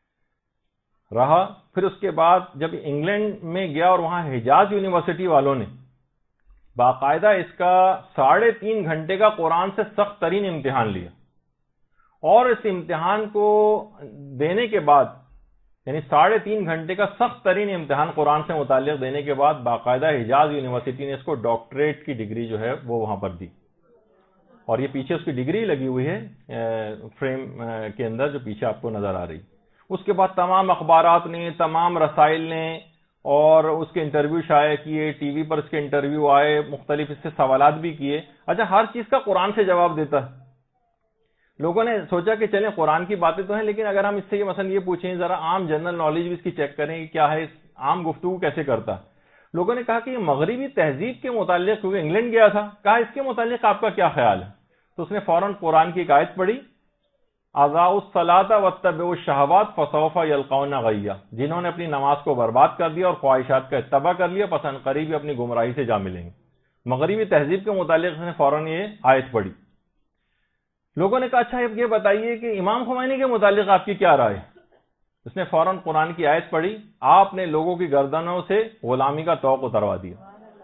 رہا۔ پھر اس کے بعد جب انگلینڈ میں گیا اور وہاں حجاز یونیورسٹی والوں نے باقاعدہ اس کا ساڑھے تین گھنٹے کا قرآن سے سخت ترین امتحان لیا، اور اس امتحان کو دینے کے بعد یعنی ساڑھے تین گھنٹے کا سخت ترین امتحان قرآن سے متعلق دینے کے بعد باقاعدہ حجاز یونیورسٹی نے اس کو ڈاکٹریٹ کی ڈگری جو ہے وہ وہاں پر دی، اور یہ پیچھے اس کی ڈگری لگی ہوئی ہے فریم کے اندر جو پیچھے آپ کو نظر آ رہی۔ اس کے بعد تمام اخبارات نے تمام رسائل نے اور اس کے انٹرویو شائع کیے، ٹی وی پر اس کے انٹرویو آئے، مختلف اس سے سوالات بھی کیے۔ اچھا ہر چیز کا قرآن سے جواب دیتا ہے۔ لوگوں نے سوچا کہ چلیں قرآن کی باتیں تو ہیں لیکن اگر ہم اس سے یہ مثلا یہ پوچھیں ذرا عام جنرل نالج بھی اس کی چیک کریں کہ کیا ہے، عام گفتگو کیسے کرتا ہے۔ لوگوں نے کہا کہ یہ مغربی تہذیب کے متعلق کیونکہ انگلینڈ گیا تھا، کہا اس کے متعلق آپ کا کیا خیال ہے؟ تو اس نے فوراً قرآن کی ایک آیت پڑھی اضاعوا الصلاۃ واتبعوا الشہوات فسوف یلقون غیا، جنہوں نے اپنی نماز کو برباد کر دیا اور خواہشات کا اتباع کر لیا پس ان قریب ہی اپنی گمراہی سے جا ملیں گے۔ مغربی تہذیب کے متعلق اس نے فوراً یہ آیت پڑھی۔ لوگوں نے کہا اچھا یہ بتائیے کہ امام خمینی کے متعلق آپ کی کیا رائے؟ اس نے فوراً قرآن کی آیت پڑھی آپ نے لوگوں کی گردنوں سے غلامی کا طوق اتروا دیا۔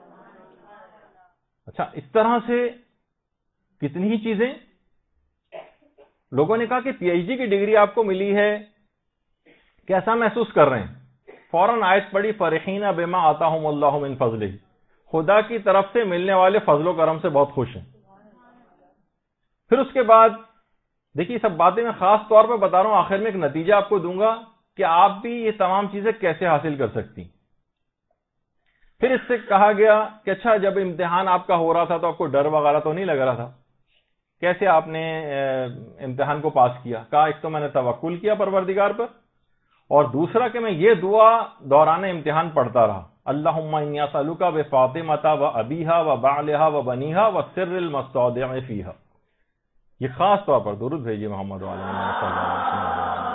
اچھا اس طرح سے کتنی ہی چیزیں۔ لوگوں نے کہا کہ پی ایچ ڈی کی ڈگری آپ کو ملی ہے، کیسا محسوس کر رہے ہیں؟ فوراً آیت پڑھی فرحین بما آتاہم اللہ من فضلہ، خدا کی طرف سے ملنے والے فضل و کرم سے بہت خوش ہیں۔ پھر اس کے بعد دیکھیے سب باتیں میں خاص طور پہ بتا رہا ہوں، آخر میں ایک نتیجہ آپ کو دوں گا کہ آپ بھی یہ تمام چیزیں کیسے حاصل کر سکتی۔ پھر اس سے کہا گیا کہ اچھا جب امتحان آپ کا ہو رہا تھا تو آپ کو ڈر وغیرہ تو نہیں لگ رہا تھا، کیسے آپ نے امتحان کو پاس کیا؟ کہا ایک تو میں نے توکل کیا پروردگار پر، اور دوسرا کہ میں یہ دعا دوران امتحان پڑھتا رہا، اللہم انی اسألک بفاطمۃ و ابیہا و بعلہا و بنیہا و سر المستودع فیہا۔ یہ خاص طور پر درود بھیجیے محمد وعلی محمد صلی اللہ علیہ وسلم۔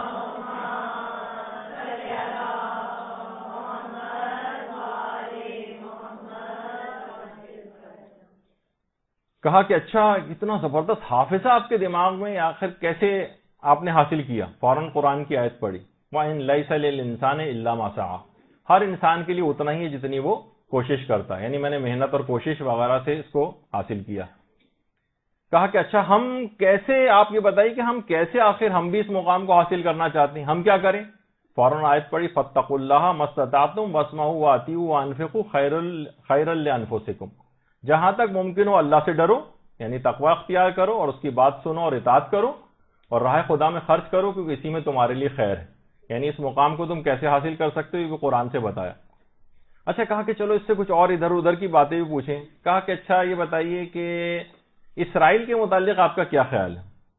کہا کہ اچھا اتنا زبردست حافظہ آپ کے دماغ میں آخر کیسے آپ نے حاصل کیا؟ فوراً قرآن کی آیت پڑھی، وَإِن لَيْسَ لِلْإِنسَانِ إِلَّا مَا سَعَى، ہر انسان کے لیے اتنا ہی ہے جتنی وہ کوشش کرتا ہے، یعنی میں نے محنت اور کوشش وغیرہ سے اس کو حاصل کیا۔ کہا کہ اچھا ہم کیسے، آپ یہ بتائیے کہ ہم کیسے آخر ہم بھی اس مقام کو حاصل کرنا چاہتے ہیں، ہم کیا کریں؟ فوراً آیت پڑھی، فَاتَّقُوا اللَّهَ مَا اسْتَطَعْتُمْ وَاسْمَعُوا وَأَطِیعُوا وَأَنفِقُوا خَیْرًا لِأَنفُسِکُم، جہاں تک ممکن ہو اللہ سے ڈرو، یعنی تقوی اختیار کرو اور اس کی بات سنو اور اطاعت کرو، اور راہ خدا میں خرچ کرو کیونکہ اسی میں تمہارے لیے خیر ہے۔ یعنی اس مقام کو تم کیسے حاصل کر سکتے ہو یہ قرآن سے بتایا۔ اچھا کہا کہ چلو اس سے کچھ اور ادھر ادھر کی باتیں بھی پوچھیں۔ کہا کہ اچھا یہ بتائیے کہ اسرائیل کے متعلق آپ کا کیا خیال ہے؟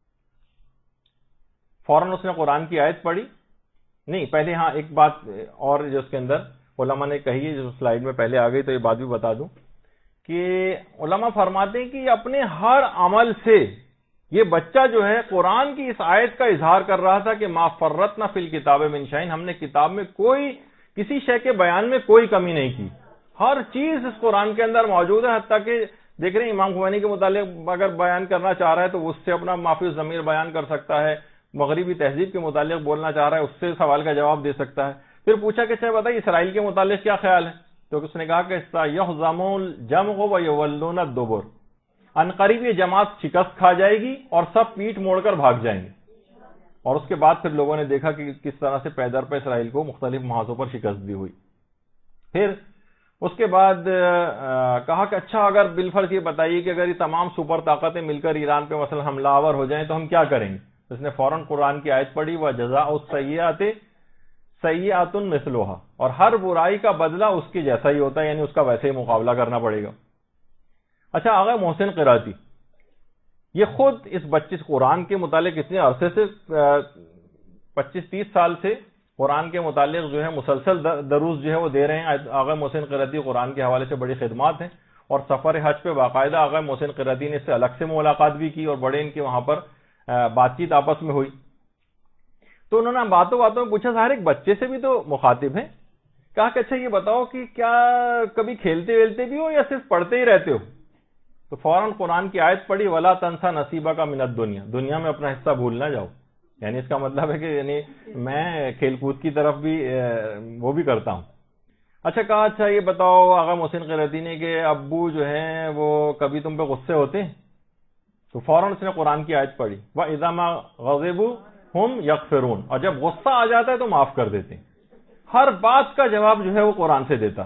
فوراً اس نے قرآن کی آیت پڑھی، نہیں پہلے ہاں ایک بات اور جو اس کے اندر علماء نے کہی ہے، جو سلائیڈ میں پہلے آ گئی تو یہ بات بھی بتا دوں کہ علماء فرماتے ہیں کہ اپنے ہر عمل سے یہ بچہ جو ہے قرآن کی اس آیت کا اظہار کر رہا تھا کہ ما فرطنا فی الکتاب من شیء، ہم نے کتاب میں کوئی کسی شے کے بیان میں کوئی کمی نہیں کی، ہر چیز اس قرآن کے اندر موجود ہے۔ حتیٰ کہ دیکھ رہے ہیں امام خمینی کے متعلق اگر بیان کرنا چاہ رہا ہے تو اس سے اپنا معافی الضمیر بیان کر سکتا ہے، مغربی تہذیب کے متعلق بولنا چاہ رہا ہے اس سے سوال کا جواب دے سکتا ہے۔ پھر پوچھا کہ چاہے بتائیے اسرائیل کے متعلق کیا خیال ہے؟ تو اس نے کہا کہ سَيُهْزَمُ الْجَمْعُ وَيُوَلُّونَ الدُّبُرَ، ان قریب یہ جماعت شکست کھا جائے گی اور سب پیٹ موڑ کر بھاگ جائیں گے۔ اور اس کے بعد پھر لوگوں نے دیکھا کہ کس طرح سے پے در پہ اسرائیل کو مختلف محاذوں پر شکست بھی ہوئی۔ پھر اس کے بعد کہا کہ اچھا اگر بالفرض یہ بتائیے کہ اگر یہ تمام سپر طاقتیں مل کر ایران پہ مثلا حملہ آور ہو جائیں تو ہم کیا کریں گے؟ اس نے فوراً قرآن کی آیت پڑھی، وَجَزَاءُ السَّیِّئَةِ سیئۃ مثلھا، اور ہر برائی کا بدلہ اس کی جیسا ہی ہوتا ہے، یعنی اس کا ویسے ہی مقابلہ کرنا پڑے گا۔ اچھا آغا محسن قراتی یہ خود اس بچے قرآن کے متعلق اتنے عرصے سے پچیس تیس سال سے قرآن کے متعلق جو ہے مسلسل دروس جو ہے وہ دے رہے ہیں۔ آغا محسن قراتی قرآن کے حوالے سے بڑی خدمات ہیں، اور سفر حج پہ باقاعدہ آغا محسن قراتی نے اس سے الگ سے ملاقات بھی کی اور بڑے ان کے وہاں پر بات چیت آپس میں ہوئی۔ تو انہوں نے باتوں باتوں میں پوچھا ظاہر ایک بچے سے بھی تو مخاطب ہیں، کہا کہ اچھا یہ بتاؤ کہ کیا کبھی کھیلتے ویلتے بھی ہو یا صرف پڑھتے ہی رہتے ہو؟ تو فوراً قرآن کی آیت پڑھی، وَلَا تَنْسَ نَصِيبَكَ مِنَ الدُّنْيَا، دنیا میں اپنا حصہ بھول نہ جاؤ۔ یعنی اس کا مطلب ہے کہ یعنی میں کھیل کود کی طرف بھی وہ بھی کرتا ہوں۔ اچھا کہا اچھا یہ بتاؤ آغا محسن قراتی نے کہ ابو جو ہیں وہ کبھی تم پہ غصے ہوتے ہیں؟ تو فوراً اس نے قرآن کی آیت پڑھی، وَإِذَا مَا غَضِبُوا ہم یغفرون، اور جب غصہ آ جاتا ہے تو معاف کر دیتے ہیں۔ ہر بات کا جواب جو ہے وہ قرآن سے دیتا۔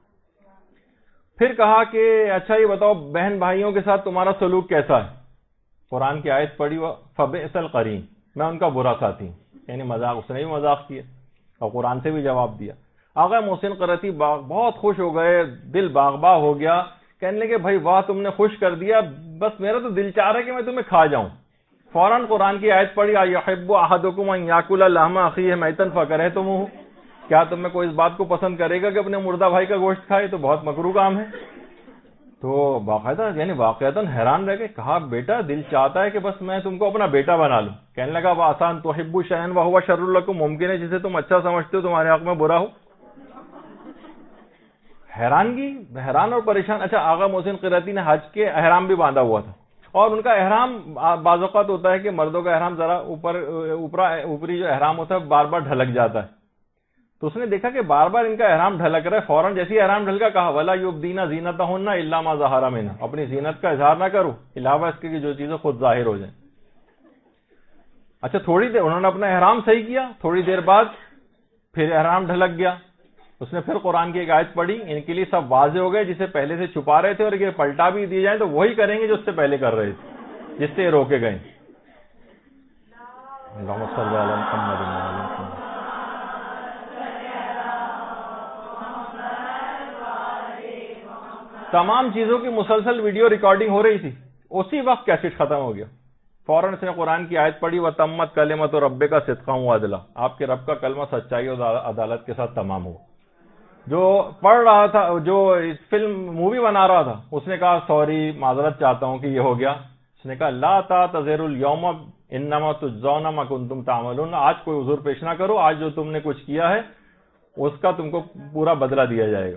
پھر کہا کہ اچھا یہ بتاؤ بہن بھائیوں کے ساتھ تمہارا سلوک کیسا ہے؟ قرآن کی آیت پڑھی، فَبِئْسَ الْقَرِینُ، میں ان کا برا ساتھی ہوں، یعنی مذاق، اس نے بھی مذاق کیا اور قرآن سے بھی جواب دیا۔ آغا محسن قراتی بہت خوش ہو گئے، دل باغ باغ ہو گیا، کہنے لگے بھائی واہ تم نے خوش کر دیا، بس میرا تو دل چاہ رہا ہے کہ میں تمہیں کھا جاؤں۔ فوراً قرآن کی آیت پڑھی، اَیُحِبُّ أَحَدُکُمْ أَن یَأْکُلَ لَحْمَ أَخِیہ مَیْتًا فَکَرِہْتُمُوہ، کیا تم میں کوئی اس بات کو پسند کرے گا کہ اپنے مردہ بھائی کا گوشت کھائے؟ تو بہت مکروہ کام ہے۔ تو باقاعدہ یعنی واقعتاً حیران رہ گئے، کہا بیٹا دل چاہتا ہے کہ بس میں تم کو اپنا بیٹا بنا لوں۔ کہنے لگا وَعَسَىٰ أَن تُحِبُّوا شَيْئًا وَهُوَ شَرٌّ لَكُمْ، ممکن ہے جسے تم اچھا سمجھتے ہو تمہارے حق میں برا ہو۔ حیرانگی، حیران اور پریشان۔ اچھا آغا محسن قراتی نے حج کے احرام بھی باندھا ہوا تھا، اور ان کا احرام بعض اوقات ہوتا ہے کہ مردوں کا احرام ذرا اوپر اوپری جو احرام ہوتا ہے بار بار ڈھلک جاتا ہے۔ تو اس نے دیکھا کہ بار بار ان کا احرام ڈھلک رہا ہے، فوراً جیسے احرام ڈھلکا کہا وَلَا يُبْدِينَ زِينَتَهُنَّ إِلَّا مَا ظَهَرَ مِنْهَا، اپنی زینت کا اظہار نہ کرو علاوہ اس کے کہ جو چیزیں خود ظاہر ہو جائیں۔ اچھا تھوڑی دیر انہوں نے اپنا احرام صحیح کیا، تھوڑی دیر بعد پھر احرام ڈھلک گیا۔ اس نے پھر قرآن کی ایک آیت پڑھی، ان کے لیے سب واضح ہو گئے، جسے پہلے سے چھپا رہے تھے اور یہ پلٹا بھی دی جائیں تو وہی کریں گے جو اس سے پہلے کر رہے تھے، جس سے یہ روکے گئے۔ اللہم صلی علی محمد و علی محمد۔ تمام چیزوں کی مسلسل ویڈیو ریکارڈنگ ہو رہی تھی، اسی وقت کیسٹ ختم ہو گیا، فوراً اس نے قرآن کی آیت پڑھی وَتَمَّتْ کَلِمَتُ رَبِّكَ صِدْقًا وَعَدْلًا، آپ کے رب کا کلمہ سچائی اور عدالت کے ساتھ تمام ہو۔ جو پڑھ رہا تھا، جو فلم مووی بنا رہا تھا، اس نے کہا سوری، معذرت چاہتا ہوں کہ یہ ہو گیا۔ اس نے کہا لا تعتذروا اليوم انما تجزون ما کنتم تعملون، آج کوئی عذر پیش نہ کرو، آج جو تم نے کچھ کیا ہے اس کا تم کو پورا بدلہ دیا جائے گا۔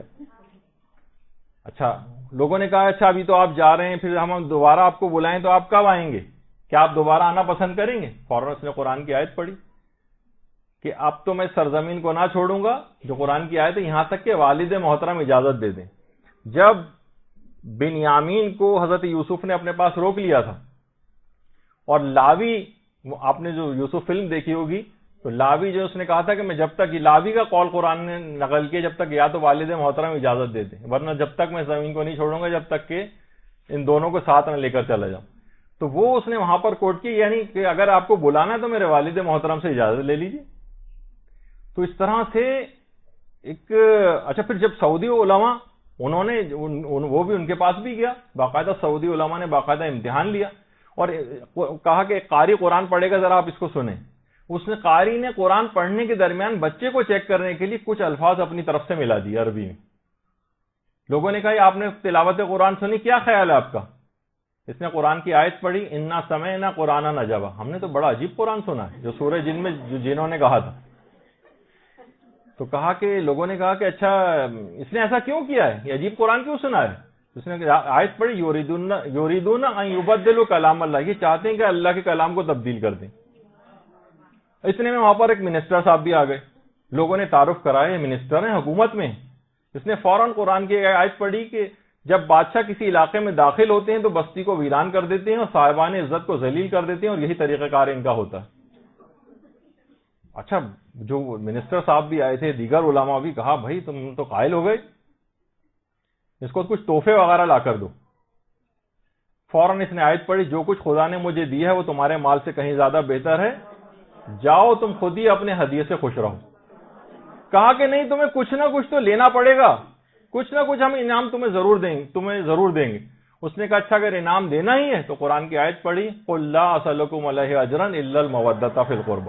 اچھا، لوگوں نے کہا اچھا ابھی تو آپ جا رہے ہیں، پھر ہم دوبارہ آپ کو بلائیں تو آپ کب آئیں گے؟ کیا آپ دوبارہ آنا پسند کریں گے؟ فوراً اس نے قرآن کی آیت پڑھی کہ اب تو میں سرزمین کو نہ چھوڑوں گا، جو قرآن کی آیت ہے، یہاں تک کہ والد محترم اجازت دے دیں۔ جب بنیامین کو حضرت یوسف نے اپنے پاس روک لیا تھا اور لاوی، آپ نے جو یوسف فلم دیکھی ہوگی تو لاوی جو اس نے کہا تھا کہ میں جب تک، لاوی کا قول قرآن نے نقل کیا، جب تک یا تو والد محترم اجازت دے دیں، ورنہ جب تک میں زمین کو نہیں چھوڑوں گا جب تک کہ ان دونوں کو ساتھ میں لے کر چلا جاؤں۔ تو وہ اس نے وہاں پر کوٹ کی، یعنی کہ اگر آپ کو بلانا ہے تو میرے والد محترم سے اجازت لے لیجیے۔ تو اس طرح سے ایک، اچھا پھر جب سعودی علماء، انہوں نے وہ بھی ان کے پاس بھی گیا، باقاعدہ سعودی علماء نے باقاعدہ امتحان لیا اور کہا کہ قاری قرآن پڑھے گا، ذرا آپ اس کو سنیں۔ اس نے، قاری نے قرآن پڑھنے کے درمیان بچے کو چیک کرنے کے لیے کچھ الفاظ اپنی طرف سے ملا دیے عربی میں۔ لوگوں نے کہا آپ نے تلاوت قرآن سنی، کیا خیال ہے آپ کا؟ اس نے قرآن کی آیت پڑھی انا سمعنا قرآنا عجبا، ہم نے تو بڑا عجیب قرآن سنا ہے، جو سورہ جن میں جو جنہوں نے کہا تھا۔ تو کہا کہ لوگوں نے کہا کہ اچھا اس نے ایسا کیوں کیا ہے، یہ عجیب قرآن کیوں سنا ہے؟ اس نے آیت پڑھی یریدون یریدون ان یبدلوا کلام اللہ، یہ چاہتے ہیں کہ اللہ کے کلام کو تبدیل کر دیں۔ اتنے میں وہاں پر ایک منسٹر صاحب بھی آ گئے، لوگوں نے تعارف کرایا یہ منسٹر ہیں حکومت میں۔ اس نے فوراً قرآن کی آیت پڑھی کہ جب بادشاہ کسی علاقے میں داخل ہوتے ہیں تو بستی کو ویران کر دیتے ہیں اور صاحبان عزت کو ذلیل کر دیتے ہیں، اور یہی طریقہ کار ان کا ہوتا ہے۔ اچھا، جو منسٹر صاحب بھی آئے تھے، دیگر علماء بھی، کہا بھائی تم تو قائل ہو گئے، اس کو کچھ تحفے وغیرہ لا کر دو۔ فوراً اس نے آیت پڑھی جو کچھ خدا نے مجھے دیا ہے وہ تمہارے مال سے کہیں زیادہ بہتر ہے، جاؤ تم خود ہی اپنے ہدیے سے خوش رہو۔ کہا کہ نہیں، تمہیں کچھ نہ کچھ تو لینا پڑے گا، کچھ نہ کچھ ہم انعام تمہیں ضرور دیں گے تمہیں ضرور دیں گے۔ اس نے کہا اچھا اگر انعام دینا ہی ہے تو قرآن کی آیت پڑھی قل لا اسألکم علیہ اجرا الا المودۃ فی القربى۔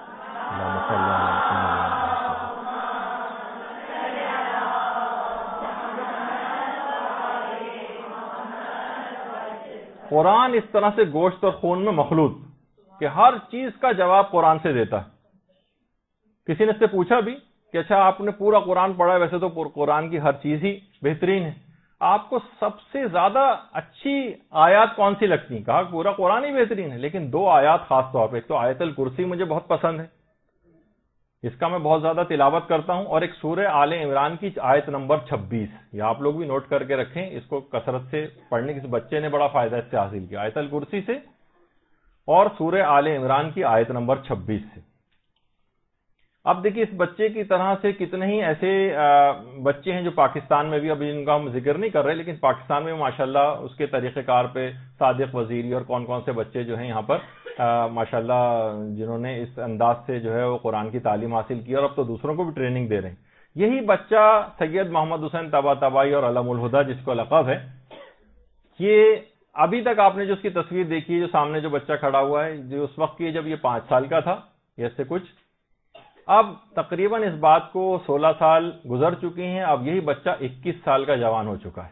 قرآن اس طرح سے گوشت اور خون میں مخلوط کہ ہر چیز کا جواب قرآن سے دیتا ہے۔ کسی نے اس سے پوچھا بھی کہ اچھا آپ نے پورا قرآن پڑھا ہے، ویسے تو قرآن کی ہر چیز ہی بہترین ہے، آپ کو سب سے زیادہ اچھی آیات کون سی لگتی ہیں؟ کہا پورا قرآن ہی بہترین ہے، لیکن دو آیات خاص طور پہ، ایک تو آیت الکرسی مجھے بہت پسند ہے، اس کا میں بہت زیادہ تلاوت کرتا ہوں، اور ایک سورہ آل عمران کی آیت نمبر چھبیس، یہ آپ لوگ بھی نوٹ کر کے رکھیں، اس کو کثرت سے پڑھنے کے بچے نے بڑا فائدہ اس سے حاصل کیا، آیت الکرسی سے اور سورہ آل عمران کی آیت نمبر چھبیس سے۔ اب دیکھیے اس بچے کی طرح سے کتنے ہی ایسے بچے ہیں جو پاکستان میں بھی، ابھی ان کا ہم ذکر نہیں کر رہے، لیکن پاکستان میں ماشاءاللہ اس کے طریقہ کار پہ صادق وزیری اور کون کون سے بچے جو ہیں یہاں پر ماشاءاللہ جنہوں نے اس انداز سے جو ہے وہ قرآن کی تعلیم حاصل کی اور اب تو دوسروں کو بھی ٹریننگ دے رہے ہیں۔ یہی بچہ سید محمد حسین طباطبائی اور علم الہدیٰ جس کو لقب ہے، یہ ابھی تک آپ نے جو اس کی تصویر دیکھی ہے، جو سامنے جو بچہ کھڑا ہوا ہے، جو اس وقت کی جب یہ پانچ سال کا تھا یا اس سے کچھ، اب تقریباً اس بات کو سولہ سال گزر چکی ہیں، اب یہی بچہ اکیس سال کا جوان ہو چکا ہے،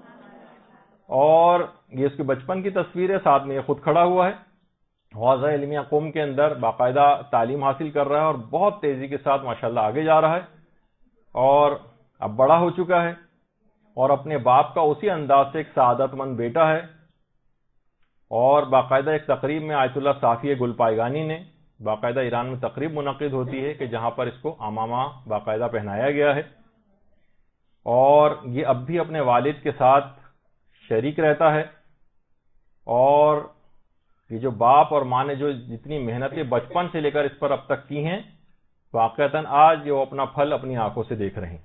اور یہ اس کے بچپن کی تصویر ہے، ساتھ میں یہ خود کھڑا ہوا ہے، حوزہ علمیہ قم کے اندر باقاعدہ تعلیم حاصل کر رہا ہے اور بہت تیزی کے ساتھ ماشاءاللہ آگے جا رہا ہے، اور اب بڑا ہو چکا ہے اور اپنے باپ کا اسی انداز سے ایک سعادت مند بیٹا ہے، اور باقاعدہ ایک تقریب میں آیت اللہ صافی گل پائگانی نے، باقاعدہ ایران میں تقریب منعقد ہوتی ہے کہ جہاں پر اس کو عمامہ باقاعدہ پہنایا گیا ہے، اور یہ اب بھی اپنے والد کے ساتھ شریک رہتا ہے، اور یہ جو باپ اور ماں نے جو جتنی محنتیں بچپن سے لے کر اس پر اب تک کی ہیں، واقعتاً آج یہ وہ اپنا پھل اپنی آنکھوں سے دیکھ رہے ہیں۔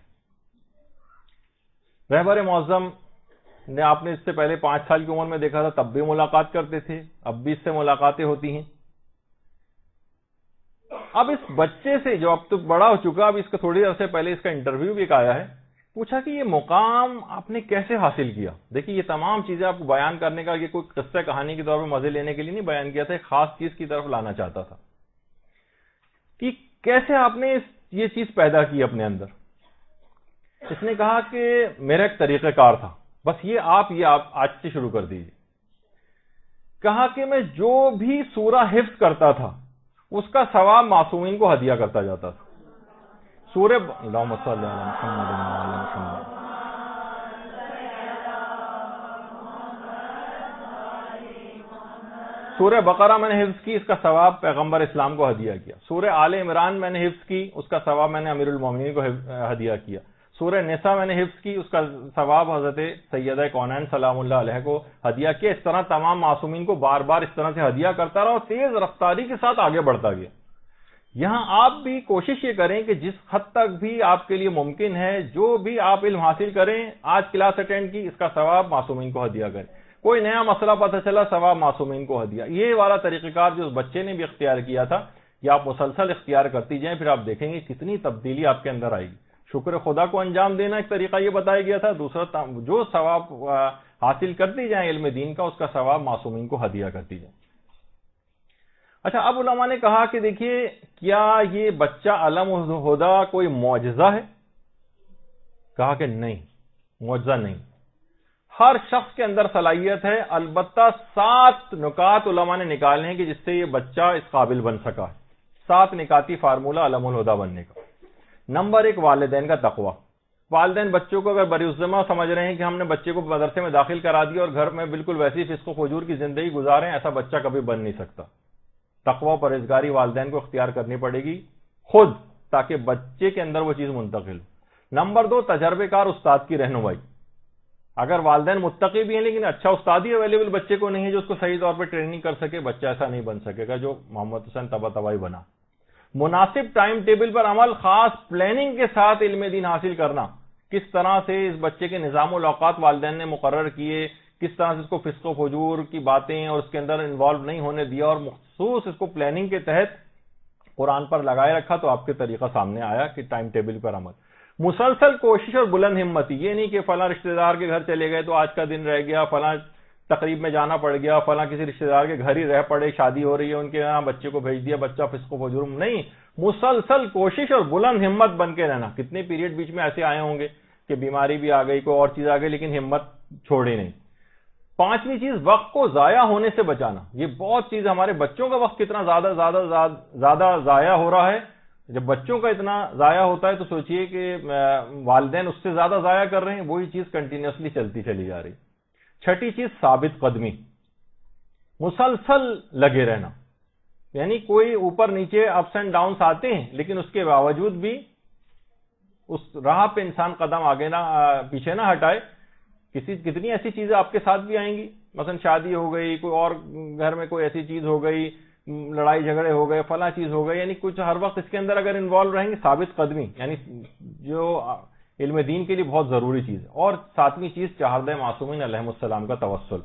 رہبر معظم نے آپ نے اس سے پہلے پانچ سال کی عمر میں دیکھا تھا، تب بھی ملاقات کرتے تھے، اب بھی اس سے ملاقاتیں ہوتی ہیں۔ اب اس بچے سے جو اب تو بڑا ہو چکا، اب اس کا تھوڑی دیر سے پہلے اس کا انٹرویو بھی ایک آیا ہے، پوچھا کہ یہ مقام آپ نے کیسے حاصل کیا؟ دیکھیے یہ تمام چیزیں آپ کو بیان کرنے کا، یہ کوئی قصہ کہانی کے طور پہ مزے لینے کے لیے نہیں بیان کیا تھا، ایک خاص چیز کی طرف لانا چاہتا تھا کہ کیسے آپ نے یہ چیز پیدا کی اپنے اندر۔ اس نے کہا کہ میرا ایک طریقہ کار تھا، بس یہ آپ یہ آپ آج سے شروع کر دیجیے۔ کہا کہ میں جو بھی سورہ حفظ کرتا تھا اس کا ثواب معصومین کو ہدیہ کرتا جاتا تھا۔ سورہ اللہم صلی علی محمد وعلی محمد، سورہ بقرہ میں نے حفظ کی، اس کا ثواب پیغمبر اسلام کو ہدیہ کیا۔ سورہ آل عمران میں نے حفظ کی، اس کا ثواب میں نے امیر المومنین کو ہدیہ کیا۔ سورہ نساء میں نے حفظ کی، اس کا ثواب حضرت سیدہ کونین سلام اللہ علیہ کو ہدیہ کیا۔ اس طرح تمام معصومین کو بار بار اس طرح سے ہدیہ کرتا رہا اور تیز رفتاری کے ساتھ آگے بڑھتا گیا۔ یہاں آپ بھی کوشش یہ کریں کہ جس حد تک بھی آپ کے لیے ممکن ہے، جو بھی آپ علم حاصل کریں، آج کلاس اٹینڈ کی، اس کا ثواب معصومین کو ہدیہ کریں۔ کوئی نیا مسئلہ پتہ چلا، ثواب معصومین کو ہدیہ۔ یہ والا طریقہ کار جو اس بچے نے بھی اختیار کیا تھا، یہ آپ مسلسل اختیار کرتی جائیں، پھر آپ دیکھیں گے کتنی تبدیلی آپ کے اندر آئے گی۔ شکر خدا کو انجام دینا ایک طریقہ یہ بتایا گیا تھا، دوسرا جو ثواب حاصل کرتی جائیں علم دین کا، اس کا ثواب معصومین کو ہدیہ کرتی جائیں۔ اچھا، اب علماء نے کہا کہ دیکھیے کیا یہ بچہ علم الہدیٰ کوئی معجزہ ہے؟ کہا کہ نہیں، معجزہ نہیں، ہر شخص کے اندر صلاحیت ہے، البتہ سات نکات علماء نے نکالے ہیں کہ جس سے یہ بچہ اس قابل بن سکا ہے۔ سات نکاتی فارمولہ علم الہدیٰ بننے کا۔ نمبر ایک، والدین کا تقوی۔ والدین بچوں کو اگر بری الذمہ سمجھ رہے ہیں کہ ہم نے بچے کو مدرسے میں داخل کرا دیا اور گھر میں بالکل ویسی فسق و فجور کی زندگی گزاریں، ایسا بچہ کبھی بن نہیں سکتا۔ تقوی و پرہیزگاری والدین کو اختیار کرنی پڑے گی خود، تاکہ بچے کے اندر وہ چیز منتقل ہو۔ نمبر دو، تجربے کار استاد کی رہنمائی۔ اگر والدین متقی بھی ہیں لیکن اچھا استاد ہی اویلیبل بچے کو نہیں ہے جو اس کو صحیح طور پہ ٹریننگ کر سکے، بچہ ایسا نہیں بن سکے گا جو محمد حسین طباطبائی بنا۔ مناسب ٹائم ٹیبل پر عمل، خاص پلاننگ کے ساتھ علم دین حاصل کرنا۔ کس طرح سے اس بچے کے نظام الاوقات والدین نے مقرر کیے، کس طرح سے اس کو فسق و فجور کی باتیں اور اس کے اندر انوالو نہیں ہونے دیا، اور مخصوص اس کو پلاننگ کے تحت قرآن پر لگائے رکھا، تو آپ کے طریقہ سامنے آیا کہ ٹائم ٹیبل پر عمل۔ مسلسل کوشش اور بلند ہمتی، یہ نہیں کہ فلاں رشتہ دار کے گھر چلے گئے تو آج کا دن رہ گیا، فلاں تقریب میں جانا پڑ گیا، فلاں کسی رشتہ دار کے گھر ہی رہ پڑے، شادی ہو رہی ہے ان کے یہاں، بچے کو بھیج دیا، بچہ فسق و فجور نہیں۔ مسلسل کوشش اور بلند ہمت بن کے رہنا۔ کتنے پیریڈ بیچ میں ایسے آئے ہوں گے کہ بیماری بھی آ گئی، کوئی اور چیز آ گئی، لیکن ہمت چھوڑی نہیں۔ پانچویں چیز، وقت کو ضائع ہونے سے بچانا۔ یہ بہت چیز، ہمارے بچوں کا وقت کتنا زیادہ زیادہ زیادہ ضائع ہو رہا ہے۔ جب بچوں کا اتنا ضائع ہوتا ہے تو سوچئے کہ والدین اس سے زیادہ ضائع کر رہے ہیں، وہی چیز کنٹینیوسلی چلتی چلی جا رہی۔ چھٹی چیز، ثابت قدمی، مسلسل لگے رہنا، یعنی کوئی اوپر نیچے اپس اینڈ ڈاؤنس آتے ہیں لیکن اس کے باوجود بھی اس راہ پہ انسان قدم آگے نہ پیچھے نہ ہٹائے۔ کسی کتنی ایسی چیزیں آپ کے ساتھ بھی آئیں گی، مثلا شادی ہو گئی، کوئی اور گھر میں کوئی ایسی چیز ہو گئی، لڑائی جھگڑے ہو گئے، فلاں چیز ہو گئی، یعنی کچھ ہر وقت اس کے اندر اگر انوالو رہیں گے، ثابت قدمی یعنی جو علم دین کے لیے بہت ضروری چیز ہے۔ اور ساتویں چیز، چہاردہ معصومین علیہم السلام کا توسل۔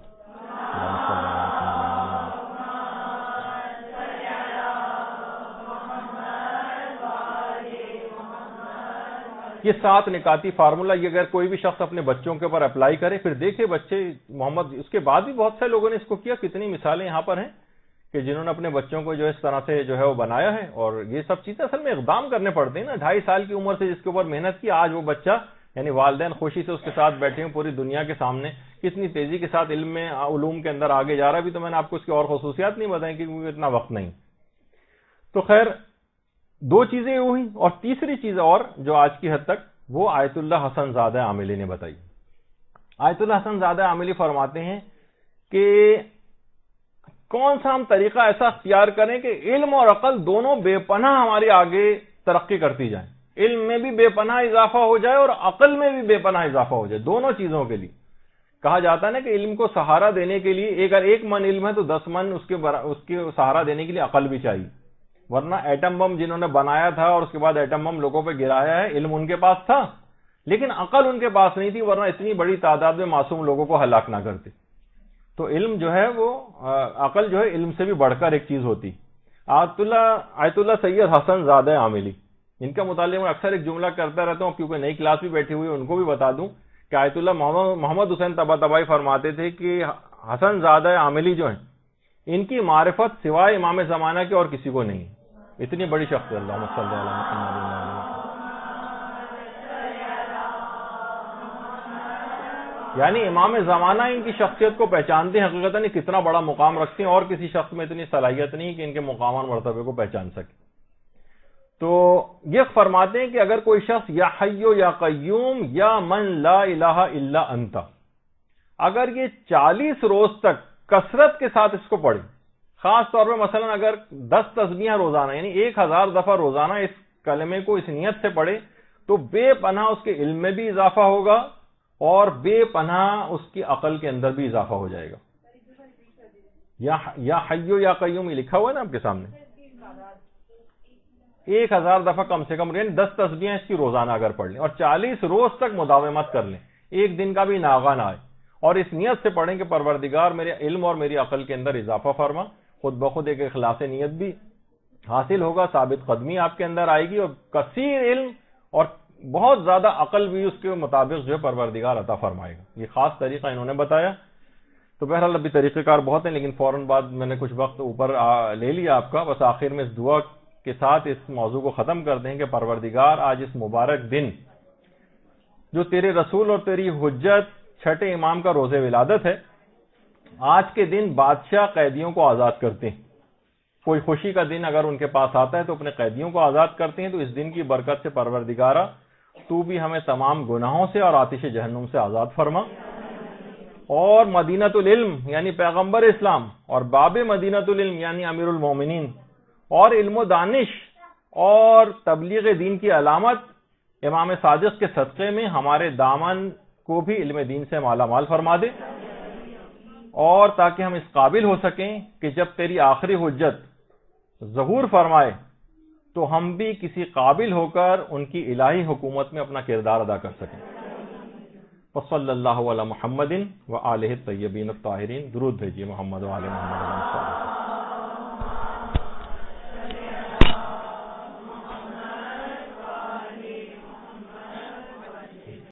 یہ سات نکاتی فارمولہ، یہ اگر کوئی بھی شخص اپنے بچوں کے اوپر اپلائی کرے، پھر دیکھے بچے محمد، اس کے بعد بھی بہت سے لوگوں نے اس کو کیا، کتنی مثالیں یہاں پر ہیں کہ جنہوں نے اپنے بچوں کو جو اس طرح سے جو ہے وہ بنایا ہے۔ اور یہ سب چیزیں اصل میں اقدام کرنے پڑتے ہیں نا۔ ڈھائی سال کی عمر سے جس کے اوپر محنت کی، آج وہ بچہ یعنی والدین خوشی سے اس کے ساتھ بیٹھے ہیں پوری دنیا کے سامنے، کتنی تیزی کے ساتھ علم میں علوم کے اندر آگے جا رہا ہے۔ بھی تو میں نے آپ کو اس کی اور خصوصیات نہیں بتائیں کیونکہ اتنا وقت نہیں۔ تو خیر، دو چیزیں ہوئی، اور تیسری چیز اور جو آج کی حد تک وہ آیت اللہ حسن زادہ عاملی نے بتائی۔ آیت اللہ حسن زادہ عاملی فرماتے ہیں کہ کون سا ہم طریقہ ایسا اختیار کریں کہ علم اور عقل دونوں بے پناہ ہماری آگے ترقی کرتی جائیں، علم میں بھی بے پناہ اضافہ ہو جائے اور عقل میں بھی بے پناہ اضافہ ہو جائے، دونوں چیزوں کے لیے۔ کہا جاتا ہے نا کہ علم کو سہارا دینے کے لیے اگر ایک من علم ہے تو دس من اس کے اس کے سہارا دینے کے لیے عقل بھی چاہیے، ورنہ ایٹم بم جنہوں نے بنایا تھا اور اس کے بعد ایٹم بم لوگوں پہ گرایا ہے، علم ان کے پاس تھا لیکن عقل ان کے پاس نہیں تھی، ورنہ اتنی بڑی تعداد میں معصوم لوگوں کو ہلاک نہ کرتے۔ تو علم جو ہے وہ عقل جو ہے علم سے بھی بڑھ کر ایک چیز ہوتی۔ آیت اللہ آیت اللہ سید حسن زادہ عاملی، ان کا متعلق میں اکثر ایک جملہ کرتا رہتا ہوں، کیونکہ نئی کلاس بھی بیٹھی ہوئی ہے ان کو بھی بتا دوں کہ آیت اللہ محمد محمد حسین طباطبائی فرماتے تھے کہ حسن زادہ عاملی جو ہیں ان کی معرفت سوائے امام زمانہ کے اور کسی کو نہیں، اتنی بڑی شخصیت۔ اللہم صلی علی محمد۔ یعنی امام زمانہ ان کی شخصیت کو پہچانتے ہیں، حقیقتاً کتنا بڑا مقام رکھتے ہیں، اور کسی شخص میں اتنی صلاحیت نہیں کہ ان کے مقام اور مرتبے کو پہچان سکے۔ تو یہ فرماتے ہیں کہ اگر کوئی شخص یا حی یا قیوم یا من لا الہ الا انت، اگر یہ چالیس روز تک کثرت کے ساتھ اس کو پڑھے، خاص طور پہ مثلا اگر دس تسبیحیں روزانہ یعنی ایک ہزار دفعہ روزانہ اس کلمے کو اس نیت سے پڑھے، تو بے پناہ اس کے علم میں بھی اضافہ ہوگا اور بے پناہ اس کی عقل کے اندر بھی اضافہ ہو جائے گا۔ یا حی یا قیوم یہ لکھا ہوا ہے نا آپ کے سامنے، ایک ہزار دفعہ کم سے کم، یعنی دس تسبیحیں اس کی روزانہ اگر پڑھ لیں اور چالیس روز تک مداومت کر لیں، ایک دن کا بھی ناغہ نہ آئے، اور اس نیت سے پڑھیں کہ پروردگار میرے علم اور میری عقل کے اندر اضافہ فرما، خود بخود ایک اخلاص نیت بھی حاصل ہوگا، ثابت قدمی آپ کے اندر آئے گی، اور کثیر علم اور بہت زیادہ عقل بھی اس کے مطابق جو ہے پروردگار عطا فرمائے گا۔ یہ خاص طریقہ انہوں نے بتایا۔ تو بہرحال ابھی طریقہ کار بہت ہیں، لیکن فوراً بعد میں نے کچھ وقت اوپر لے لیا آپ کا، بس آخر میں اس دعا کے ساتھ اس موضوع کو ختم کر دیں کہ پروردگار آج اس مبارک دن جو تیرے رسول اور تیری حجت چھٹے امام کا روز ولادت ہے، آج کے دن بادشاہ قیدیوں کو آزاد کرتے ہیں، کوئی خوشی کا دن اگر ان کے پاس آتا ہے تو اپنے قیدیوں کو آزاد کرتے ہیں، تو اس دن کی برکت سے پروردگارہ تو بھی ہمیں تمام گناہوں سے اور آتش جہنم سے آزاد فرما، اور مدینۃ العلم یعنی پیغمبر اسلام اور باب مدینۃ العلم یعنی امیر المومنین اور علم و دانش اور تبلیغ دین کی علامت امام صادق کے صدقے میں ہمارے دامن کو بھی علم دین سے مالا مال فرما دے، اور تاکہ ہم اس قابل ہو سکیں کہ جب تیری آخری حجت ظہور فرمائے تو ہم بھی کسی قابل ہو کر ان کی الہی حکومت میں اپنا کردار ادا کر سکیں۔ وصلی اللہ علی محمد و آلہ الطیبین الطاہرین۔ درود بھیجیے محمد و آل محمد۔